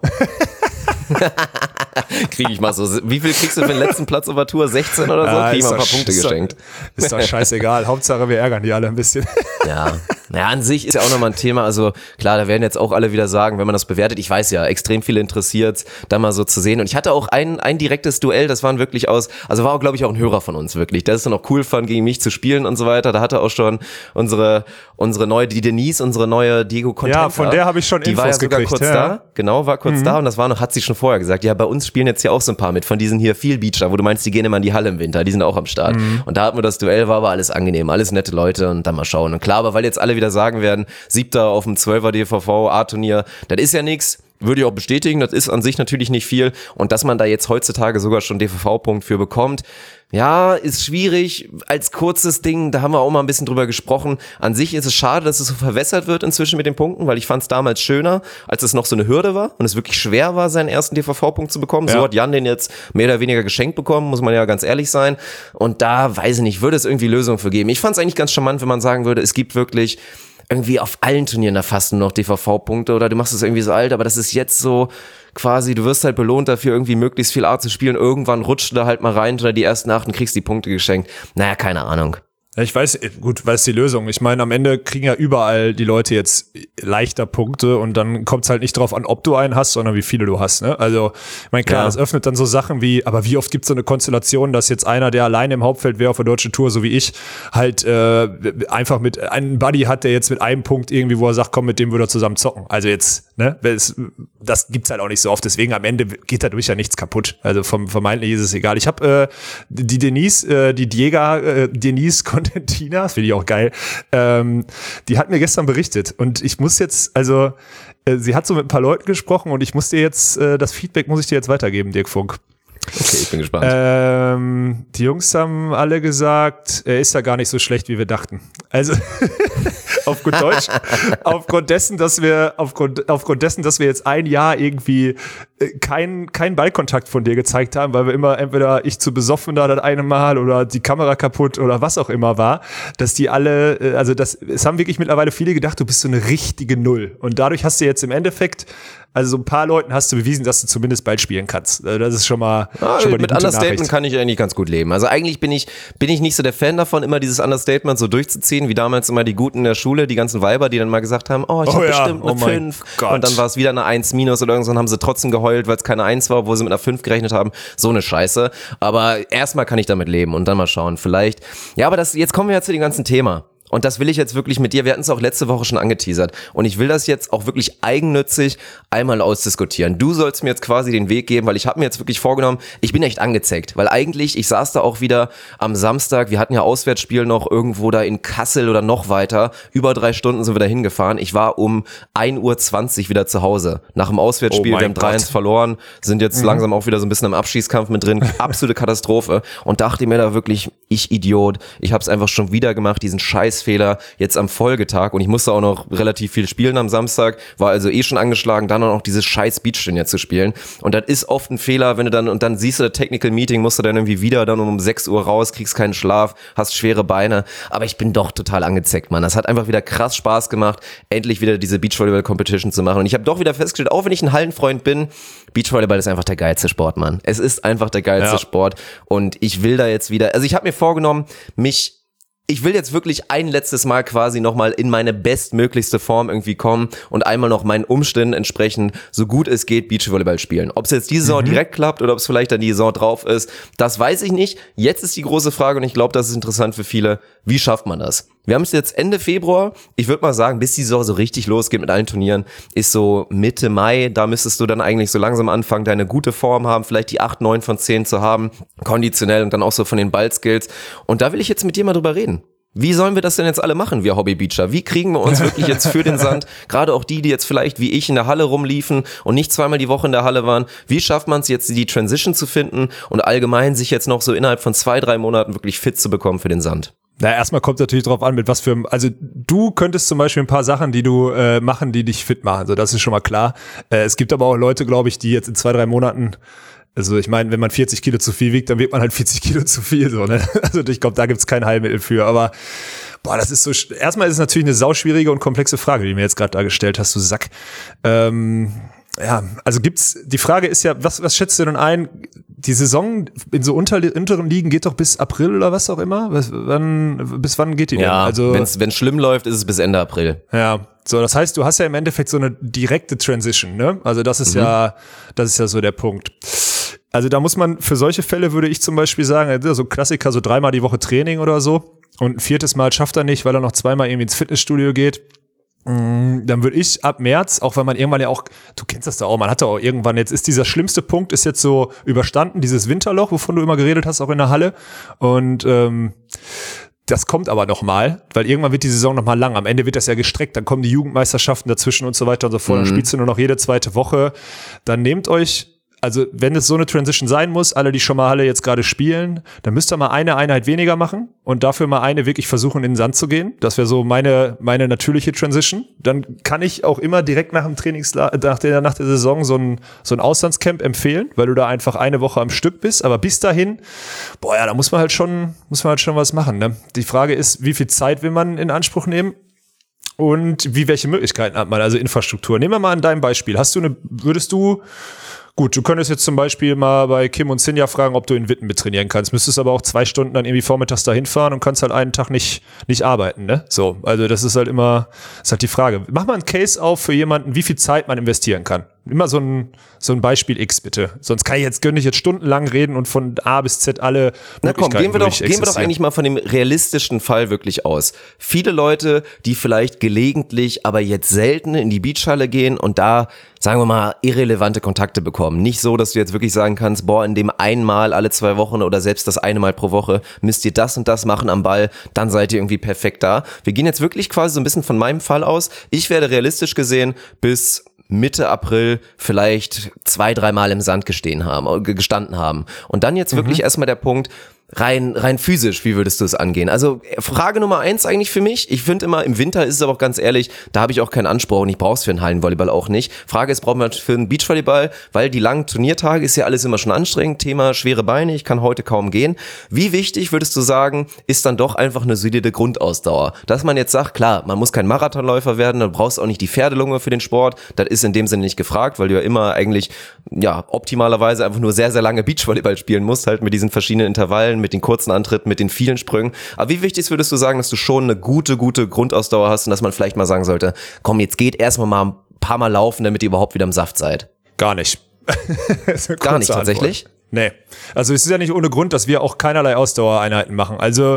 Kriege ich mal so. Wie viel kriegst du für den letzten Platz auf der Tour? 16 oder so? Krieg ich mal ein paar Punkte geschenkt. Ist doch scheißegal. Hauptsache, wir ärgern die alle ein bisschen. Ja. Naja, an sich ist ja auch nochmal ein Thema, also klar, da werden jetzt auch alle wieder sagen, wenn man das bewertet, ich weiß ja, extrem viele interessiert, da mal so zu sehen und ich hatte auch ein direktes Duell, das waren wirklich war auch glaube ich auch ein Hörer von uns wirklich, der ist dann auch cool fand, gegen mich zu spielen und so weiter, da hatte auch schon unsere neue, die Denise, unsere neue Diego Contenta. Ja, von der habe ich schon Infos gekriegt. Die war ja sogar kurz da, genau, war kurz da und das hat sie schon vorher gesagt, ja, bei uns spielen jetzt ja auch so ein paar mit, von diesen hier viel Beacher, wo du meinst, die gehen immer in die Halle im Winter, die sind auch am Start und da hatten wir das Duell, war aber alles angenehm, alles nette Leute und dann mal schauen und klar, aber weil jetzt alle wieder sagen werden, 7. auf dem 12er DVV A-Turnier, das ist ja nix, würde ich auch bestätigen, das ist an sich natürlich nicht viel und dass man da jetzt heutzutage sogar schon DVV-Punkt für bekommt, ja, ist schwierig, als kurzes Ding, da haben wir auch mal ein bisschen drüber gesprochen. An sich ist es schade, dass es so verwässert wird inzwischen mit den Punkten, weil ich fand es damals schöner, als es noch so eine Hürde war und es wirklich schwer war, seinen ersten DVV-Punkt zu bekommen. Ja. So hat Jan den jetzt mehr oder weniger geschenkt bekommen, muss man ja ganz ehrlich sein. Und da, weiß ich nicht, würde es irgendwie Lösungen für geben. Ich fand es eigentlich ganz charmant, wenn man sagen würde, es gibt wirklich irgendwie auf allen Turnieren da fast nur noch DVV-Punkte oder du machst es irgendwie so alt, aber das ist jetzt so quasi, du wirst halt belohnt dafür, irgendwie möglichst viel A zu spielen. Irgendwann rutscht du da halt mal rein oder die ersten 8 und kriegst die Punkte geschenkt. Naja, keine Ahnung. Ich weiß, gut, was ist die Lösung? Ich meine, am Ende kriegen ja überall die Leute jetzt leichter Punkte und dann kommt es halt nicht drauf an, ob du einen hast, sondern wie viele du hast. Ne? Also, ich meine, klar, das öffnet dann so Sachen wie, aber wie oft gibt es so eine Konstellation, dass jetzt einer, der alleine im Hauptfeld wäre auf der deutschen Tour, so wie ich, halt einfach mit einem Buddy hat, der jetzt mit einem Punkt irgendwie, wo er sagt, komm, mit dem würde er zusammen zocken. Also jetzt, ne, das gibt's halt auch nicht so oft, deswegen am Ende geht dadurch ja nichts kaputt. Also vermeintlich ist es egal. Ich habe die Denise, Denise Contentina, das finde ich auch geil, die hat mir gestern berichtet und ich muss jetzt, also sie hat so mit ein paar Leuten gesprochen und ich muss dir jetzt, das Feedback muss ich dir jetzt weitergeben, Dirk Funk. Okay, ich bin gespannt. Die Jungs haben alle gesagt, er ist ja gar nicht so schlecht, wie wir dachten. Also auf gut Deutsch, aufgrund dessen, dass wir jetzt ein Jahr irgendwie kein Ballkontakt von dir gezeigt haben, weil wir immer entweder ich zu besoffen da das eine Mal oder die Kamera kaputt oder was auch immer war, dass die alle, also es haben wirklich mittlerweile viele gedacht, du bist so eine richtige Null. Und dadurch hast du jetzt im Endeffekt, also so ein paar Leuten hast du bewiesen, dass du zumindest Ball spielen kannst. Das ist schon mal die mit gute Understatement Nachricht. kann ich eigentlich ganz gut leben. Also eigentlich bin ich nicht so der Fan davon, immer dieses Understatement so durchzuziehen, wie damals immer die Guten in der Schule, die ganzen Weiber, die dann mal gesagt haben, ich habe bestimmt eine 5 und dann war es wieder eine 1- oder irgendwann haben sie trotzdem geheult, weil es keine 1 war, obwohl sie mit einer 5 gerechnet haben. So eine Scheiße. Aber erstmal kann ich damit leben und dann mal schauen. Vielleicht. Ja, aber jetzt kommen wir ja zu dem ganzen Thema. Und das will ich jetzt wirklich mit dir, wir hatten es auch letzte Woche schon angeteasert und ich will das jetzt auch wirklich eigennützig einmal ausdiskutieren. Du sollst mir jetzt quasi den Weg geben, weil ich habe mir jetzt wirklich vorgenommen, ich bin echt angezeckt, weil eigentlich, ich saß da auch wieder am Samstag, wir hatten ja Auswärtsspiel noch irgendwo da in Kassel oder noch weiter, über 3 Stunden sind wir da hingefahren, ich war um 1:20 Uhr wieder zu Hause, nach dem Auswärtsspiel, wir haben 3-1 verloren, sind jetzt langsam auch wieder so ein bisschen im Abschießkampf mit drin, absolute Katastrophe und dachte mir da wirklich, ich Idiot, ich habe es einfach schon wieder gemacht, diesen Scheißfehler jetzt am Folgetag und ich musste auch noch relativ viel spielen am Samstag, war also schon angeschlagen, dann auch noch dieses scheiß Beachturnier zu spielen und das ist oft ein Fehler, wenn du dann siehst du das Technical Meeting, musst du dann irgendwie wieder dann um 6 Uhr raus, kriegst keinen Schlaf, hast schwere Beine, aber ich bin doch total angezeckt, Mann. Das hat einfach wieder krass Spaß gemacht, endlich wieder diese Beachvolleyball-Competition zu machen und ich habe doch wieder festgestellt, auch wenn ich ein Hallenfreund bin, Beachvolleyball ist einfach der geilste Sport, Mann. Es ist einfach der geilste Sport und ich will da jetzt wieder, also ich habe mir vorgenommen, ich will jetzt wirklich ein letztes Mal quasi nochmal in meine bestmöglichste Form irgendwie kommen und einmal noch meinen Umständen entsprechend so gut es geht Beachvolleyball spielen. Ob es jetzt diese Saison direkt klappt oder ob es vielleicht dann die Saison drauf ist, das weiß ich nicht. Jetzt ist die große Frage und ich glaube, das ist interessant für viele. Wie schafft man das? Wir haben es jetzt Ende Februar. Ich würde mal sagen, bis die Saison so richtig losgeht mit allen Turnieren, ist so Mitte Mai. Da müsstest du dann eigentlich so langsam anfangen, deine gute Form haben, vielleicht die 8, 9 von 10 zu haben, konditionell und dann auch so von den Ballskills. Und da will ich jetzt mit dir mal drüber reden. Wie sollen wir das denn jetzt alle machen, wir Hobbybeacher? Wie kriegen wir uns wirklich jetzt für den Sand, gerade auch die jetzt vielleicht wie ich in der Halle rumliefen und nicht zweimal die Woche in der Halle waren, wie schafft man es jetzt, die Transition zu finden und allgemein sich jetzt noch so innerhalb von 2-3 Monaten wirklich fit zu bekommen für den Sand? Na, erstmal kommt natürlich drauf an, mit was für, also du könntest zum Beispiel ein paar Sachen, die du machen, die dich fit machen, so das ist schon mal klar. Es gibt aber auch Leute, glaube ich, die jetzt in 2-3 Monaten, also ich meine, wenn man 40 Kilo zu viel wiegt, dann wiegt man halt 40 Kilo zu viel, so, ne? Also ich glaube, da gibt's kein Heilmittel für, aber boah, das ist so, erstmal ist es natürlich eine sauschwierige und komplexe Frage, die du mir jetzt gerade da gestellt hast, du Sack. Ja, also die Frage ist ja, was schätzt du denn ein? Die Saison in so unteren Ligen geht doch bis April oder was auch immer? Bis wann geht die denn? Also, wenn es schlimm läuft, ist es bis Ende April. Ja, so, das heißt, du hast ja im Endeffekt so eine direkte Transition, ne? Also das ist ja so der Punkt. Also da muss man, für solche Fälle würde ich zum Beispiel sagen, so Klassiker, so 3-mal die Woche Training oder so und ein 4. Mal schafft er nicht, weil er noch 2-mal irgendwie ins Fitnessstudio geht. Dann würde ich ab März, auch wenn man irgendwann ja auch, du kennst das da auch, man hatte auch irgendwann, jetzt ist dieser schlimmste Punkt, ist jetzt so überstanden, dieses Winterloch, wovon du immer geredet hast, auch in der Halle. Und das kommt aber nochmal, weil irgendwann wird die Saison nochmal lang. Am Ende wird das ja gestreckt, dann kommen die Jugendmeisterschaften dazwischen und so weiter und so fort. Dann spielst du nur noch jede 2. Woche. Dann nehmt euch, also wenn es so eine Transition sein muss, alle, die schon mal Halle jetzt gerade spielen, dann müsst ihr mal eine Einheit weniger machen und dafür mal eine wirklich versuchen, in den Sand zu gehen. Das wäre so meine natürliche Transition. Dann kann ich auch immer direkt nach dem nach der Saison so ein Auslandscamp empfehlen, weil du da einfach eine Woche am Stück bist. Aber bis dahin, boah ja, da muss man halt schon was machen. Ne? Die Frage ist, wie viel Zeit will man in Anspruch nehmen? Und welche Möglichkeiten hat man, also Infrastruktur? Nehmen wir mal an deinem Beispiel. Gut, du könntest jetzt zum Beispiel mal bei Kim und Sinja fragen, ob du in Witten mit trainieren kannst. Müsstest aber auch 2 Stunden dann irgendwie vormittags dahin fahren und kannst halt einen Tag nicht arbeiten, ne? So, also das ist halt die Frage. Mach mal einen Case auf für jemanden, wie viel Zeit man investieren kann. Immer so ein Beispiel X bitte. Sonst könnte ich jetzt stundenlang reden und von A bis Z alle Möglichkeiten gehen wir doch eigentlich mal von dem realistischen Fall wirklich aus. Viele Leute, die vielleicht gelegentlich, aber jetzt selten in die Beachhalle gehen und da, sagen wir mal, irrelevante Kontakte bekommen. Nicht so, dass du jetzt wirklich sagen kannst, boah, in dem einmal alle 2 Wochen oder selbst das eine Mal pro Woche müsst ihr das und das machen am Ball, dann seid ihr irgendwie perfekt da. Wir gehen jetzt wirklich quasi so ein bisschen von meinem Fall aus. Ich werde realistisch gesehen bis Mitte April vielleicht 2-3 Mal im Sand gestanden haben. Und dann jetzt wirklich erstmal der Punkt, rein physisch, wie würdest du es angehen? Also Frage Nummer 1 eigentlich für mich. Ich finde immer, im Winter ist es aber auch ganz ehrlich, da habe ich auch keinen Anspruch und ich brauche es für einen Hallenvolleyball auch nicht. Frage ist, brauchen wir für einen Beachvolleyball, weil die langen Turniertage ist ja alles immer schon anstrengend. Thema schwere Beine, ich kann heute kaum gehen. Wie wichtig würdest du sagen, ist dann doch einfach eine solide Grundausdauer? Dass man jetzt sagt, klar, man muss kein Marathonläufer werden, dann brauchst du auch nicht die Pferdelunge für den Sport. Das ist in dem Sinne nicht gefragt, weil du ja immer eigentlich, optimalerweise einfach nur sehr, sehr lange Beachvolleyball spielen musst, halt mit diesen verschiedenen Intervallen, mit den kurzen Antritten, mit den vielen Sprüngen. Aber wie wichtig würdest du sagen, dass du schon eine gute Grundausdauer hast und dass man vielleicht mal sagen sollte, komm, jetzt geht erstmal mal ein paar Mal laufen, damit ihr überhaupt wieder im Saft seid? Gar nicht. Gar nicht tatsächlich? Nee. Also es ist ja nicht ohne Grund, dass wir auch keinerlei Ausdauereinheiten machen. Also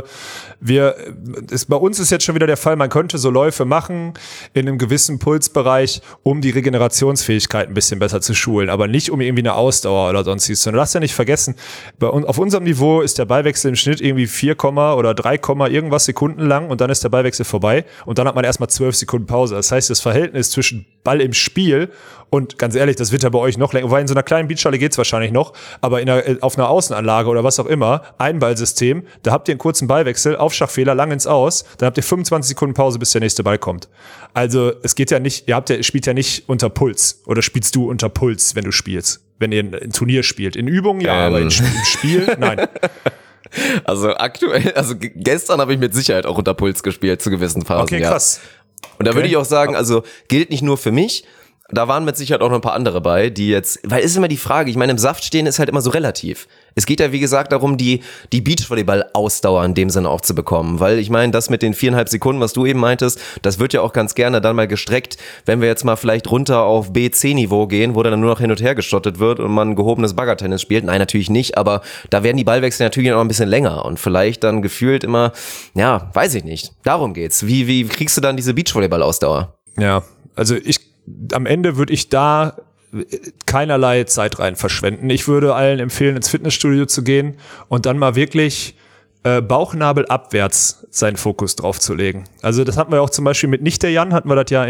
bei uns ist jetzt schon wieder der Fall, man könnte so Läufe machen in einem gewissen Pulsbereich, um die Regenerationsfähigkeit ein bisschen besser zu schulen, aber nicht um irgendwie eine Ausdauer oder sonstiges. Sondern du darfst ja nicht vergessen, auf unserem Niveau ist der Ballwechsel im Schnitt irgendwie 4, oder 3, irgendwas Sekunden lang und dann ist der Ballwechsel vorbei und dann hat man erstmal 12 Sekunden Pause. Das heißt, das Verhältnis zwischen Ball im Spiel und ganz ehrlich, das wird ja bei euch noch länger, weil in so einer kleinen Beachhalle geht's wahrscheinlich noch, aber auf einer Außenanlage oder was auch immer, Einballsystem, da habt ihr einen kurzen Ballwechsel, Aufschlagfehler, lang ins Aus, dann habt ihr 25 Sekunden Pause, bis der nächste Ball kommt. Also es geht ja nicht, spielt ja nicht unter Puls oder spielst du unter Puls, wenn du spielst, wenn ihr ein Turnier spielt. In Übungen ja, aber im Spiel nein. Also gestern habe ich mit Sicherheit auch unter Puls gespielt zu gewissen Phasen. Okay, krass. Ja. Und da würde ich auch sagen, also gilt nicht nur für mich, da waren mit Sicherheit auch noch ein paar andere bei, die jetzt, weil ist immer die Frage, ich meine, im Saft stehen ist halt immer so relativ. Es geht ja, wie gesagt, darum, die Beachvolleyball-Ausdauer in dem Sinne auch zu bekommen, weil ich meine, das mit den 4,5 Sekunden, was du eben meintest, das wird ja auch ganz gerne dann mal gestreckt, wenn wir jetzt mal vielleicht runter auf B-C-Niveau gehen, wo dann nur noch hin und her gestottet wird und man gehobenes Baggertennis spielt. Nein, natürlich nicht, aber da werden die Ballwechsel natürlich noch ein bisschen länger und vielleicht dann gefühlt immer, ja, weiß ich nicht. Darum geht's. Wie kriegst du dann diese Beachvolleyball-Ausdauer? Ja, also am Ende würde ich da keinerlei Zeit rein verschwenden. Ich würde allen empfehlen, ins Fitnessstudio zu gehen und dann mal wirklich Bauchnabel abwärts seinen Fokus drauf zu legen. Also das hatten wir auch zum Beispiel mit Nicht der Jan, hatten wir das ja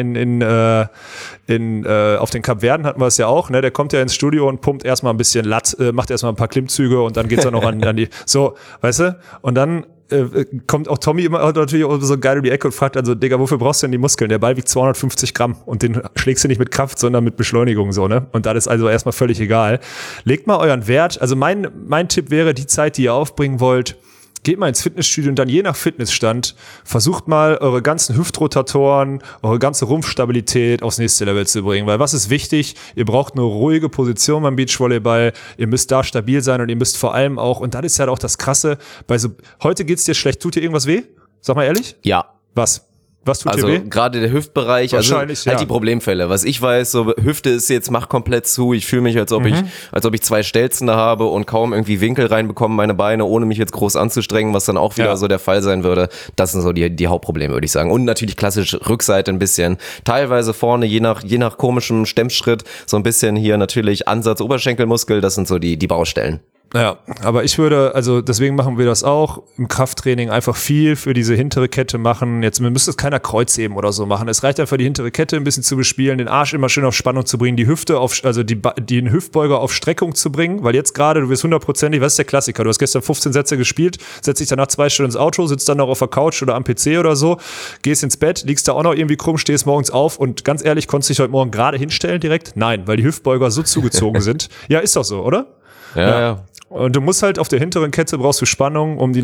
auf den Kapverden hatten wir es ja auch, ne? Der kommt ja ins Studio und pumpt erstmal ein bisschen macht erstmal ein paar Klimmzüge und dann geht's dann noch an die, so, weißt du? Und dann kommt auch Tommy immer natürlich auch so geil um die Ecke und fragt also, Digga, wofür brauchst du denn die Muskeln? Der Ball wiegt 250 Gramm und den schlägst du nicht mit Kraft, sondern mit Beschleunigung, so, ne? Und das ist also erstmal völlig egal. Legt mal euren Wert, also mein Tipp wäre, die Zeit, die ihr aufbringen wollt, geht mal ins Fitnessstudio und dann je nach Fitnessstand versucht mal eure ganzen Hüftrotatoren, eure ganze Rumpfstabilität aufs nächste Level zu bringen. Weil was ist wichtig? Ihr braucht eine ruhige Position beim Beachvolleyball. Ihr müsst da stabil sein und ihr müsst vor allem auch, und das ist ja auch das Krasse, heute geht's dir schlecht, tut dir irgendwas weh? Sag mal ehrlich? Ja. Was tut dir weh? Also gerade der Hüftbereich, also halt ja. Die Problemfälle. Was ich weiß, so Hüfte ist jetzt, macht komplett zu. Ich fühle mich, als ob ich 2 Stelzen da habe und kaum irgendwie Winkel reinbekomme, meine Beine, ohne mich jetzt groß anzustrengen, was dann auch wieder so der Fall sein würde. Das sind so die Hauptprobleme, würde ich sagen. Und natürlich klassisch Rückseite ein bisschen. Teilweise vorne, je nach komischem Stemmschritt, so ein bisschen hier natürlich Ansatz Oberschenkelmuskel. Das sind so die Baustellen. Ja, aber deswegen machen wir das auch im Krafttraining, einfach viel für diese hintere Kette machen. Jetzt müsste es keiner Kreuzheben oder so machen. Es reicht einfach, die hintere Kette ein bisschen zu bespielen, den Arsch immer schön auf Spannung zu bringen, die Hüfte den Hüftbeuger auf Streckung zu bringen, weil jetzt gerade, du wirst 100%, was ist der Klassiker? Du hast gestern 15 Sätze gespielt, setzt dich danach 2 Stunden ins Auto, sitzt dann noch auf der Couch oder am PC oder so, gehst ins Bett, liegst da auch noch irgendwie krumm, stehst morgens auf und ganz ehrlich, konntest du dich heute Morgen gerade hinstellen direkt? Nein, weil die Hüftbeuger so zugezogen sind. Ja, ist doch so, oder? Ja. Und du musst halt auf der hinteren Kette brauchst du Spannung, um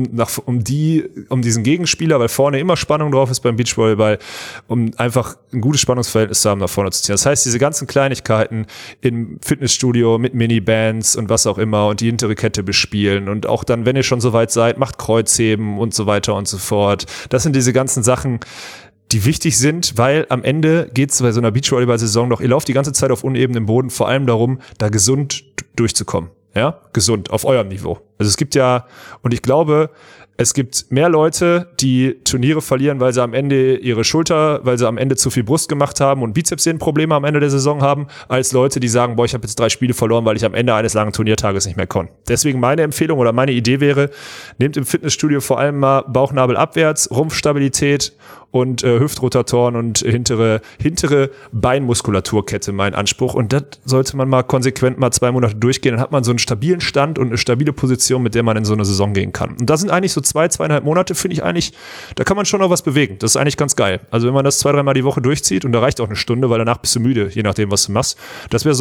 diesen Gegenspieler, weil vorne immer Spannung drauf ist beim Beachvolleyball, um einfach ein gutes Spannungsverhältnis zu haben, nach vorne zu ziehen. Das heißt, diese ganzen Kleinigkeiten im Fitnessstudio mit Minibands und was auch immer und die hintere Kette bespielen und auch dann, wenn ihr schon soweit seid, macht Kreuzheben und so weiter und so fort. Das sind diese ganzen Sachen, die wichtig sind, weil am Ende geht es bei so einer Beachvolleyball-Saison doch, ihr lauft die ganze Zeit auf unebenem Boden, vor allem darum, da gesund durchzukommen. Ja, gesund, auf eurem Niveau. Also es gibt ja, und ich glaube, es gibt mehr Leute, die Turniere verlieren, weil sie am Ende weil sie am Ende zu viel Brust gemacht haben und Bizepssehnenprobleme am Ende der Saison haben, als Leute, die sagen, ich habe jetzt 3 Spiele verloren, weil ich am Ende eines langen Turniertages nicht mehr konnte. Deswegen meine Empfehlung oder meine Idee wäre, nehmt im Fitnessstudio vor allem mal Bauchnabel abwärts, Rumpfstabilität und Hüftrotatoren und hintere Beinmuskulaturkette mein Anspruch. Und das sollte man mal konsequent mal 2 Monate durchgehen. Dann hat man so einen stabilen Stand und eine stabile Position, mit der man in so eine Saison gehen kann. Und das sind eigentlich so 2,5 Monate, finde ich eigentlich, da kann man schon noch was bewegen. Das ist eigentlich ganz geil. Also wenn man das 2-3 Mal die Woche durchzieht und da reicht auch eine Stunde, weil danach bist du müde, je nachdem, was du machst. Das wäre so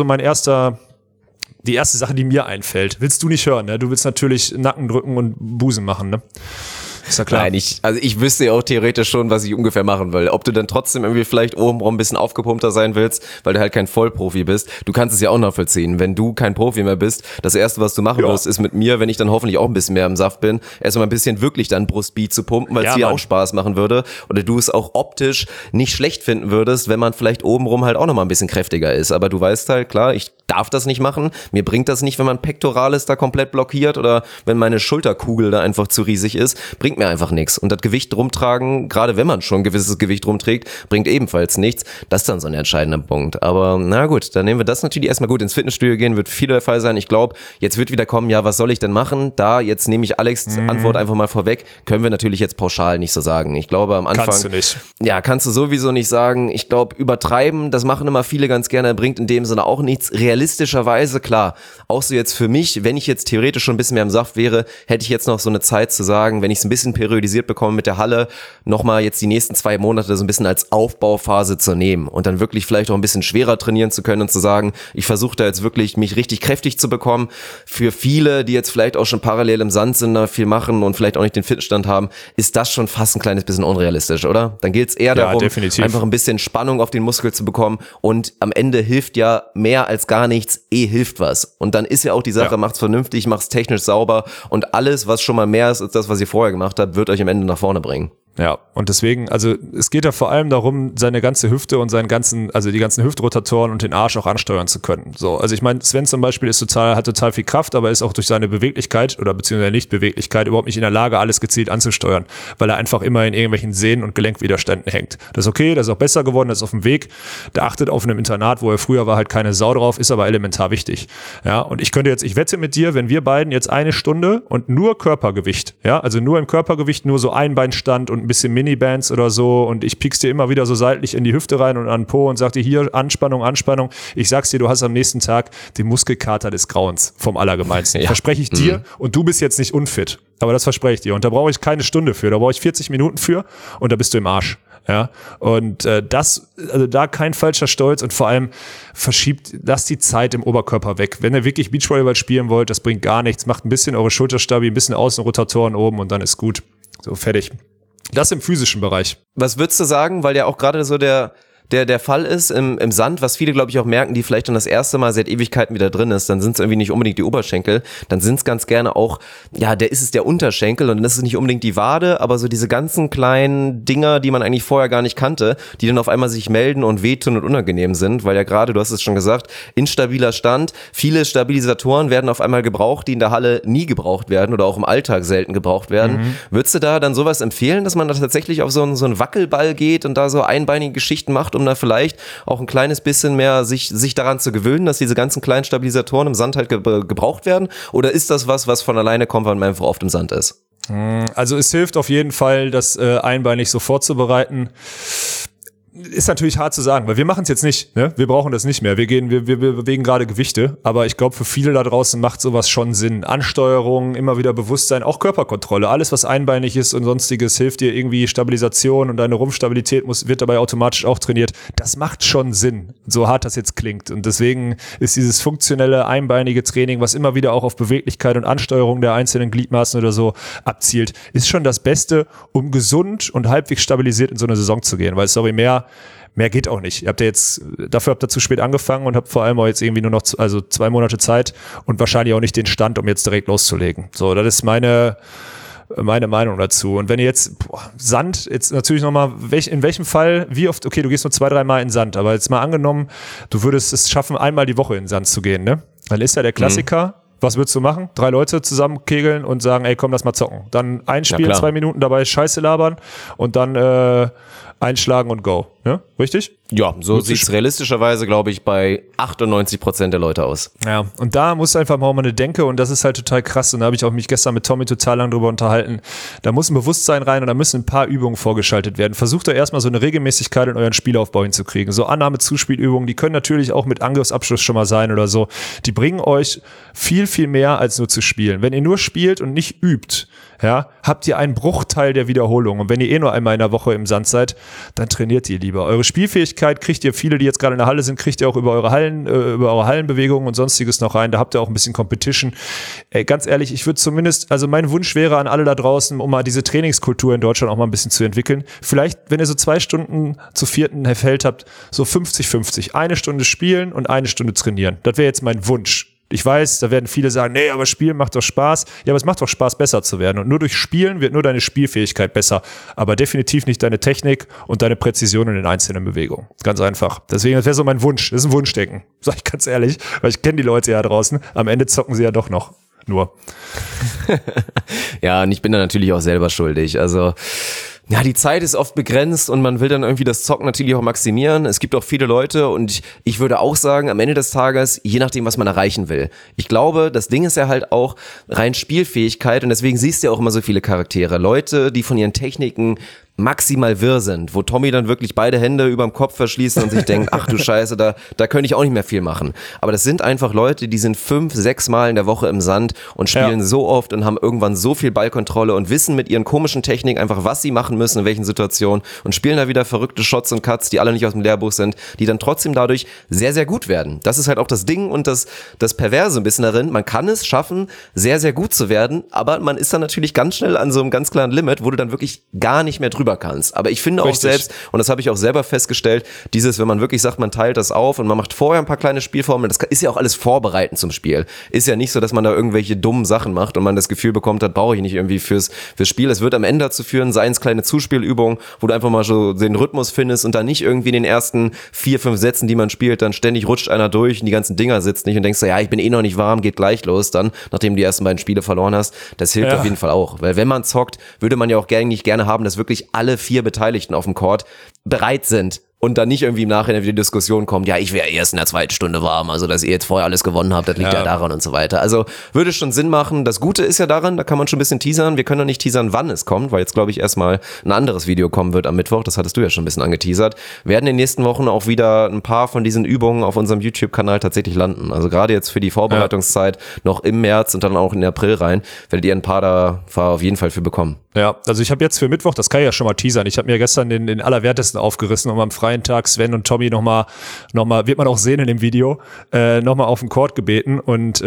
die erste Sache, die mir einfällt. Willst du nicht hören, ne? Du willst natürlich Nacken drücken und Busen machen, ne? Ist ja klar. Nein, ich wüsste ja auch theoretisch schon, was ich ungefähr machen will. Ob du dann trotzdem irgendwie vielleicht obenrum ein bisschen aufgepumpter sein willst, weil du halt kein Vollprofi bist. Du kannst es ja auch nachvollziehen. Wenn du kein Profi mehr bist, das Erste, was du machen wirst, ist mit mir, wenn ich dann hoffentlich auch ein bisschen mehr im Saft bin, erstmal ein bisschen wirklich dann Brustbeat zu pumpen, weil es dir auch Spaß machen würde. Oder du es auch optisch nicht schlecht finden würdest, wenn man vielleicht obenrum halt auch nochmal ein bisschen kräftiger ist. Aber du weißt halt, klar, ich darf das nicht machen. Mir bringt das nicht, wenn mein Pectoralis da komplett blockiert oder wenn meine Schulterkugel da einfach zu riesig ist. Bringt mir einfach nichts. Und das Gewicht rumtragen, gerade wenn man schon ein gewisses Gewicht rumträgt, bringt ebenfalls nichts. Das ist dann so ein entscheidender Punkt. Aber na gut, dann nehmen wir das natürlich erstmal gut. Ins Fitnessstudio gehen wird viel der Fall sein. Ich glaube, jetzt wird wieder kommen, ja, was soll ich denn machen? Jetzt nehme ich Alex' Antwort einfach mal vorweg. Können wir natürlich jetzt pauschal nicht so sagen. Ich glaube, am Anfang... Kannst du nicht. Ja, kannst du sowieso nicht sagen. Ich glaube, übertreiben, das machen immer viele ganz gerne, bringt in dem Sinne auch nichts. Realistischerweise, klar, auch so jetzt für mich, wenn ich jetzt theoretisch schon ein bisschen mehr im Saft wäre, hätte ich jetzt noch so eine Zeit zu sagen, wenn ich es ein bisschen periodisiert bekomme mit der Halle, nochmal jetzt die nächsten 2 Monate so ein bisschen als Aufbauphase zu nehmen und dann wirklich vielleicht auch ein bisschen schwerer trainieren zu können und zu sagen, ich versuche da jetzt wirklich mich richtig kräftig zu bekommen. Für viele, die jetzt vielleicht auch schon parallel im Sand sind, da viel machen und vielleicht auch nicht den Fitnessstand haben, ist das schon fast ein kleines bisschen unrealistisch, oder? Dann geht es eher darum, einfach ein bisschen Spannung auf den Muskel zu bekommen und am Ende hilft ja mehr als gar nichts, hilft was. Und dann ist ja auch die Sache, macht's vernünftig, macht's technisch sauber und alles, was schon mal mehr ist als das, was ihr vorher gemacht habt, wird euch am Ende nach vorne bringen. Ja, und deswegen, also es geht ja vor allem darum, seine ganze Hüfte und die ganzen Hüftrotatoren und den Arsch auch ansteuern zu können. So, also ich meine, Sven zum Beispiel hat total viel Kraft, aber ist auch durch seine Beweglichkeit oder beziehungsweise Nichtbeweglichkeit überhaupt nicht in der Lage, alles gezielt anzusteuern, weil er einfach immer in irgendwelchen Sehnen- und Gelenkwiderständen hängt. Das ist okay, das ist auch besser geworden, das ist auf dem Weg. Der achtet auf einem Internat, wo er früher war, halt keine Sau drauf, ist aber elementar wichtig. Ja, und ich wette mit dir, wenn wir beiden jetzt 1 Stunde und nur Körpergewicht, ja, also nur im Körpergewicht, nur so Einbeinstand und ein bisschen Minibands oder so und ich piek's dir immer wieder so seitlich in die Hüfte rein und an den Po und sag dir hier Anspannung. Ich sag's dir, du hast am nächsten Tag den Muskelkater des Grauens vom Allergemeinsten. Ja. Verspreche ich dir und du bist jetzt nicht unfit, aber das verspreche ich dir und da brauche ich keine Stunde für, da brauche ich 40 Minuten für und da bist du im Arsch. Ja, und also da kein falscher Stolz und vor allem lasst die Zeit im Oberkörper weg. Wenn ihr wirklich Beachvolleyball spielen wollt, das bringt gar nichts, macht ein bisschen eure Schulterstabi, ein bisschen Außenrotatoren oben und dann ist gut. So, fertig. Das im physischen Bereich. Was würdest du sagen, weil ja auch gerade so der Fall ist im Sand, was viele, glaube ich, auch merken, die vielleicht dann das erste Mal seit Ewigkeiten wieder drin ist, dann sind es irgendwie nicht unbedingt die Oberschenkel, dann sind es ganz gerne auch, ist es der Unterschenkel und dann ist es nicht unbedingt die Wade, aber so diese ganzen kleinen Dinger, die man eigentlich vorher gar nicht kannte, die dann auf einmal sich melden und wehtun und unangenehm sind, weil ja gerade, du hast es schon gesagt, instabiler Stand, viele Stabilisatoren werden auf einmal gebraucht, die in der Halle nie gebraucht werden oder auch im Alltag selten gebraucht werden. Würdest du da dann sowas empfehlen, dass man da tatsächlich auf so einen Wackelball geht und da so einbeinige Geschichten macht, um da vielleicht auch ein kleines bisschen mehr sich daran zu gewöhnen, dass diese ganzen kleinen Stabilisatoren im Sand halt gebraucht werden? Oder ist das was von alleine kommt, weil man einfach oft im Sand ist? Also es hilft auf jeden Fall, das einbeinig so vorzubereiten. ist natürlich hart zu sagen, weil wir machen es jetzt nicht, ne? Wir brauchen das nicht mehr. Wir bewegen gerade Gewichte, aber ich glaube, für viele da draußen macht sowas schon Sinn. Ansteuerung, immer wieder Bewusstsein, auch Körperkontrolle. Alles, was einbeinig ist und sonstiges, hilft dir irgendwie Stabilisation und deine Rumpfstabilität wird dabei automatisch auch trainiert. Das macht schon Sinn, so hart das jetzt klingt. Und deswegen ist dieses funktionelle, einbeinige Training, was immer wieder auch auf Beweglichkeit und Ansteuerung der einzelnen Gliedmaßen oder so abzielt, ist schon das Beste, um gesund und halbwegs stabilisiert in so eine Saison zu gehen. Weil, sorry, mehr geht auch nicht. Dafür habt ihr zu spät angefangen und habt vor allem auch jetzt irgendwie nur noch 2 Monate Zeit und wahrscheinlich auch nicht den Stand, um jetzt direkt loszulegen. So, das ist meine Meinung dazu. Und wenn ihr jetzt, Sand, jetzt natürlich nochmal, in welchem Fall, wie oft, okay, du gehst nur 2-3 Mal in Sand, aber jetzt mal angenommen, du würdest es schaffen, einmal die Woche in Sand zu gehen, ne? Dann ist ja der Klassiker, was würdest du machen? 3 Leute zusammenkegeln und sagen, ey, komm, lass mal zocken. Dann einspielen, 2 Minuten dabei Scheiße labern und dann einschlagen und go. Ja, richtig? Ja, so sieht es realistischerweise, glaube ich, bei 98% der Leute aus. Ja, und da muss einfach mal eine Denke, und das ist halt total krass, und da habe ich auch mich gestern mit Tommy total lang drüber unterhalten, da muss ein Bewusstsein rein und da müssen ein paar Übungen vorgeschaltet werden. Versucht doch erstmal so eine Regelmäßigkeit in euren Spielaufbau hinzukriegen. So Annahme-Zuspielübungen, die können natürlich auch mit Angriffsabschluss schon mal sein oder so. Die bringen euch viel, viel mehr als nur zu spielen. Wenn ihr nur spielt und nicht übt, ja, habt ihr einen Bruchteil der Wiederholung. Und wenn ihr nur einmal in der Woche im Sand seid, dann trainiert ihr lieber. Eure Spielfähigkeit kriegt ihr, viele, die jetzt gerade in der Halle sind, kriegt ihr auch über eure Hallenbewegungen und sonstiges noch rein. Da habt ihr auch ein bisschen Competition. Ganz ehrlich, ich würde zumindest, also mein Wunsch wäre an alle da draußen, um mal diese Trainingskultur in Deutschland auch mal ein bisschen zu entwickeln. Vielleicht, wenn ihr so 2 Stunden zu 4. Feld habt, so 50-50. 1 Stunde spielen und 1 Stunde trainieren. Das wäre jetzt mein Wunsch. Ich weiß, da werden viele sagen, nee, aber Spielen macht doch Spaß. Ja, aber es macht doch Spaß, besser zu werden. Und nur durch Spielen wird nur deine Spielfähigkeit besser. Aber definitiv nicht deine Technik und deine Präzision in den einzelnen Bewegungen. Ganz einfach. Deswegen, das wäre so mein Wunsch. Das ist ein Wunschdenken. Sag ich ganz ehrlich. Weil ich kenne die Leute ja draußen. Am Ende zocken sie ja doch noch. Nur. Ja, und ich bin da natürlich auch selber schuldig. Also, ja, die Zeit ist oft begrenzt und man will dann irgendwie das Zocken natürlich auch maximieren. Es gibt auch viele Leute und ich würde auch sagen, am Ende des Tages, je nachdem, was man erreichen will. Ich glaube, das Ding ist ja halt auch rein Spielfähigkeit und deswegen siehst du ja auch immer so viele Charaktere. Leute, die von ihren Techniken maximal wirr sind, wo Tommy dann wirklich beide Hände überm Kopf verschließt und sich denkt, ach du Scheiße, da könnte ich auch nicht mehr viel machen. Aber das sind einfach Leute, die sind 5-6 Mal in der Woche im Sand und spielen so oft und haben irgendwann so viel Ballkontrolle und wissen mit ihren komischen Techniken einfach, was sie machen müssen, in welchen Situationen und spielen da wieder verrückte Shots und Cuts, die alle nicht aus dem Lehrbuch sind, die dann trotzdem dadurch sehr, sehr gut werden. Das ist halt auch das Ding und das Perverse ein bisschen darin. Man kann es schaffen, sehr, sehr gut zu werden, aber man ist dann natürlich ganz schnell an so einem ganz klaren Limit, wo du dann wirklich gar nicht mehr drüber kannst. Aber ich finde auch selbst, und das habe ich auch selber festgestellt, wenn man wirklich sagt, man teilt das auf und man macht vorher ein paar kleine Spielformen, das ist ja auch alles vorbereitend zum Spiel. Ist ja nicht so, dass man da irgendwelche dummen Sachen macht und man das Gefühl bekommt, das brauche ich nicht irgendwie fürs Spiel. Es wird am Ende dazu führen, seien es kleine Zuspielübungen, wo du einfach mal so den Rhythmus findest und dann nicht irgendwie in den ersten 4-5 Sätzen, die man spielt, dann ständig rutscht einer durch und die ganzen Dinger sitzt nicht und denkst so, ja, ich bin eh noch nicht warm, geht gleich los dann, nachdem du die ersten beiden Spiele verloren hast. Das hilft auf jeden Fall auch. Weil wenn man zockt, würde man ja auch gerne haben, dass wirklich alle 4 Beteiligten auf dem Court bereit sind und dann nicht irgendwie im Nachhinein wieder die Diskussion kommt, ja, ich wäre erst in der 2. Stunde warm, also dass ihr jetzt vorher alles gewonnen habt, das liegt ja daran und so weiter. Also würde schon Sinn machen. Das Gute ist ja daran, da kann man schon ein bisschen teasern. Wir können noch nicht teasern, wann es kommt, weil jetzt, glaube ich, erstmal ein anderes Video kommen wird am Mittwoch. Das hattest du ja schon ein bisschen angeteasert. Werden in den nächsten Wochen auch wieder ein paar von diesen Übungen auf unserem YouTube-Kanal tatsächlich landen. Also gerade jetzt für die Vorbereitungszeit noch im März und dann auch in den April rein, werdet ihr ein paar da auf jeden Fall für bekommen. Ja, also ich habe jetzt für Mittwoch, das kann ich ja schon mal teasern, ich habe mir gestern den Allerwertesten aufgerissen, um am freien Tag Sven und Tommy noch mal, wird man auch sehen in dem Video, nochmal auf den Court gebeten und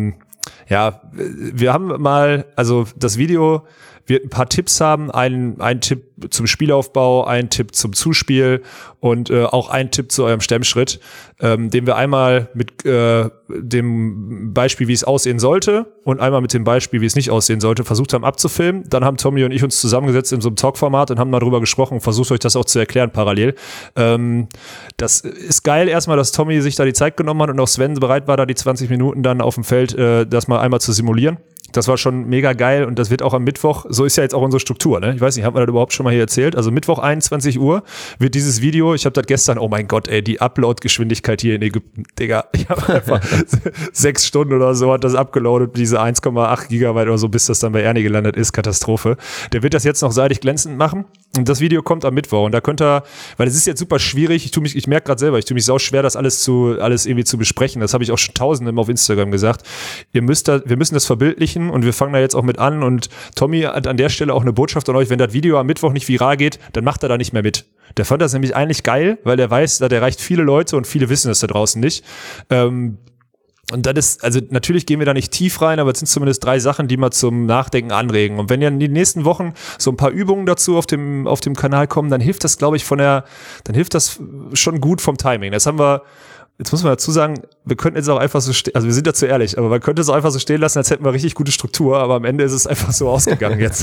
wir haben mal, also das Video wird ein paar Tipps haben, einen Tipp zum Spielaufbau, einen Tipp zum Zuspiel und auch einen Tipp zu eurem Stemmschritt, den wir einmal mit dem Beispiel, wie es aussehen sollte und einmal mit dem Beispiel, wie es nicht aussehen sollte, versucht haben abzufilmen. Dann haben Tommy und ich uns zusammengesetzt in so einem Talk-Format und haben mal drüber gesprochen und versucht euch das auch zu erklären parallel. Das ist geil erstmal, dass Tommy sich da die Zeit genommen hat und auch Sven bereit war, da die 20 Minuten dann auf dem Feld das mal einmal zu simulieren. Das war schon mega geil und das wird auch am Mittwoch, so ist ja jetzt auch unsere Struktur, ne? Ich weiß nicht, haben wir das überhaupt schon mal hier erzählt? Also Mittwoch 21 Uhr wird dieses Video, ich habe das gestern, oh mein Gott, ey, die Upload-Geschwindigkeit hier in Ägypten, Digga, ich habe einfach 6 Stunden oder so hat das abgeloadet, diese 1,8 Gigabyte oder so, bis das dann bei Ernie gelandet ist, Katastrophe. Der wird das jetzt noch seitig glänzend machen und das Video kommt am Mittwoch und da könnt ihr, weil es ist jetzt super schwierig, ich merke gerade selber, ich tue mich sau schwer, das alles irgendwie zu besprechen, das habe ich auch schon tausendem auf Instagram gesagt. Wir müssen das verbildlichen und wir fangen da jetzt auch mit an und Tommy hat an der Stelle auch eine Botschaft an euch, wenn das Video am Mittwoch nicht viral geht, dann macht er da nicht mehr mit. Der fand das nämlich eigentlich geil, weil der weiß, der erreicht viele Leute und viele wissen das da draußen nicht. Und das ist, also natürlich gehen wir da nicht tief rein, aber es sind zumindest 3 Sachen, die mal zum Nachdenken anregen. Und wenn ja in den nächsten Wochen so ein paar Übungen dazu auf dem Kanal kommen, dann hilft das, glaube ich, dann hilft das schon gut vom Timing. Das haben wir. Jetzt muss man dazu sagen, wir könnten jetzt auch einfach so also wir sind dazu ehrlich, aber man könnte es auch einfach so stehen lassen, als hätten wir richtig gute Struktur, aber am Ende ist es einfach so ausgegangen jetzt.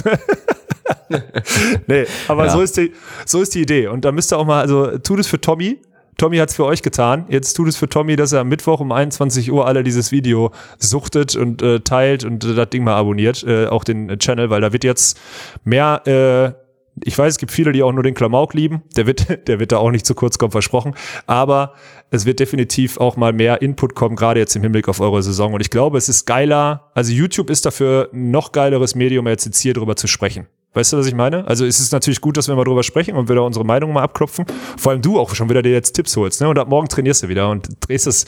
Nee, aber so ist die Idee. Und da müsst ihr auch mal, also tut es für Tommy. Tommy hat es für euch getan. Jetzt tut es für Tommy, dass er am Mittwoch um 21 Uhr alle dieses Video suchtet und teilt und das Ding mal abonniert, auch den Channel, weil da wird jetzt mehr ich weiß, es gibt viele, die auch nur den Klamauk lieben. Der wird da auch nicht zu kurz kommen, versprochen. Aber es wird definitiv auch mal mehr Input kommen, gerade jetzt im Hinblick auf eure Saison. Und ich glaube, es ist geiler. Also YouTube ist dafür ein noch geileres Medium, als jetzt hier drüber zu sprechen. Weißt du, was ich meine? Also es ist natürlich gut, dass wir mal drüber sprechen und wir da unsere Meinung mal abklopfen. Vor allem du auch schon wieder dir jetzt Tipps holst, ne? Und ab morgen trainierst du wieder und drehst das,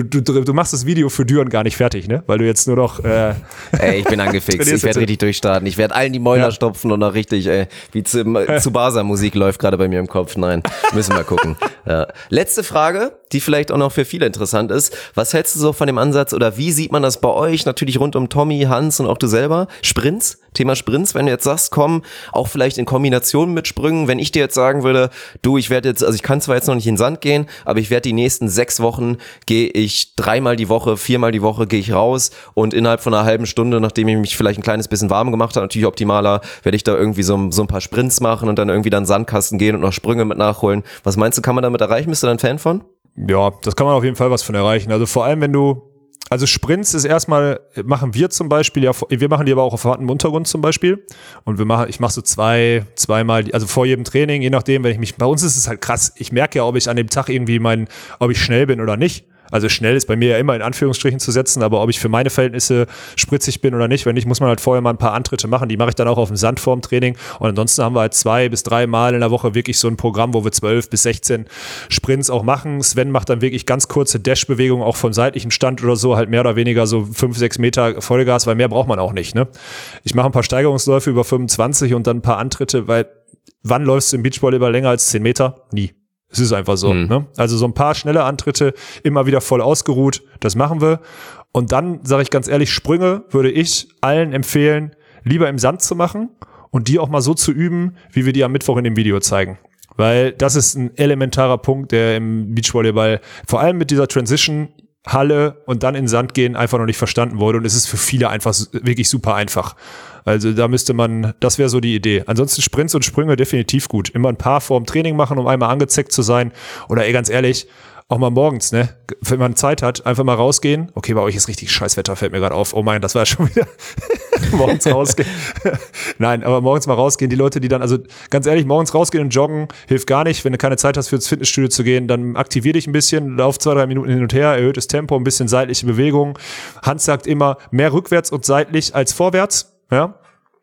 du machst das Video für Düren gar nicht fertig, ne? Weil du jetzt nur noch Ey, ich bin angefixt, ich werde richtig durchstarten. Ich werde allen die Mäuler stopfen und noch richtig, wie Tsubasa-Musik läuft gerade bei mir im Kopf. Nein, müssen wir gucken. Ja. Letzte Frage, die vielleicht auch noch für viele interessant ist. Was hältst du so von dem Ansatz oder wie sieht man das bei euch, natürlich rund um Tommy, Hans und auch du selber? Sprints? Thema Sprints, wenn du jetzt sagst, komm, auch vielleicht in Kombination mit Sprüngen, wenn ich dir jetzt sagen würde, du, ich kann zwar jetzt noch nicht in den Sand gehen, aber ich werde die nächsten 6 Wochen, gehe ich 3-mal die Woche, 4-mal die Woche gehe ich raus und innerhalb von einer halben Stunde, nachdem ich mich vielleicht ein kleines bisschen warm gemacht habe, natürlich optimaler, werde ich da irgendwie so ein paar Sprints machen und dann irgendwie dann Sandkasten gehen und noch Sprünge mit nachholen. Was meinst du, kann man damit erreichen? Bist du da ein Fan von? Ja, das kann man auf jeden Fall was von erreichen. Also vor allem, also Sprints ist erstmal, machen wir zum Beispiel, ja, wir machen die aber auch auf hartem Untergrund zum Beispiel und ich mache so zweimal, also vor jedem Training, je nachdem, bei uns ist es halt krass, ich merke ja, ob ich an dem Tag irgendwie ob ich schnell bin oder nicht. Also schnell ist bei mir ja immer in Anführungsstrichen zu setzen, aber ob ich für meine Verhältnisse spritzig bin oder nicht, wenn nicht, muss man halt vorher mal ein paar Antritte machen. Die mache ich dann auch auf dem Sand vorm Training. Und ansonsten haben wir halt 2 bis 3 Mal in der Woche wirklich so ein Programm, wo wir 12 bis 16 Sprints auch machen. Sven macht dann wirklich ganz kurze Dash-Bewegungen, auch von seitlichem Stand oder so, halt mehr oder weniger so 5-6 Meter Vollgas, weil mehr braucht man auch nicht, ne? Ich mache ein paar Steigerungsläufe über 25 und dann ein paar Antritte, weil wann läufst du im Beachvolleyball länger als 10 Meter? Nie. Es ist einfach so, ne? Also so ein paar schnelle Antritte, immer wieder voll ausgeruht, das machen wir. Und dann, sage ich ganz ehrlich, Sprünge würde ich allen empfehlen, lieber im Sand zu machen und die auch mal so zu üben, wie wir die am Mittwoch in dem Video zeigen. Weil das ist ein elementarer Punkt, der im Beachvolleyball, vor allem mit dieser Transition, Halle und dann in den Sand gehen, einfach noch nicht verstanden wurde. Und es ist für viele einfach wirklich super einfach. Also da das wäre so die Idee. Ansonsten Sprints und Sprünge definitiv gut. Immer ein paar vor dem Training machen, um einmal angezeckt zu sein. Oder ganz ehrlich, auch mal morgens, ne? Wenn man Zeit hat, einfach mal rausgehen. Okay, bei euch ist richtig Scheißwetter, fällt mir gerade auf. Oh mein, das war ja schon wieder morgens rausgehen. Nein, aber morgens mal rausgehen. Die Leute, die dann, also ganz ehrlich, morgens rausgehen und joggen hilft gar nicht. Wenn du keine Zeit hast, für ins Fitnessstudio zu gehen, dann aktivier dich ein bisschen, lauf 2-3 Minuten hin und her, erhöhtes Tempo, ein bisschen seitliche Bewegung. Hans sagt immer, mehr rückwärts und seitlich als vorwärts, ja?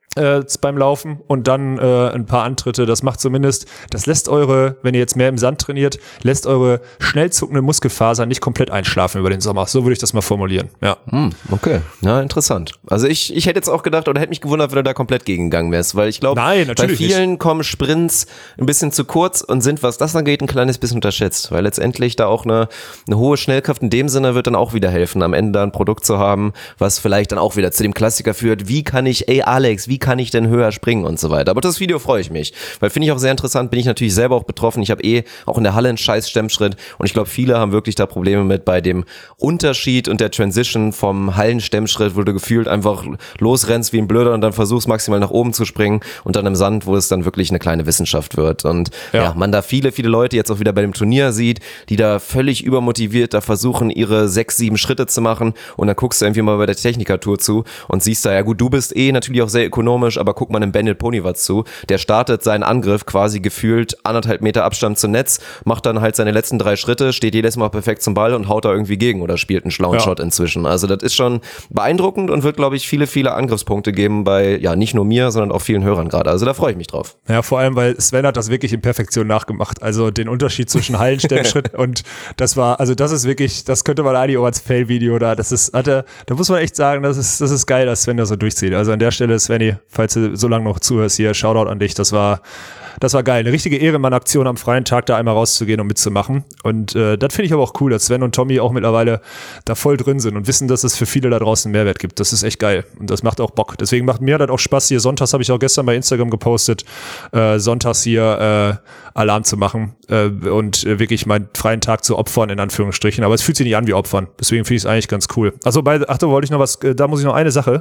Beim Laufen und dann ein paar Antritte. Das macht zumindest, das lässt wenn ihr jetzt mehr im Sand trainiert, lässt eure schnell zuckende Muskelfaser nicht komplett einschlafen über den Sommer. So würde ich das mal formulieren. Ja. Okay, ja, interessant. Also ich hätte jetzt auch gedacht oder hätte mich gewundert, wenn du da komplett gegengegangen wärst, weil ich glaube, bei vielen kommen Sprints ein bisschen zu kurz und sind, was das angeht, ein kleines bisschen unterschätzt, weil letztendlich da auch eine hohe Schnellkraft in dem Sinne wird dann auch wieder helfen, am Ende da ein Produkt zu haben, was vielleicht dann auch wieder zu dem Klassiker führt, wie kann ich kann ich denn höher springen und so weiter. Aber das Video freue ich mich, weil finde ich auch sehr interessant, bin ich natürlich selber auch betroffen. Ich habe auch in der Halle einen scheiß Stemmschritt und ich glaube, viele haben wirklich da Probleme mit bei dem Unterschied und der Transition vom Hallenstemmschritt, wo du gefühlt einfach losrennst wie ein Blöder und dann versuchst maximal nach oben zu springen und dann im Sand, wo es dann wirklich eine kleine Wissenschaft wird. Und ja, man da viele Leute jetzt auch wieder bei dem Turnier sieht, die da völlig übermotiviert da versuchen, ihre 6, 7 Schritte zu machen und dann guckst du irgendwie mal bei der Technikertour zu und siehst da, ja gut, du bist natürlich auch sehr ökonomisch, aber guck mal einem Bandit Ponivat zu, der startet seinen Angriff quasi gefühlt 1,5 Meter Abstand zum Netz, macht dann halt seine letzten 3 Schritte, steht jedes Mal perfekt zum Ball und haut da irgendwie gegen oder spielt einen schlauen Shot inzwischen. Also das ist schon beeindruckend und wird, glaube ich, viele Angriffspunkte geben bei, ja, nicht nur mir, sondern auch vielen Hörern gerade. Also da freue ich mich drauf. Ja, vor allem, weil Sven hat das wirklich in Perfektion nachgemacht. Also den Unterschied zwischen Hallenstemmschritt und das ist wirklich, das könnte man eigentlich auch als Fail-Video da muss man echt sagen, das ist geil, dass Sven das so durchzieht. Also an der Stelle, Svenny, falls du so lange noch zuhörst hier, Shoutout an dich, das war geil. Eine richtige Ehrenmann-Aktion am freien Tag, da einmal rauszugehen und mitzumachen. Und das finde ich aber auch cool, dass Sven und Tommy auch mittlerweile da voll drin sind und wissen, dass es für viele da draußen Mehrwert gibt. Das ist echt geil. Und das macht auch Bock. Deswegen macht mir das auch Spaß, hier sonntags, habe ich auch gestern bei Instagram gepostet, sonntags hier Alarm zu machen und wirklich meinen freien Tag zu opfern, in Anführungsstrichen. Aber es fühlt sich nicht an wie Opfern. Deswegen finde ich es eigentlich ganz cool. Also wollte ich noch was, da muss ich noch eine Sache,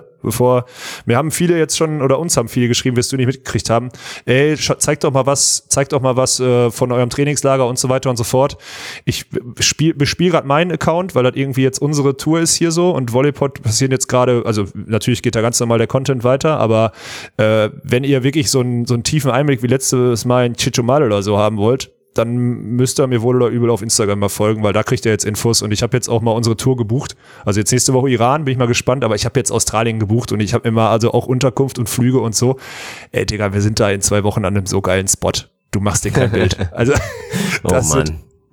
mir haben viele jetzt schon, oder uns haben viele geschrieben, wirst du nicht mitgekriegt haben, ey, zeigt doch mal was von eurem Trainingslager und so weiter und so fort. Ich bespiele gerade meinen Account, weil das irgendwie jetzt unsere Tour ist hier so und Volleypod passieren jetzt gerade, also natürlich geht da ganz normal der Content weiter, aber wenn ihr wirklich so einen tiefen Einblick wie letztes Mal in Chichomal oder so haben wollt, dann müsst ihr mir wohl oder übel auf Instagram mal folgen, weil da kriegt ihr jetzt Infos und ich habe jetzt auch mal unsere Tour gebucht. Also jetzt nächste Woche Iran, bin ich mal gespannt, aber ich habe jetzt Australien gebucht und ich habe immer also auch Unterkunft und Flüge und so. Ey, Digga, wir sind da in 2 Wochen an einem so geilen Spot. Du machst dir kein Bild. Also das wird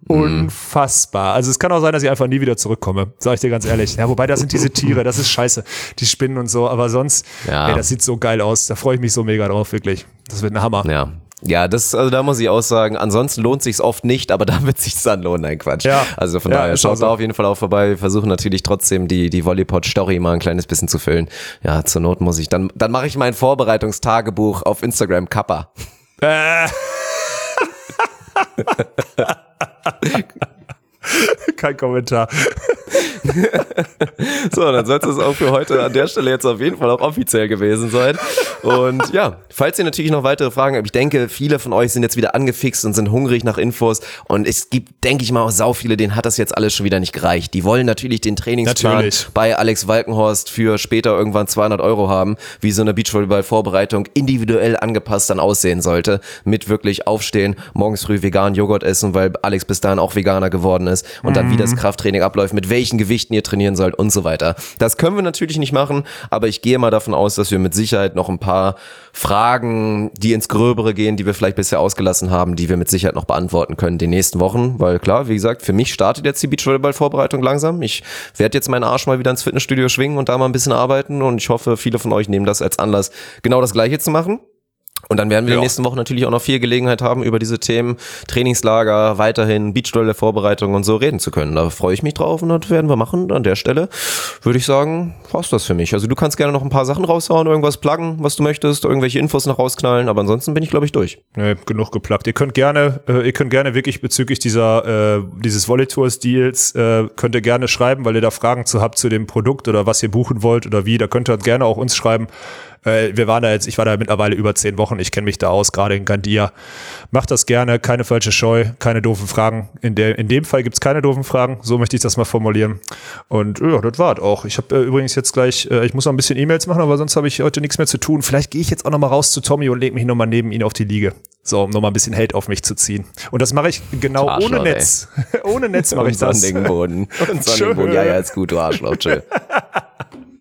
unfassbar. Also es kann auch sein, dass ich einfach nie wieder zurückkomme, sag ich dir ganz ehrlich. Ja, wobei, das sind diese Tiere, das ist scheiße, die Spinnen und so, aber sonst, ey, das sieht so geil aus. Da freue ich mich so mega drauf, wirklich. Das wird ein Hammer. Ja, also da muss ich auch sagen, ansonsten lohnt sich's oft nicht, aber da wird sich's dann lohnen, nein, Quatsch. Ja. Also von daher, schaut da auf jeden Fall auch vorbei. Wir versuchen natürlich trotzdem die Volleypod-Story mal ein kleines bisschen zu füllen. Ja, zur Not muss ich, dann mache ich mein Vorbereitungstagebuch auf Instagram Kappa. Kein Kommentar. So, dann sollte es auch für heute an der Stelle jetzt auf jeden Fall auch offiziell gewesen sein. Und ja, falls ihr natürlich noch weitere Fragen habt, ich denke, viele von euch sind jetzt wieder angefixt und sind hungrig nach Infos. Und es gibt, denke ich mal, auch sau viele, denen hat das jetzt alles schon wieder nicht gereicht. Die wollen natürlich den Trainingsplan bei Alex Walkenhorst für später irgendwann 200 € haben, wie so eine Beachvolleyball-Vorbereitung individuell angepasst dann aussehen sollte. Mit wirklich aufstehen, morgens früh vegan Joghurt essen, weil Alex bis dahin auch Veganer geworden ist. Und dann wie das Krafttraining abläuft, mit welchen Gewichten ihr trainieren sollt und so weiter. Das können wir natürlich nicht machen, aber ich gehe mal davon aus, dass wir mit Sicherheit noch ein paar Fragen, die ins Gröbere gehen, die wir vielleicht bisher ausgelassen haben, die wir mit Sicherheit noch beantworten können in den nächsten Wochen, weil klar, wie gesagt, für mich startet jetzt die Beachvolleyball-Vorbereitung langsam. Ich werde jetzt meinen Arsch mal wieder ins Fitnessstudio schwingen und da mal ein bisschen arbeiten und ich hoffe, viele von euch nehmen das als Anlass, genau das Gleiche zu machen. Und dann werden wir in den nächsten Wochen natürlich auch noch viel Gelegenheit haben, über diese Themen Trainingslager, weiterhin Beachvolley-Vorbereitung und so reden zu können. Da freue ich mich drauf und das werden wir machen. An der Stelle würde ich sagen, war's das für mich. Also du kannst gerne noch ein paar Sachen raushauen, irgendwas pluggen, was du möchtest, irgendwelche Infos noch rausknallen, aber ansonsten bin ich, glaube ich, durch. Nee, genug gepluggt. Ihr könnt gerne wirklich bezüglich dieses Volley-Tours-Deals, könnt ihr gerne schreiben, weil ihr da Fragen zu habt zu dem Produkt oder was ihr buchen wollt oder wie. Da könnt ihr gerne auch uns schreiben. Ich war da mittlerweile über 10 Wochen, ich kenne mich da aus, gerade in Gandia. Macht das gerne, keine falsche Scheu, keine doofen Fragen. In dem Fall gibt's keine doofen Fragen, so möchte ich das mal formulieren. Und ja, das war's auch. Ich habe übrigens jetzt gleich, ich muss noch ein bisschen E-Mails machen, aber sonst habe ich heute nichts mehr zu tun. Vielleicht gehe ich jetzt auch noch mal raus zu Tommy und lege mich noch mal neben ihn auf die Liege. So, um noch mal ein bisschen Hate auf mich zu ziehen. Und das mache ich genau ohne Netz. Ohne Netz mache ich das. Und Sonnenboden. Ja, ist gut, du Arschloch, chill.